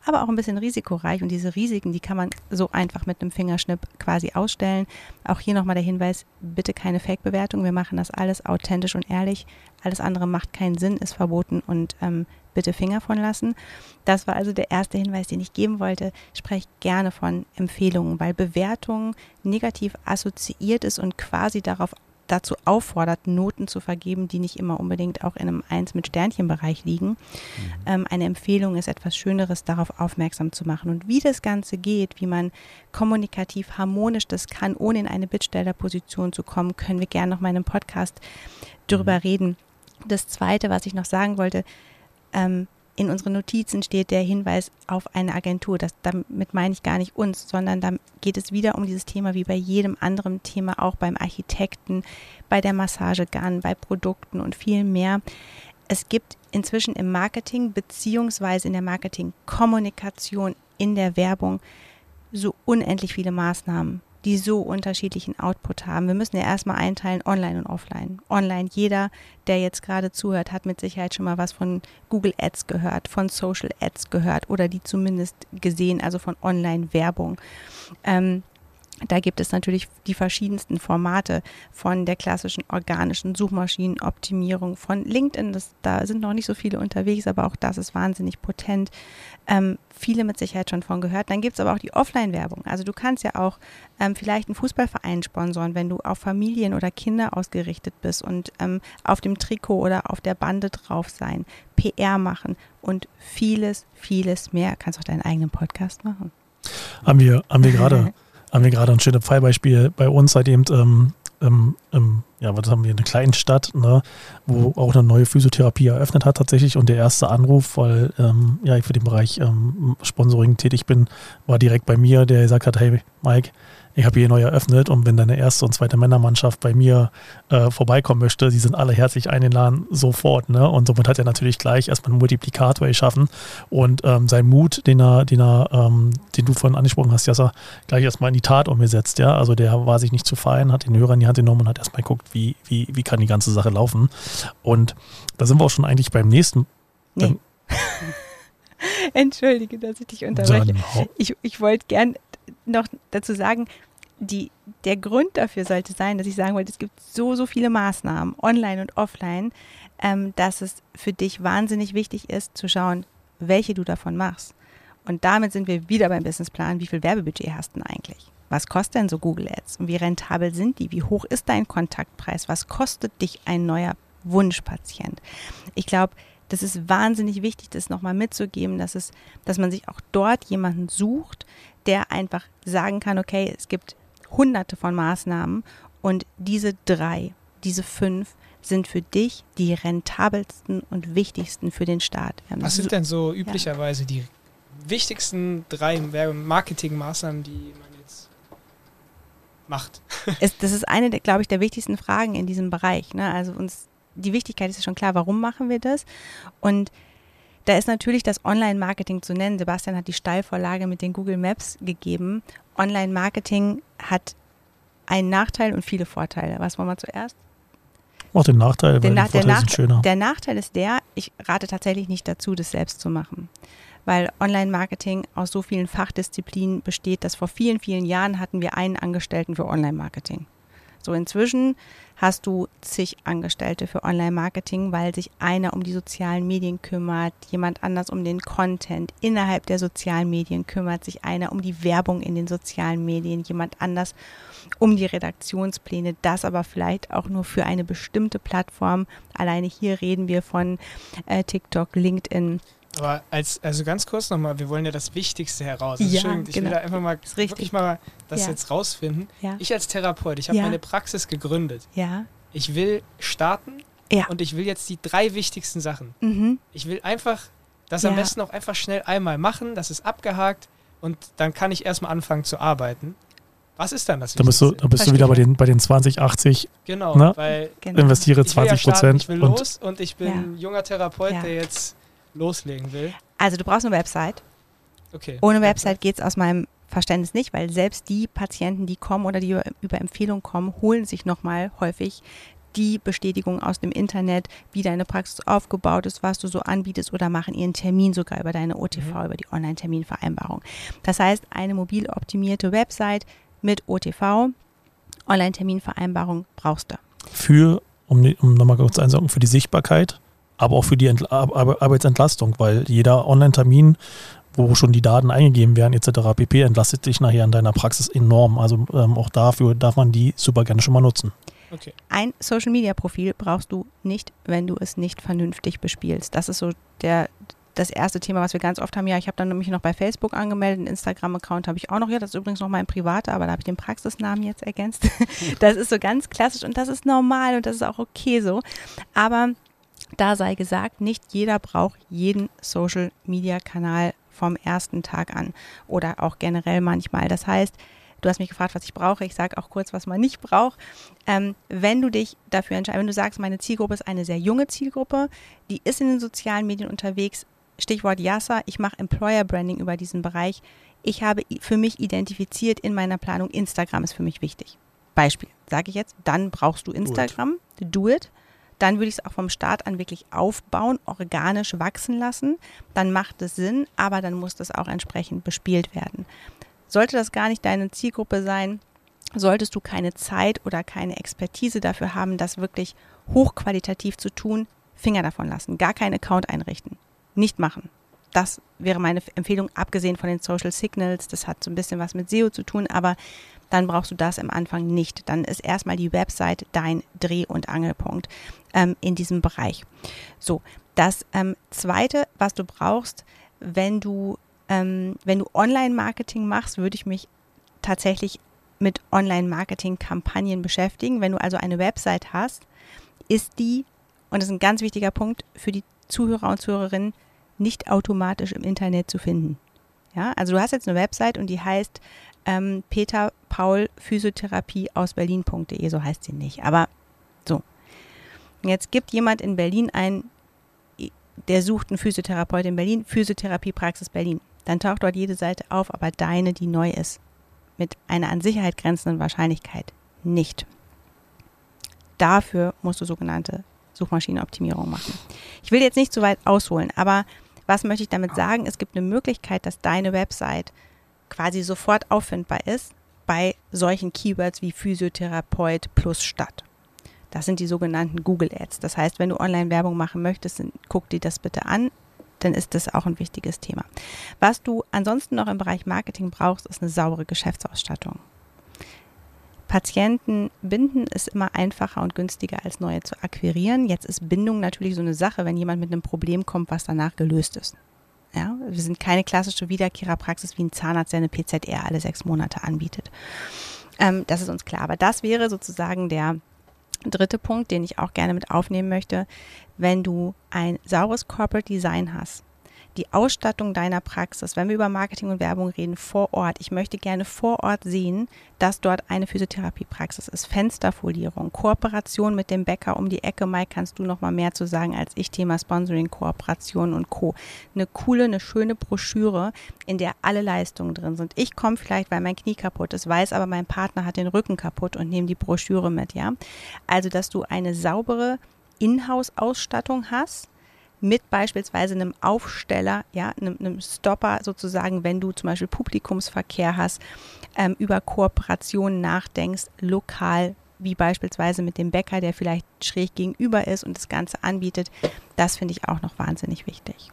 aber auch ein bisschen risikoreich. Und diese Risiken, die kann man so einfach mit einem Fingerschnipp quasi ausstellen. Auch hier nochmal der Hinweis, bitte keine Fake-Bewertung. Wir machen das alles authentisch und ehrlich. Alles andere macht keinen Sinn, ist verboten und ähm, bitte Finger von lassen. Das war also der erste Hinweis, den ich geben wollte. Spreche gerne von Empfehlungen, weil Bewertung negativ assoziiert ist und quasi darauf dazu auffordert, Noten zu vergeben, die nicht immer unbedingt auch in einem eins mit Sternchenbereich liegen. Mhm. Ähm, eine Empfehlung ist etwas Schöneres, darauf aufmerksam zu machen. Und wie das Ganze geht, wie man kommunikativ harmonisch das kann, ohne in eine Bittstellerposition zu kommen, können wir gerne noch mal in einem Podcast drüber mhm. reden. Das Zweite, was ich noch sagen wollte, ähm, in unseren Notizen steht der Hinweis auf eine Agentur. Das, damit meine ich gar nicht uns, sondern da geht es wieder um dieses Thema wie bei jedem anderen Thema, auch beim Architekten, bei der Massagegun, bei Produkten und viel mehr. Es gibt inzwischen im Marketing beziehungsweise in der Marketingkommunikation, in der Werbung so unendlich viele Maßnahmen, die so unterschiedlichen Output haben. Wir müssen ja erstmal einteilen, online und offline. Online, jeder, der jetzt gerade zuhört, hat mit Sicherheit schon mal was von Google Ads gehört, von Social Ads gehört oder die zumindest gesehen, also von Online-Werbung. Ähm, Da gibt es natürlich die verschiedensten Formate von der klassischen organischen Suchmaschinenoptimierung, von LinkedIn, das, da sind noch nicht so viele unterwegs, aber auch das ist wahnsinnig potent. Ähm, viele mit Sicherheit schon von gehört. Dann gibt es aber auch die Offline-Werbung. Also du kannst ja auch ähm, vielleicht einen Fußballverein sponsoren, wenn du auf Familien oder Kinder ausgerichtet bist und ähm, auf dem Trikot oder auf der Bande drauf sein, P R machen und vieles, vieles mehr. Kannst auch deinen eigenen Podcast machen. Haben wir, haben wir gerade... haben wir gerade ein schönes Fallbeispiel bei uns, seitdem, ähm, ähm, ähm, ja, was haben wir, eine Kleinstadt, ne, wo auch eine neue Physiotherapie eröffnet hat tatsächlich und der erste Anruf, weil ähm, ja, ich für den Bereich ähm, Sponsoring tätig bin, war direkt bei mir, der gesagt hat, hey Mike, ich habe hier neu eröffnet und wenn deine erste und zweite Männermannschaft bei mir äh, vorbeikommen möchte, sie sind alle herzlich eingeladen, sofort. Ne? Und somit hat er natürlich gleich erstmal einen Multiplikator geschaffen und ähm, sein Mut, den er, den er, ähm, den du vorhin angesprochen hast, Jassa, gleich erstmal in die Tat umgesetzt. Ja? Also der war sich nicht zu fein, hat den Hörer in die Hand genommen und hat erstmal geguckt, wie, wie, wie kann die ganze Sache laufen. Und da sind wir auch schon eigentlich beim nächsten. Nee. Ähm, Entschuldige, dass ich dich unterbreche. Ich, ich wollte gern noch dazu sagen, die, der Grund dafür sollte sein, dass ich sagen wollte, es gibt so, so viele Maßnahmen, online und offline, ähm, dass es für dich wahnsinnig wichtig ist, zu schauen, welche du davon machst. Und damit sind wir wieder beim Businessplan. Wie viel Werbebudget hast du denn eigentlich? Was kostet denn so Google Ads? Und wie rentabel sind die? Wie hoch ist dein Kontaktpreis? Was kostet dich ein neuer Wunschpatient? Ich glaube, das ist wahnsinnig wichtig, das nochmal mitzugeben, dass es, dass man sich auch dort jemanden sucht, der einfach sagen kann, okay, es gibt hunderte von Maßnahmen und diese drei, diese fünf sind für dich die rentabelsten und wichtigsten für den Start. Was sind denn so üblicherweise ja. die wichtigsten drei Marketingmaßnahmen, die man jetzt macht? Es, das ist eine, glaube ich, der wichtigsten Fragen in diesem Bereich. Ne? Also uns die Wichtigkeit ist schon klar, warum machen wir das? Und da ist natürlich das Online-Marketing zu nennen. Sebastian hat die Steilvorlage mit den Google Maps gegeben. Online-Marketing hat einen Nachteil und viele Vorteile. Was wollen wir zuerst? Auch den Nachteil, weil den die Na- Vorteile der, Nach- sind schöner. Der Nachteil ist der, ich rate tatsächlich nicht dazu, das selbst zu machen. Weil Online-Marketing aus so vielen Fachdisziplinen besteht, dass vor vielen, vielen Jahren hatten wir einen Angestellten für Online-Marketing. So inzwischen hast du zig Angestellte für Online-Marketing, weil sich einer um die sozialen Medien kümmert, jemand anders um den Content. Innerhalb der sozialen Medien kümmert sich einer um die Werbung in den sozialen Medien, jemand anders um die Redaktionspläne, das aber vielleicht auch nur für eine bestimmte Plattform. Alleine hier reden wir von äh, TikTok, LinkedIn. Aber als, also ganz kurz nochmal, wir wollen ja das Wichtigste heraus. Also ja, Entschuldigung, ich genau. will da einfach mal wirklich mal das ja. jetzt rausfinden. Ja. Ich als Therapeut, ich habe ja. meine Praxis gegründet. Ja. Ich will starten ja. und ich will jetzt die drei wichtigsten Sachen. Mhm. Ich will einfach das ja. am besten auch einfach schnell einmal machen, das ist abgehakt und dann kann ich erstmal anfangen zu arbeiten. Was ist dann das Da bist du, da bist du wieder bei den, bei den zwanzig, achtzig. Genau, ne? weil genau. investiere ich will ja zwanzig Prozent. starten, ich will und los und ich bin Ja. ein junger Therapeut, Ja. der jetzt loslegen will. Also du brauchst eine Website. Okay. Ohne Website geht es aus meinem Verständnis nicht, weil selbst die Patienten, die kommen oder die über, über Empfehlung kommen, holen sich nochmal häufig die Bestätigung aus dem Internet, wie deine Praxis aufgebaut ist, was du so anbietest oder machen ihren Termin sogar über deine O T V, mhm. über die Online-Terminvereinbarung. Das heißt, eine mobil optimierte Website mit O T V, Online-Terminvereinbarung brauchst du. Für, um, um nochmal kurz einzusagen, für die Sichtbarkeit, aber auch für die Entla- Ar- Arbeitsentlastung, weil jeder Online-Termin, wo schon die Daten eingegeben werden et cetera pp. Entlastet dich nachher in deiner Praxis enorm. Also ähm, auch dafür darf man die super gerne schon mal nutzen. Okay. Ein Social-Media-Profil brauchst du nicht, wenn du es nicht vernünftig bespielst. Das ist so der, das erste Thema, was wir ganz oft haben. Ja, ich habe dann nämlich noch bei Facebook angemeldet, einen Instagram-Account habe ich auch noch. Ja, das ist übrigens noch mein privater, aber da habe ich den Praxisnamen jetzt ergänzt. Das ist so ganz klassisch und das ist normal und das ist auch okay so. Aber da sei gesagt, nicht jeder braucht jeden Social-Media-Kanal vom ersten Tag an oder auch generell manchmal. Das heißt, du hast mich gefragt, was ich brauche. Ich sage auch kurz, was man nicht braucht. Ähm, wenn du dich dafür entscheidest, wenn du sagst, meine Zielgruppe ist eine sehr junge Zielgruppe, die ist in den sozialen Medien unterwegs, Stichwort Yassa, ich mache Employer Branding über diesen Bereich. Ich habe für mich identifiziert in meiner Planung, Instagram ist für mich wichtig. Beispiel, sage ich jetzt, dann brauchst du Instagram, do it. Dann würde ich es auch vom Start an wirklich aufbauen, organisch wachsen lassen. Dann macht es Sinn, aber dann muss das auch entsprechend bespielt werden. Sollte das gar nicht deine Zielgruppe sein, solltest du keine Zeit oder keine Expertise dafür haben, das wirklich hochqualitativ zu tun, Finger davon lassen. Gar keinen Account einrichten. Nicht machen. Das wäre meine Empfehlung, abgesehen von den Social Signals. Das hat so ein bisschen was mit S E O zu tun, aber dann brauchst du das am Anfang nicht. Dann ist erstmal die Website dein Dreh- und Angelpunkt ähm, in diesem Bereich. So, das ähm, Zweite, was du brauchst, wenn du, ähm, wenn du Online-Marketing machst, würde ich mich tatsächlich mit Online-Marketing-Kampagnen beschäftigen. Wenn du also eine Website hast, ist die, und das ist ein ganz wichtiger Punkt für die Zuhörer und Zuhörerinnen, nicht automatisch im Internet zu finden. Ja, also du hast jetzt eine Website und die heißt ähm, Peter Paul Physiotherapie aus Berlin punkt de, so heißt sie nicht, aber so. Jetzt gibt jemand in Berlin ein, der sucht einen Physiotherapeut in Berlin, Physiotherapiepraxis Berlin. Dann taucht dort jede Seite auf, aber deine, die neu ist, mit einer an Sicherheit grenzenden Wahrscheinlichkeit nicht. Dafür musst du sogenannte Suchmaschinenoptimierung machen. Ich will jetzt nicht zu weit ausholen, aber was möchte ich damit sagen? Es gibt eine Möglichkeit, dass deine Website quasi sofort auffindbar ist bei solchen Keywords wie Physiotherapeut plus Stadt. Das sind die sogenannten Google Ads. Das heißt, wenn du Online-Werbung machen möchtest, dann guck dir das bitte an, dann ist das auch ein wichtiges Thema. Was du ansonsten noch im Bereich Marketing brauchst, ist eine saubere Geschäftsausstattung. Patienten binden ist immer einfacher und günstiger als neue zu akquirieren. Jetzt ist Bindung natürlich so eine Sache, wenn jemand mit einem Problem kommt, was danach gelöst ist. Ja, wir sind keine klassische Wiederkehrerpraxis wie ein Zahnarzt, der eine P Z R alle sechs Monate anbietet. Ähm, das ist uns klar. Aber das wäre sozusagen der dritte Punkt, den ich auch gerne mit aufnehmen möchte. Wenn du ein sauberes Corporate Design hast, die Ausstattung deiner Praxis, wenn wir über Marketing und Werbung reden, vor Ort. Ich möchte gerne vor Ort sehen, dass dort eine Physiotherapiepraxis ist. Fensterfolierung, Kooperation mit dem Bäcker um die Ecke. Mike, kannst du noch mal mehr zu sagen als ich, Thema Sponsoring, Kooperation und Co. Eine coole, eine schöne Broschüre, in der alle Leistungen drin sind. Ich komme vielleicht, weil mein Knie kaputt ist, weiß aber, mein Partner hat den Rücken kaputt und nehme die Broschüre mit, ja. Also, dass du eine saubere Inhouse-Ausstattung hast, mit beispielsweise einem Aufsteller, ja, einem, einem Stopper sozusagen, wenn du zum Beispiel Publikumsverkehr hast, ähm, über Kooperationen nachdenkst, lokal, wie beispielsweise mit dem Bäcker, der vielleicht schräg gegenüber ist und das Ganze anbietet. Das finde ich auch noch wahnsinnig wichtig.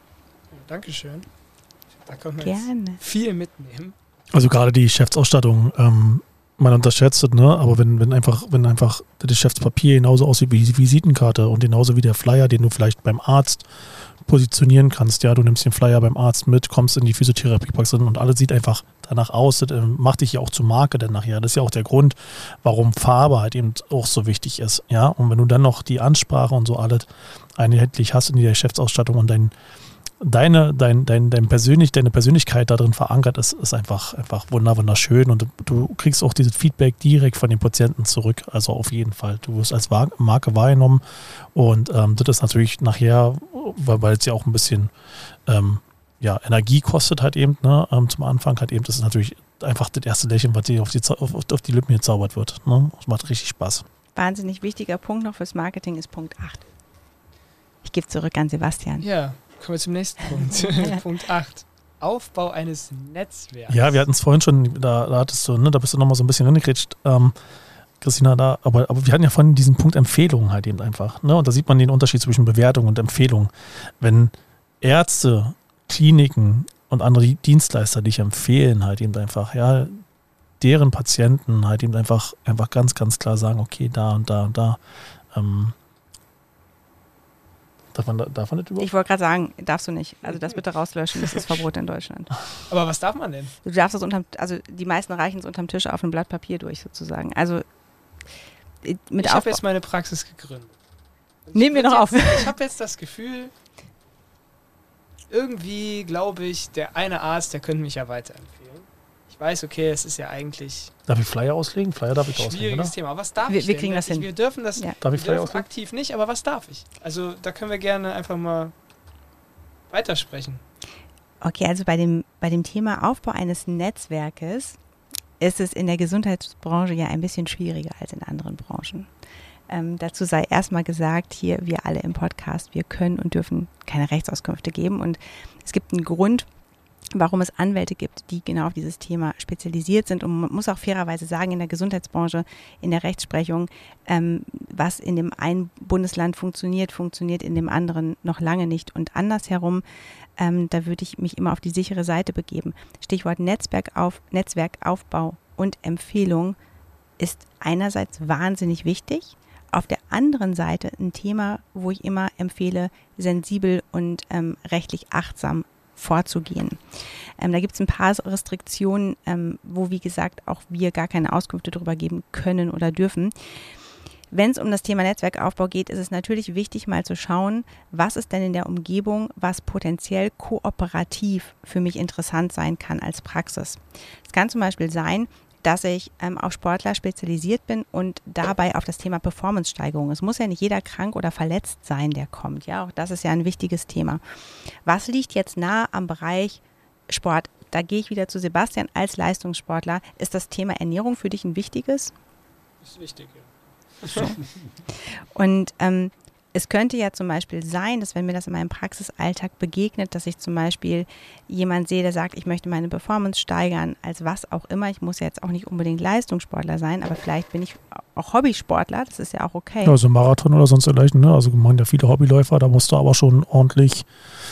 Dankeschön. Da kann man Gerne. jetzt viel mitnehmen. Also gerade die Geschäftsausstattung, ähm, man unterschätzt es, ne? Aber wenn, wenn einfach, wenn einfach das Geschäftspapier genauso aussieht wie die Visitenkarte und genauso wie der Flyer, den du vielleicht beim Arzt positionieren kannst, ja, du nimmst den Flyer beim Arzt mit, kommst in die Physiotherapiepraxis und alles sieht einfach danach aus, das macht dich ja auch zur Marke dann nachher. Das ist ja auch der Grund, warum Farbe halt eben auch so wichtig ist, ja. Und wenn du dann noch die Ansprache und so alles einheitlich hast in der Geschäftsausstattung und dein Deine, dein, dein, dein persönlich, deine Persönlichkeit da drin verankert ist, ist einfach, einfach wunderschön und du kriegst auch dieses Feedback direkt von den Patienten zurück, also auf jeden Fall. Du wirst als Marke wahrgenommen und ähm, das ist natürlich nachher, weil, weil es ja auch ein bisschen ähm, ja, Energie kostet halt eben, ne, ähm, zum Anfang halt eben, das ist natürlich einfach das erste Lächeln, was dir auf die, auf, auf die Lippen gezaubert wird. Ne? Das macht richtig Spaß. wahnsinnig wichtiger Punkt noch fürs Marketing ist Punkt acht. Ich gebe zurück an Sebastian. Ja, kommen wir zum nächsten Punkt. Punkt acht. Aufbau eines Netzwerks. Ja, wir hatten es vorhin schon, da, da hattest du, ne, da bist du nochmal so ein bisschen reingekretscht, ähm, Christina, da, aber, aber wir hatten ja vorhin diesen Punkt Empfehlungen halt eben einfach. Ne? Und da sieht man den Unterschied zwischen Bewertung und Empfehlung. Wenn Ärzte, Kliniken und andere Dienstleister dich empfehlen, halt eben einfach, ja, deren Patienten halt eben einfach, einfach ganz, ganz klar sagen, okay, da und da und da. Ähm, darf man, darf man das überhaupt? Ich wollte gerade sagen, darfst du nicht. Also das bitte rauslöschen, das ist Verbot in Deutschland. Aber was darf man denn? Du darfst das unterm, also die meisten reichen es unterm Tisch auf ein Blatt Papier durch sozusagen. Also mit ich habe jetzt meine Praxis gegründet. Nehmen wir noch auf. Ich habe jetzt das Gefühl, irgendwie glaube ich, der eine Arzt, der könnte mich ja weiterempfehlen. Ich weiß, okay, es ist ja eigentlich Darf ich Flyer auslegen? Flyer darf ich auslegen, schwieriges oder? Thema. Aber was darf Wir- ich wir denn? kriegen das ich, hin. Wir dürfen das Ja. Darf ich wir Flyer dürfen auslegen? aktiv nicht, aber was darf ich? Also da können wir gerne einfach mal weitersprechen. Okay, also bei dem, bei dem Thema Aufbau eines Netzwerkes ist es in der Gesundheitsbranche ja ein bisschen schwieriger als in anderen Branchen. Ähm, dazu sei erstmal gesagt, hier wir alle im Podcast, wir können und dürfen keine Rechtsauskünfte geben und es gibt einen Grund, warum es Anwälte gibt, die genau auf dieses Thema spezialisiert sind. Und man muss auch fairerweise sagen, in der Gesundheitsbranche, in der Rechtsprechung, ähm, was in dem einen Bundesland funktioniert, funktioniert in dem anderen noch lange nicht. Und andersherum, ähm, da würde ich mich immer auf die sichere Seite begeben. Stichwort Netzwerkauf, Netzwerkaufbau und Empfehlung ist einerseits wahnsinnig wichtig. Auf der anderen Seite ein Thema, wo ich immer empfehle, sensibel und ähm, rechtlich achtsam vorzugehen. Ähm, da gibt es ein paar Restriktionen, ähm, wo, wie gesagt, auch wir gar keine Auskünfte darüber geben können oder dürfen. Wenn es um das Thema Netzwerkaufbau geht, ist es natürlich wichtig, mal zu schauen, was ist denn in der Umgebung, was potenziell kooperativ für mich interessant sein kann als Praxis. Es kann zum Beispiel sein, dass ich ähm, auf Sportler spezialisiert bin und dabei auf das Thema Performance-Steigerung. Es muss ja nicht jeder krank oder verletzt sein, der kommt. Ja, auch das ist ja ein wichtiges Thema. Was liegt jetzt nah am Bereich Sport? Da gehe ich wieder zu Sebastian als Leistungssportler. Ist das Thema Ernährung für dich ein wichtiges? Das ist wichtig, ja. So. Und ähm, es könnte ja zum Beispiel sein, dass wenn mir das in meinem Praxisalltag begegnet, dass ich zum Beispiel jemand sehe, der sagt, ich möchte meine Performance steigern, als was auch immer. Ich muss ja jetzt auch nicht unbedingt Leistungssportler sein, aber vielleicht bin ich auch Hobbysportler, das ist ja auch okay. Ja, also Marathon oder sonst dergleichen, ne? Also man ja viele Hobbyläufer, da musst du aber schon ordentlich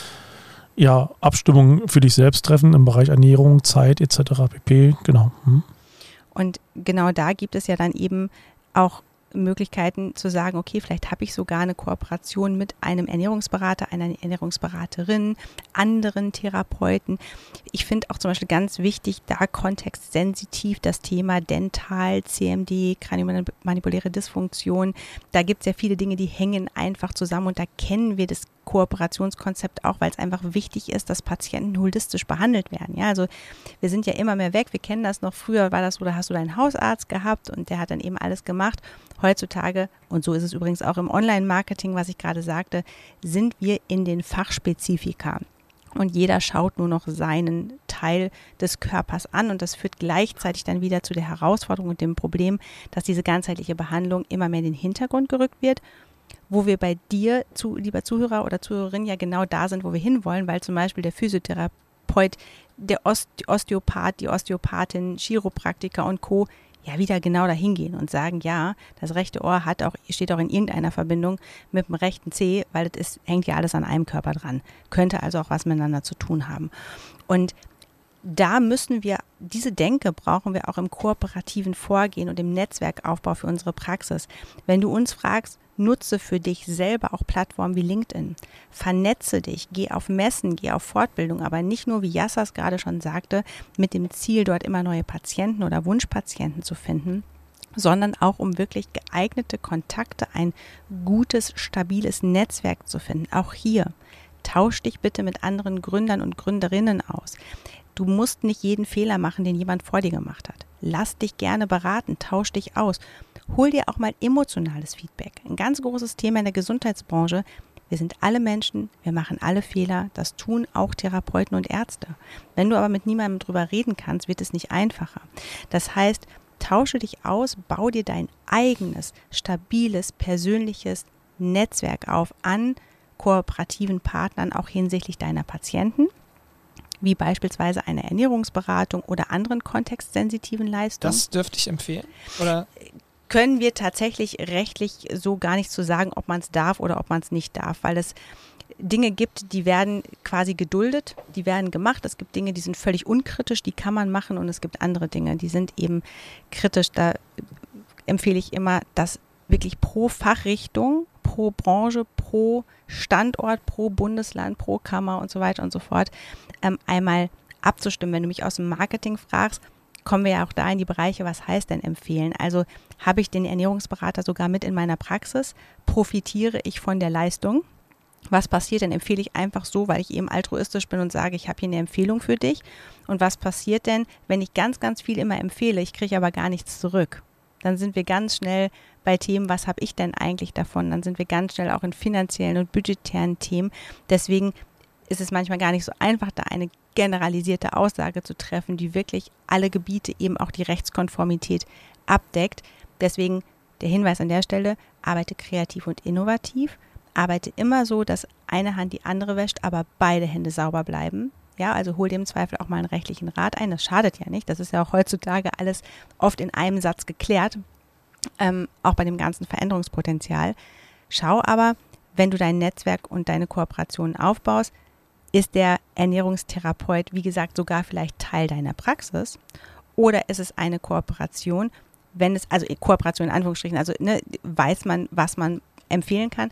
ja, Abstimmungen für dich selbst treffen im Bereich Ernährung, Zeit et cetera pp. Genau. Hm. Und genau da gibt es ja dann eben auch Möglichkeiten zu sagen, okay, vielleicht habe ich sogar eine Kooperation mit einem Ernährungsberater, einer Ernährungsberaterin, anderen Therapeuten. Ich finde auch zum Beispiel ganz wichtig, da kontextsensitiv das Thema Dental, C M D, kraniomandibuläre Dysfunktion. Da gibt es ja viele Dinge, die hängen einfach zusammen und da kennen wir das Kooperationskonzept auch, weil es einfach wichtig ist, dass Patienten holistisch behandelt werden. Ja, also wir sind ja immer mehr weg. Wir kennen das noch. Früher war das so, da hast du deinen Hausarzt gehabt und der hat dann eben alles gemacht. Heutzutage, und so ist es übrigens auch im Online-Marketing, was ich gerade sagte, sind wir in den Fachspezifika. Und jeder schaut nur noch seinen Teil des Körpers an und das führt gleichzeitig dann wieder zu der Herausforderung und dem Problem, dass diese ganzheitliche Behandlung immer mehr in den Hintergrund gerückt wird, wo wir bei dir, zu, lieber Zuhörer oder Zuhörerin, ja genau da sind, wo wir hinwollen, weil zum Beispiel der Physiotherapeut, der Oste- Osteopath, die Osteopathin, Chiropraktiker und Co. ja wieder genau dahin gehen und sagen, ja, das rechte Ohr hat auch, steht auch in irgendeiner Verbindung mit dem rechten Zeh, weil das ist, hängt ja alles an einem Körper dran. Könnte also auch was miteinander zu tun haben. Und da müssen wir, diese Denke brauchen wir auch im kooperativen Vorgehen und im Netzwerkaufbau für unsere Praxis. Wenn du uns fragst, nutze für dich selber auch Plattformen wie LinkedIn. Vernetze dich, geh auf Messen, geh auf Fortbildung, aber nicht nur, wie Yassas gerade schon sagte, mit dem Ziel, dort immer neue Patienten oder Wunschpatienten zu finden, sondern auch um wirklich geeignete Kontakte, ein gutes, stabiles Netzwerk zu finden. Auch hier, tausch dich bitte mit anderen Gründern und Gründerinnen aus. Du musst nicht jeden Fehler machen, den jemand vor dir gemacht hat. Lass dich gerne beraten, tausch dich aus. Hol dir auch mal emotionales Feedback. Ein ganz großes Thema in der Gesundheitsbranche. Wir sind alle Menschen, wir machen alle Fehler. Das tun auch Therapeuten und Ärzte. Wenn du aber mit niemandem drüber reden kannst, wird es nicht einfacher. Das heißt, tausche dich aus, bau dir dein eigenes, stabiles, persönliches Netzwerk auf an kooperativen Partnern, auch hinsichtlich deiner Patienten, wie beispielsweise eine Ernährungsberatung oder anderen kontextsensitiven Leistungen. Das dürfte ich empfehlen? Oder? Können wir tatsächlich rechtlich so gar nicht zu sagen, ob man es darf oder ob man es nicht darf, weil es Dinge gibt, die werden quasi geduldet, die werden gemacht. Es gibt Dinge, die sind völlig unkritisch, die kann man machen, und es gibt andere Dinge, die sind eben kritisch. Da empfehle ich immer, das wirklich pro Fachrichtung, pro Branche, pro Standort, pro Bundesland, pro Kammer und so weiter und so fort ähm, einmal abzustimmen. Wenn du mich aus dem Marketing fragst, kommen wir ja auch da in die Bereiche, was heißt denn empfehlen? Also habe ich den Ernährungsberater sogar mit in meiner Praxis? Profitiere ich von der Leistung? Was passiert denn? Empfehle ich einfach so, weil ich eben altruistisch bin und sage, ich habe hier eine Empfehlung für dich? Und was passiert denn, wenn ich ganz, ganz viel immer empfehle, ich kriege aber gar nichts zurück? Dann sind wir ganz schnell bei Themen, was habe ich denn eigentlich davon? Dann sind wir ganz schnell auch in finanziellen und budgetären Themen. Deswegen ist es manchmal gar nicht so einfach, da eine generalisierte Aussage zu treffen, die wirklich alle Gebiete, eben auch die Rechtskonformität abdeckt. Deswegen der Hinweis an der Stelle, arbeite kreativ und innovativ, arbeite immer so, dass eine Hand die andere wäscht, aber beide Hände sauber bleiben. Ja, also hol dir im Zweifel auch mal einen rechtlichen Rat ein, das schadet ja nicht. Das ist ja auch heutzutage alles oft in einem Satz geklärt, ähm, auch bei dem ganzen Veränderungspotenzial. Schau aber, wenn du dein Netzwerk und deine Kooperationen aufbaust, ist der Ernährungstherapeut, wie gesagt, sogar vielleicht Teil deiner Praxis, oder ist es eine Kooperation, wenn es, also Kooperation in Anführungsstrichen, also ne, weiß man, was man empfehlen kann.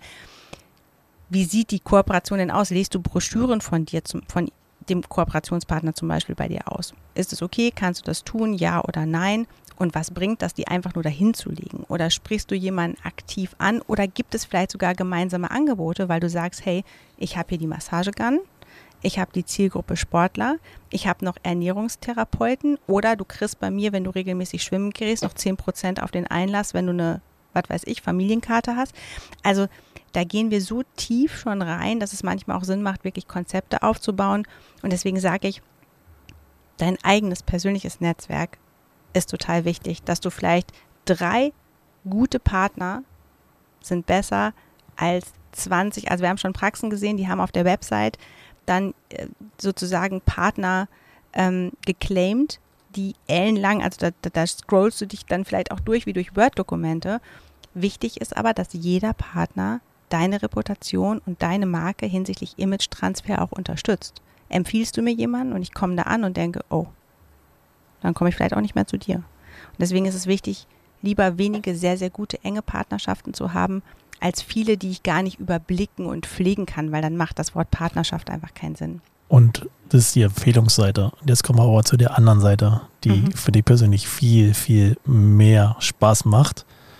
Wie sieht die Kooperation denn aus? Lest du Broschüren von dir, zum, von dem Kooperationspartner zum Beispiel bei dir aus? Ist es okay? Kannst du das tun? Ja oder nein? Und was bringt das, die einfach nur dahin zu legen? Oder sprichst du jemanden aktiv an? Oder gibt es vielleicht sogar gemeinsame Angebote, weil du sagst, hey, ich habe hier die Massagegun, ich habe die Zielgruppe Sportler, ich habe noch Ernährungstherapeuten, oder du kriegst bei mir, wenn du regelmäßig schwimmen gehst, noch zehn Prozent auf den Einlass, wenn du eine, was weiß ich, Familienkarte hast. Also da gehen wir so tief schon rein, dass es manchmal auch Sinn macht, wirklich Konzepte aufzubauen. Und deswegen sage ich, dein eigenes persönliches Netzwerk ist total wichtig, dass du vielleicht drei gute Partner sind besser als zwanzig, also wir haben schon Praxen gesehen, die haben auf der Website dann äh, sozusagen Partner ähm, geclaimed, die ellenlang, also da, da, da scrollst du dich dann vielleicht auch durch wie durch Word-Dokumente. Wichtig ist aber, dass jeder Partner deine Reputation und deine Marke hinsichtlich Image-Transfer auch unterstützt. Empfiehlst du mir jemanden und ich komme da an und denke, oh, dann komme ich vielleicht auch nicht mehr zu dir. Und deswegen ist es wichtig, lieber wenige sehr, sehr gute, enge Partnerschaften zu haben, als viele, die ich gar nicht überblicken und pflegen kann, weil dann macht das Wort Partnerschaft einfach keinen Sinn. Und das ist die Empfehlungsseite. Und jetzt kommen wir aber zu der anderen Seite, die mhm. für dich persönlich viel, viel mehr Spaß macht.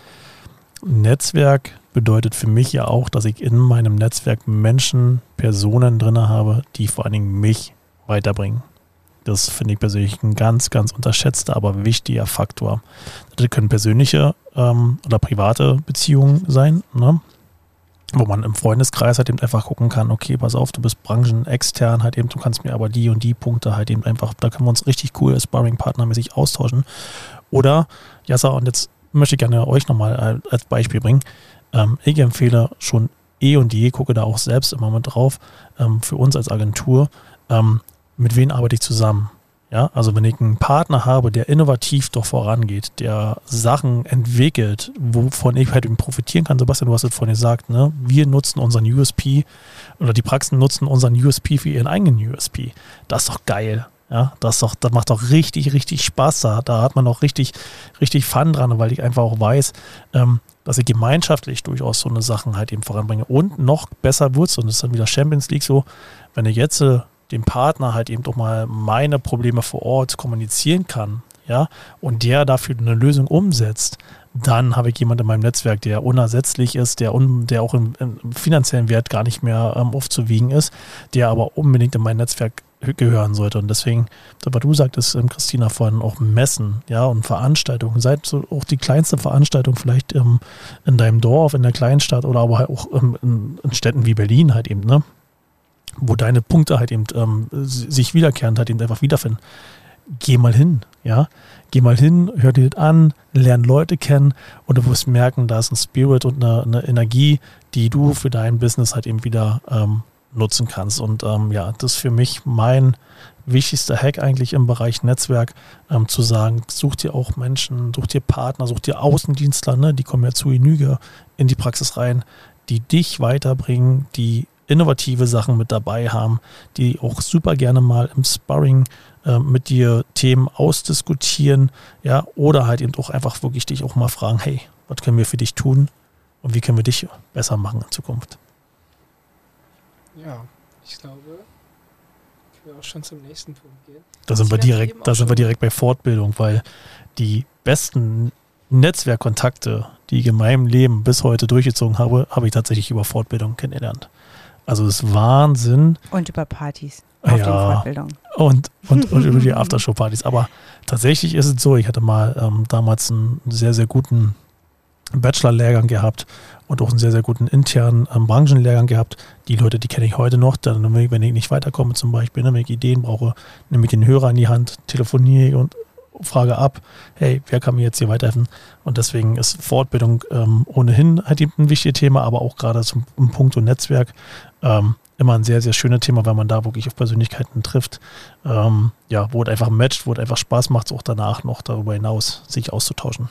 Netzwerk bedeutet für mich ja auch, dass ich in meinem Netzwerk Menschen, Personen drin habe, die vor allen Dingen mich weiterbringen. Das finde ich persönlich ein ganz, ganz unterschätzter, aber wichtiger Faktor. Das können persönliche ähm, oder private Beziehungen sein, ne? Wo man im Freundeskreis halt eben einfach gucken kann, okay, pass auf, du bist branchenextern, halt eben, du kannst mir aber die und die Punkte halt eben einfach, da können wir uns richtig cool Sparring-Partnermäßig austauschen. Oder, Jassa, und jetzt möchte ich gerne euch nochmal als Beispiel bringen. Ähm, ich empfehle schon eh und je, gucke da auch selbst immer mit drauf, ähm, für uns als Agentur, ähm, mit wem arbeite ich zusammen? Ja, also wenn ich einen Partner habe, der innovativ doch vorangeht, der Sachen entwickelt, wovon ich halt eben profitieren kann. Sebastian, du hast es vorhin gesagt, ne? Wir nutzen unseren U S P oder die Praxen nutzen unseren U S P für ihren eigenen U S P. Das ist doch geil. Ja, das, ist doch, das macht doch richtig, richtig Spaß da. Da hat man auch richtig, richtig Fun dran, weil ich einfach auch weiß, ähm, dass ich gemeinschaftlich durchaus so eine Sachen halt eben voranbringe. Und noch besser wird's, und das ist dann wieder Champions League so, wenn ich jetzt äh, dem Partner halt eben doch mal meine Probleme vor Ort kommunizieren kann, ja, und der dafür eine Lösung umsetzt, dann habe ich jemanden in meinem Netzwerk, der unersetzlich ist, der, un, der auch im, im finanziellen Wert gar nicht mehr ähm, aufzuwiegen ist, der aber unbedingt in mein Netzwerk gehören sollte. Und deswegen, was du sagtest, ähm, Christina, vorhin auch Messen, ja, und Veranstaltungen, seid so auch die kleinste Veranstaltung vielleicht ähm, in deinem Dorf, in der Kleinstadt oder aber halt auch ähm, in, in Städten wie Berlin halt eben, ne, wo deine Punkte halt eben ähm, sich wiederkehrend halt eben einfach wiederfinden. Geh mal hin, Ja, geh mal hin, hör dir das an, lern Leute kennen und du wirst merken, da ist ein Spirit und eine, eine Energie, die du für dein Business halt eben wieder ähm, nutzen kannst. Und ähm, ja, das ist für mich mein wichtigster Hack eigentlich im Bereich Netzwerk, ähm, zu sagen, such dir auch Menschen, such dir Partner, such dir Außendienstler, ne, die kommen ja zu Genüge in die Praxis rein, die dich weiterbringen, die innovative Sachen mit dabei haben, die auch super gerne mal im Sparring äh, mit dir Themen ausdiskutieren, ja, oder halt eben auch einfach wirklich dich auch mal fragen, hey, was können wir für dich tun und wie können wir dich besser machen in Zukunft? Ja, ich glaube, können wir auch schon zum nächsten Punkt gehen. Da sind wir direkt, da sind wir direkt bei Fortbildung, weil die besten Netzwerkkontakte, die ich in meinem Leben bis heute durchgezogen habe, habe ich tatsächlich über Fortbildung kennengelernt. Also das ist Wahnsinn. Und über Partys auf ja, den Fortbildungen. Und, und, und über die Aftershow-Partys. Aber tatsächlich ist es so, ich hatte mal ähm, damals einen sehr, sehr guten Bachelor-Lehrgang gehabt und auch einen sehr, sehr guten internen ähm, Branchenlehrgang gehabt. Die Leute, die kenne ich heute noch. Dann, wenn ich nicht weiterkomme zum Beispiel, ne, wenn ich Ideen brauche, nehme ich den Hörer in die Hand, telefoniere und frage ab, hey, wer kann mir jetzt hier weiterhelfen? Und deswegen ist Fortbildung ähm, ohnehin halt eben ein wichtiges Thema, aber auch gerade zum Punkt und Netzwerk ähm, immer ein sehr, sehr schönes Thema, weil man da wirklich auf Persönlichkeiten trifft, ähm, ja, wo es einfach matcht, wo es einfach Spaß macht, auch danach noch darüber hinaus sich auszutauschen.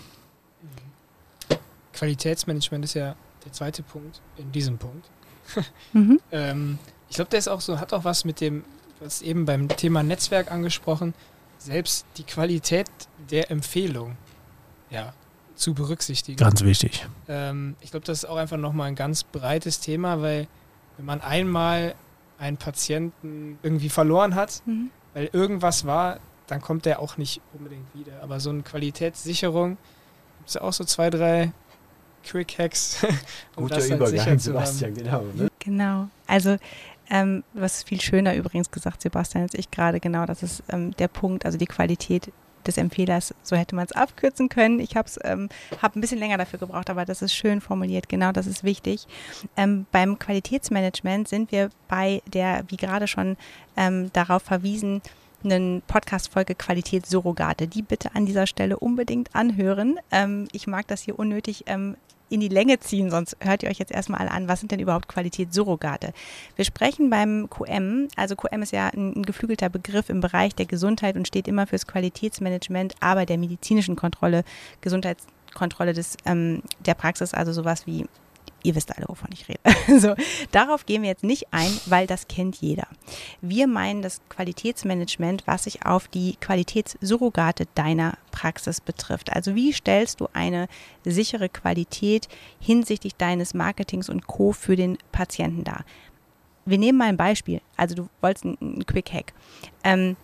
Qualitätsmanagement ist ja der zweite Punkt in diesem Punkt. Mhm. ähm, ich glaube, der ist auch so, hat auch was mit dem, du hast eben beim Thema Netzwerk angesprochen, selbst die Qualität der Empfehlung ja, zu berücksichtigen. Ganz wichtig. Ähm, ich glaube, das ist auch einfach nochmal ein ganz breites Thema, weil wenn man einmal einen Patienten irgendwie verloren hat, Mhm. weil irgendwas war, dann kommt der auch nicht unbedingt wieder. Aber so eine Qualitätssicherung, gibt es ja auch so zwei, drei Quick-Hacks, um Guter das halt Übergang, sicher zu haben. Sebastian, genau. Ne? Genau. Also ähm, du hast viel schöner übrigens gesagt, Sebastian, als ich gerade. Genau, das ist ähm, der Punkt, also die Qualität des Empfehlers, so hätte man es abkürzen können. Ich habe es ähm, hab ein bisschen länger dafür gebraucht, aber das ist schön formuliert. Genau, das ist wichtig. Ähm, beim Qualitätsmanagement sind wir bei der, wie gerade schon ähm, darauf verwiesen, eine Podcast-Folge Qualitätssurrogate. Die bitte an dieser Stelle unbedingt anhören. Ähm, ich mag das hier unnötig ähm, in die Länge ziehen, sonst hört ihr euch jetzt erstmal alle an, was sind denn überhaupt Qualitätssurrogate? Wir sprechen beim Q M, also Q M ist ja ein, ein geflügelter Begriff im Bereich der Gesundheit und steht immer fürs Qualitätsmanagement, aber der medizinischen Kontrolle, Gesundheitskontrolle des, ähm, der Praxis, also sowas wie, ihr wisst alle, wovon ich rede. So, darauf gehen wir jetzt nicht ein, weil das kennt jeder. Wir meinen das Qualitätsmanagement, was sich auf die Qualitätssurrogate deiner Praxis betrifft. Also wie stellst du eine sichere Qualität hinsichtlich deines Marketings und Co. für den Patienten dar? Wir nehmen mal ein Beispiel. Also du wolltest einen Quick Hack. Ähm,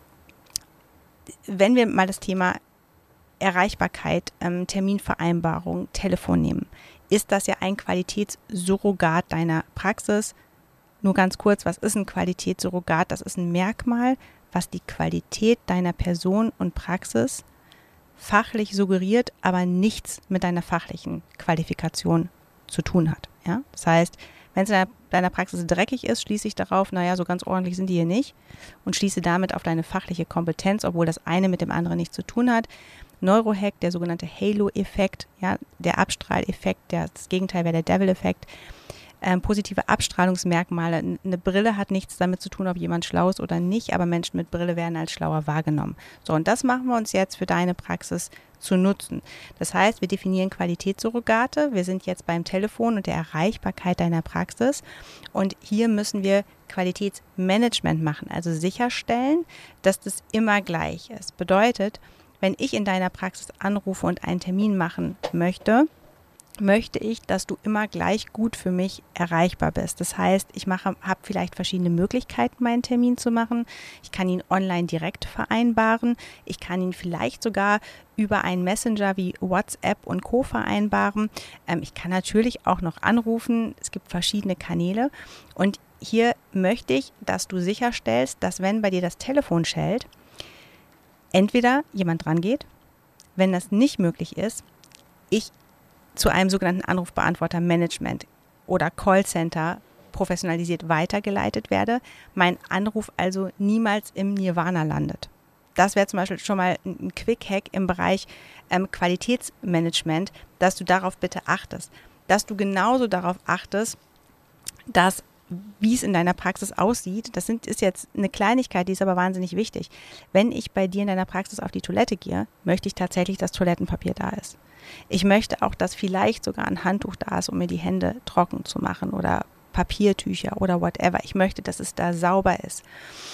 wenn wir mal das Thema Erreichbarkeit, ähm, Terminvereinbarung, Telefon nehmen, ist das ja ein Qualitätssurrogat deiner Praxis. Nur ganz kurz, was ist ein Qualitätssurrogat? Das ist ein Merkmal, was die Qualität deiner Person und Praxis fachlich suggeriert, aber nichts mit deiner fachlichen Qualifikation zu tun hat. Ja? Das heißt, wenn es in deiner Praxis dreckig ist, schließe ich darauf, naja, so ganz ordentlich sind die hier nicht und schließe damit auf deine fachliche Kompetenz, obwohl das eine mit dem anderen nichts zu tun hat. Neurohack, der sogenannte Halo-Effekt, ja, der Abstrahleffekt, der, das Gegenteil wäre der Devil-Effekt. Ähm, positive Abstrahlungsmerkmale. Eine Brille hat nichts damit zu tun, ob jemand schlau ist oder nicht, aber Menschen mit Brille werden als schlauer wahrgenommen. So, und das machen wir uns jetzt für deine Praxis zu nutzen. Das heißt, wir definieren Qualitätssurrogate. Wir sind jetzt beim Telefon und der Erreichbarkeit deiner Praxis. Und hier müssen wir Qualitätsmanagement machen, also sicherstellen, dass das immer gleich ist. Bedeutet, wenn ich in deiner Praxis anrufe und einen Termin machen möchte, möchte ich, dass du immer gleich gut für mich erreichbar bist. Das heißt, ich mache, habe vielleicht verschiedene Möglichkeiten, meinen Termin zu machen. Ich kann ihn online direkt vereinbaren. Ich kann ihn vielleicht sogar über einen Messenger wie WhatsApp und Co. vereinbaren. Ähm, ich kann natürlich auch noch anrufen. Es gibt verschiedene Kanäle. Und hier möchte ich, dass du sicherstellst, dass wenn bei dir das Telefon schellt, entweder jemand dran geht, wenn das nicht möglich ist, ich zu einem sogenannten Anrufbeantworter-Management oder Callcenter professionalisiert weitergeleitet werde, mein Anruf also niemals im Nirvana landet. das wäre zum Beispiel schon mal ein Quick-Hack im Bereich ähm, Qualitätsmanagement, dass du darauf bitte achtest. Dass du genauso darauf achtest, dass, wie es in deiner Praxis aussieht, das sind, ist jetzt eine Kleinigkeit, die ist aber wahnsinnig wichtig. Wenn ich bei dir in deiner Praxis auf die Toilette gehe, möchte ich tatsächlich, dass Toilettenpapier da ist. Ich möchte auch, dass vielleicht sogar ein Handtuch da ist, um mir die Hände trocken zu machen oder Papiertücher oder whatever. Ich möchte, dass es da sauber ist.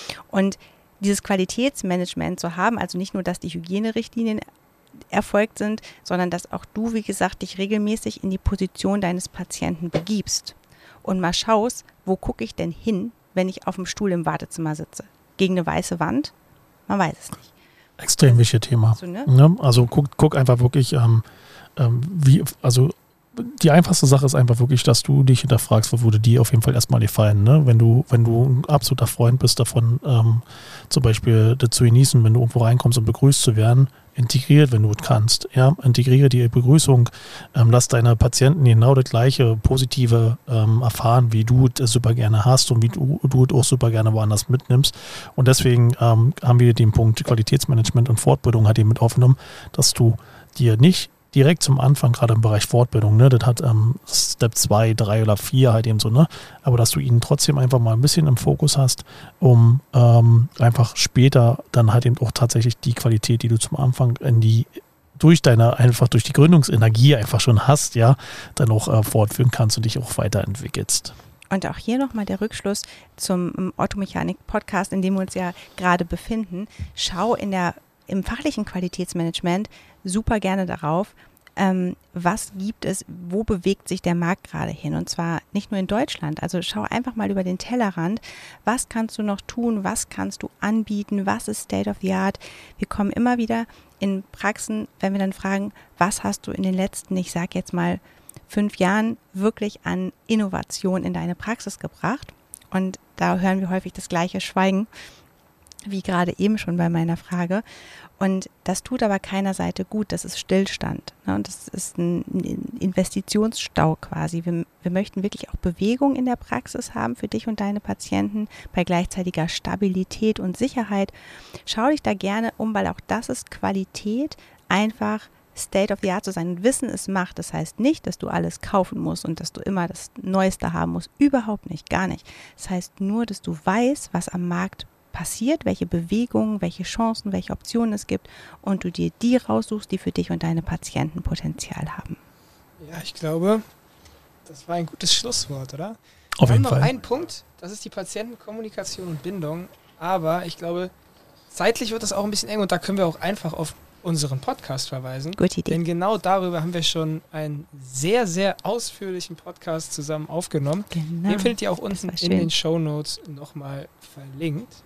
Und dieses Qualitätsmanagement zu haben, also nicht nur, dass die Hygienerichtlinien erfolgt sind, sondern dass auch du, wie gesagt, dich regelmäßig in die Position deines Patienten begibst und mal schaust, wo gucke ich denn hin, wenn ich auf dem Stuhl im Wartezimmer sitze? Gegen eine weiße Wand? Man weiß es nicht. Extrem wichtiges Thema. So, ne? Ja, also guck, guck einfach wirklich, ähm, ähm, wie, also die einfachste Sache ist einfach wirklich, dass du dich hinterfragst, wo würde dir auf jeden Fall erstmal gefallen, ne? Wenn du, wenn du ein absoluter Freund bist davon, ähm, zum Beispiel zu genießen, wenn du irgendwo reinkommst und begrüßt zu werden, integriert, wenn du es kannst, ja, integriere die Begrüßung, ähm, lass deine Patienten genau das gleiche Positive ähm, erfahren, wie du es super gerne hast und wie du, du es auch super gerne woanders mitnimmst. Und deswegen ähm, haben wir den Punkt Qualitätsmanagement und Fortbildung halt eben mit aufgenommen, dass du dir nicht direkt zum Anfang, gerade im Bereich Fortbildung, ne, das hat ähm, Step zwei, drei oder vier halt eben so, ne, aber dass du ihn trotzdem einfach mal ein bisschen im Fokus hast, um ähm, einfach später dann halt eben auch tatsächlich die Qualität, die du zum Anfang in die, durch deine, einfach durch die Gründungsenergie einfach schon hast, ja, dann auch äh, fortführen kannst und dich auch weiterentwickelst. Und auch hier nochmal der Rückschluss zum Ottomechanik-Podcast, in dem wir uns ja gerade befinden. Schau in der im fachlichen Qualitätsmanagement super gerne darauf, ähm, was gibt es, wo bewegt sich der Markt gerade hin, und zwar nicht nur in Deutschland. Also schau einfach mal über den Tellerrand, was kannst du noch tun, was kannst du anbieten, was ist State of the Art. Wir kommen immer wieder in Praxen, wenn wir dann fragen, was hast du in den letzten, ich sage jetzt mal, fünf Jahren wirklich an Innovation in deine Praxis gebracht, und da hören wir häufig das gleiche Schweigen, wie gerade eben schon bei meiner Frage. Und das tut aber keiner Seite gut, das ist Stillstand. Ne? Und das ist ein Investitionsstau quasi. Wir, wir möchten wirklich auch Bewegung in der Praxis haben für dich und deine Patienten bei gleichzeitiger Stabilität und Sicherheit. Schau dich da gerne um, weil auch das ist Qualität, einfach State of the Art zu sein. Und Wissen ist Macht. Das heißt nicht, dass du alles kaufen musst und dass du immer das Neueste haben musst. Überhaupt nicht, gar nicht. Das heißt nur, dass du weißt, was am Markt passiert. passiert, welche Bewegungen, welche Chancen, welche Optionen es gibt, und du dir die raussuchst, die für dich und deine Patienten Potenzial haben. Ja, ich glaube, das war ein gutes Schlusswort, oder? Auf Wir jeden haben noch Fall. einen Punkt, das ist die Patientenkommunikation und Bindung, aber ich glaube, zeitlich wird das auch ein bisschen eng, und da können wir auch einfach auf unseren Podcast verweisen. Gute Idee. Denn genau darüber haben wir schon einen sehr, sehr ausführlichen Podcast zusammen aufgenommen. Genau. Den findet ihr auch Das unten war in schön. den Shownotes nochmal verlinkt.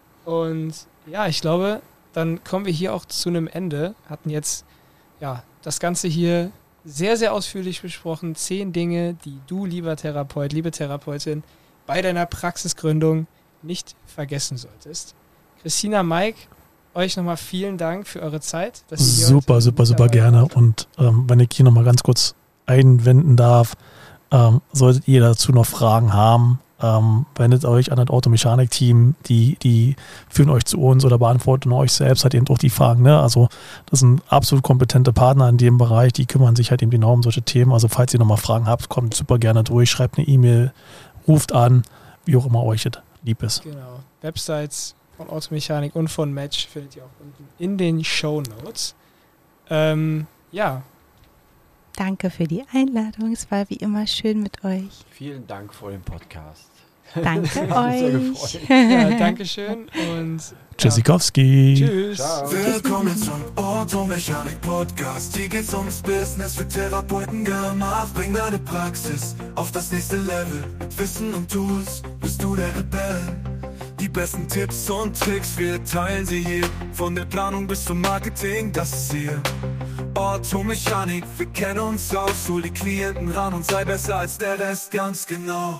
Und ja, ich glaube, dann kommen wir hier auch zu einem Ende. Hatten jetzt ja das Ganze hier sehr, sehr ausführlich besprochen. Zehn Dinge, die du, lieber Therapeut, liebe Therapeutin, bei deiner Praxisgründung nicht vergessen solltest. Christina, Mike, euch nochmal vielen Dank für eure Zeit. Dass ihr hier Super, heute super, mit super dabei gerne. wart. Und ähm, wenn ich hier nochmal ganz kurz einwenden darf, ähm, solltet ihr dazu noch Fragen haben, ähm, wendet euch an das Automechanik-Team, die, die führen euch zu uns oder beantworten euch selbst halt eben auch die Fragen. Ne? Also das sind absolut kompetente Partner in dem Bereich, die kümmern sich halt eben genau um solche Themen. Also falls ihr nochmal Fragen habt, kommt super gerne durch, schreibt eine E-Mail, ruft an, wie auch immer euch das lieb ist. Genau. Websites von Automechanik und von Match findet ihr auch unten in den Shownotes. Ähm, ja, Danke für die Einladung. Es war wie immer schön mit euch. Vielen Dank für den Podcast. Danke Sehr euch. gefreut. ja Dankeschön und Tschüssikowski. ja, tschüss. Ciao. Willkommen zum Automechanik Podcast. Hier geht's ums Business für Therapeuten gemacht. Bring deine Praxis auf das nächste Level. Mit Wissen und Tools bist du der Rebell. Die besten Tipps und Tricks, wir teilen sie hier. Von der Planung bis zum Marketing, das ist hier Automechanik, wir kennen uns aus. Hol die Klienten ran und sei besser als der Rest, ganz genau.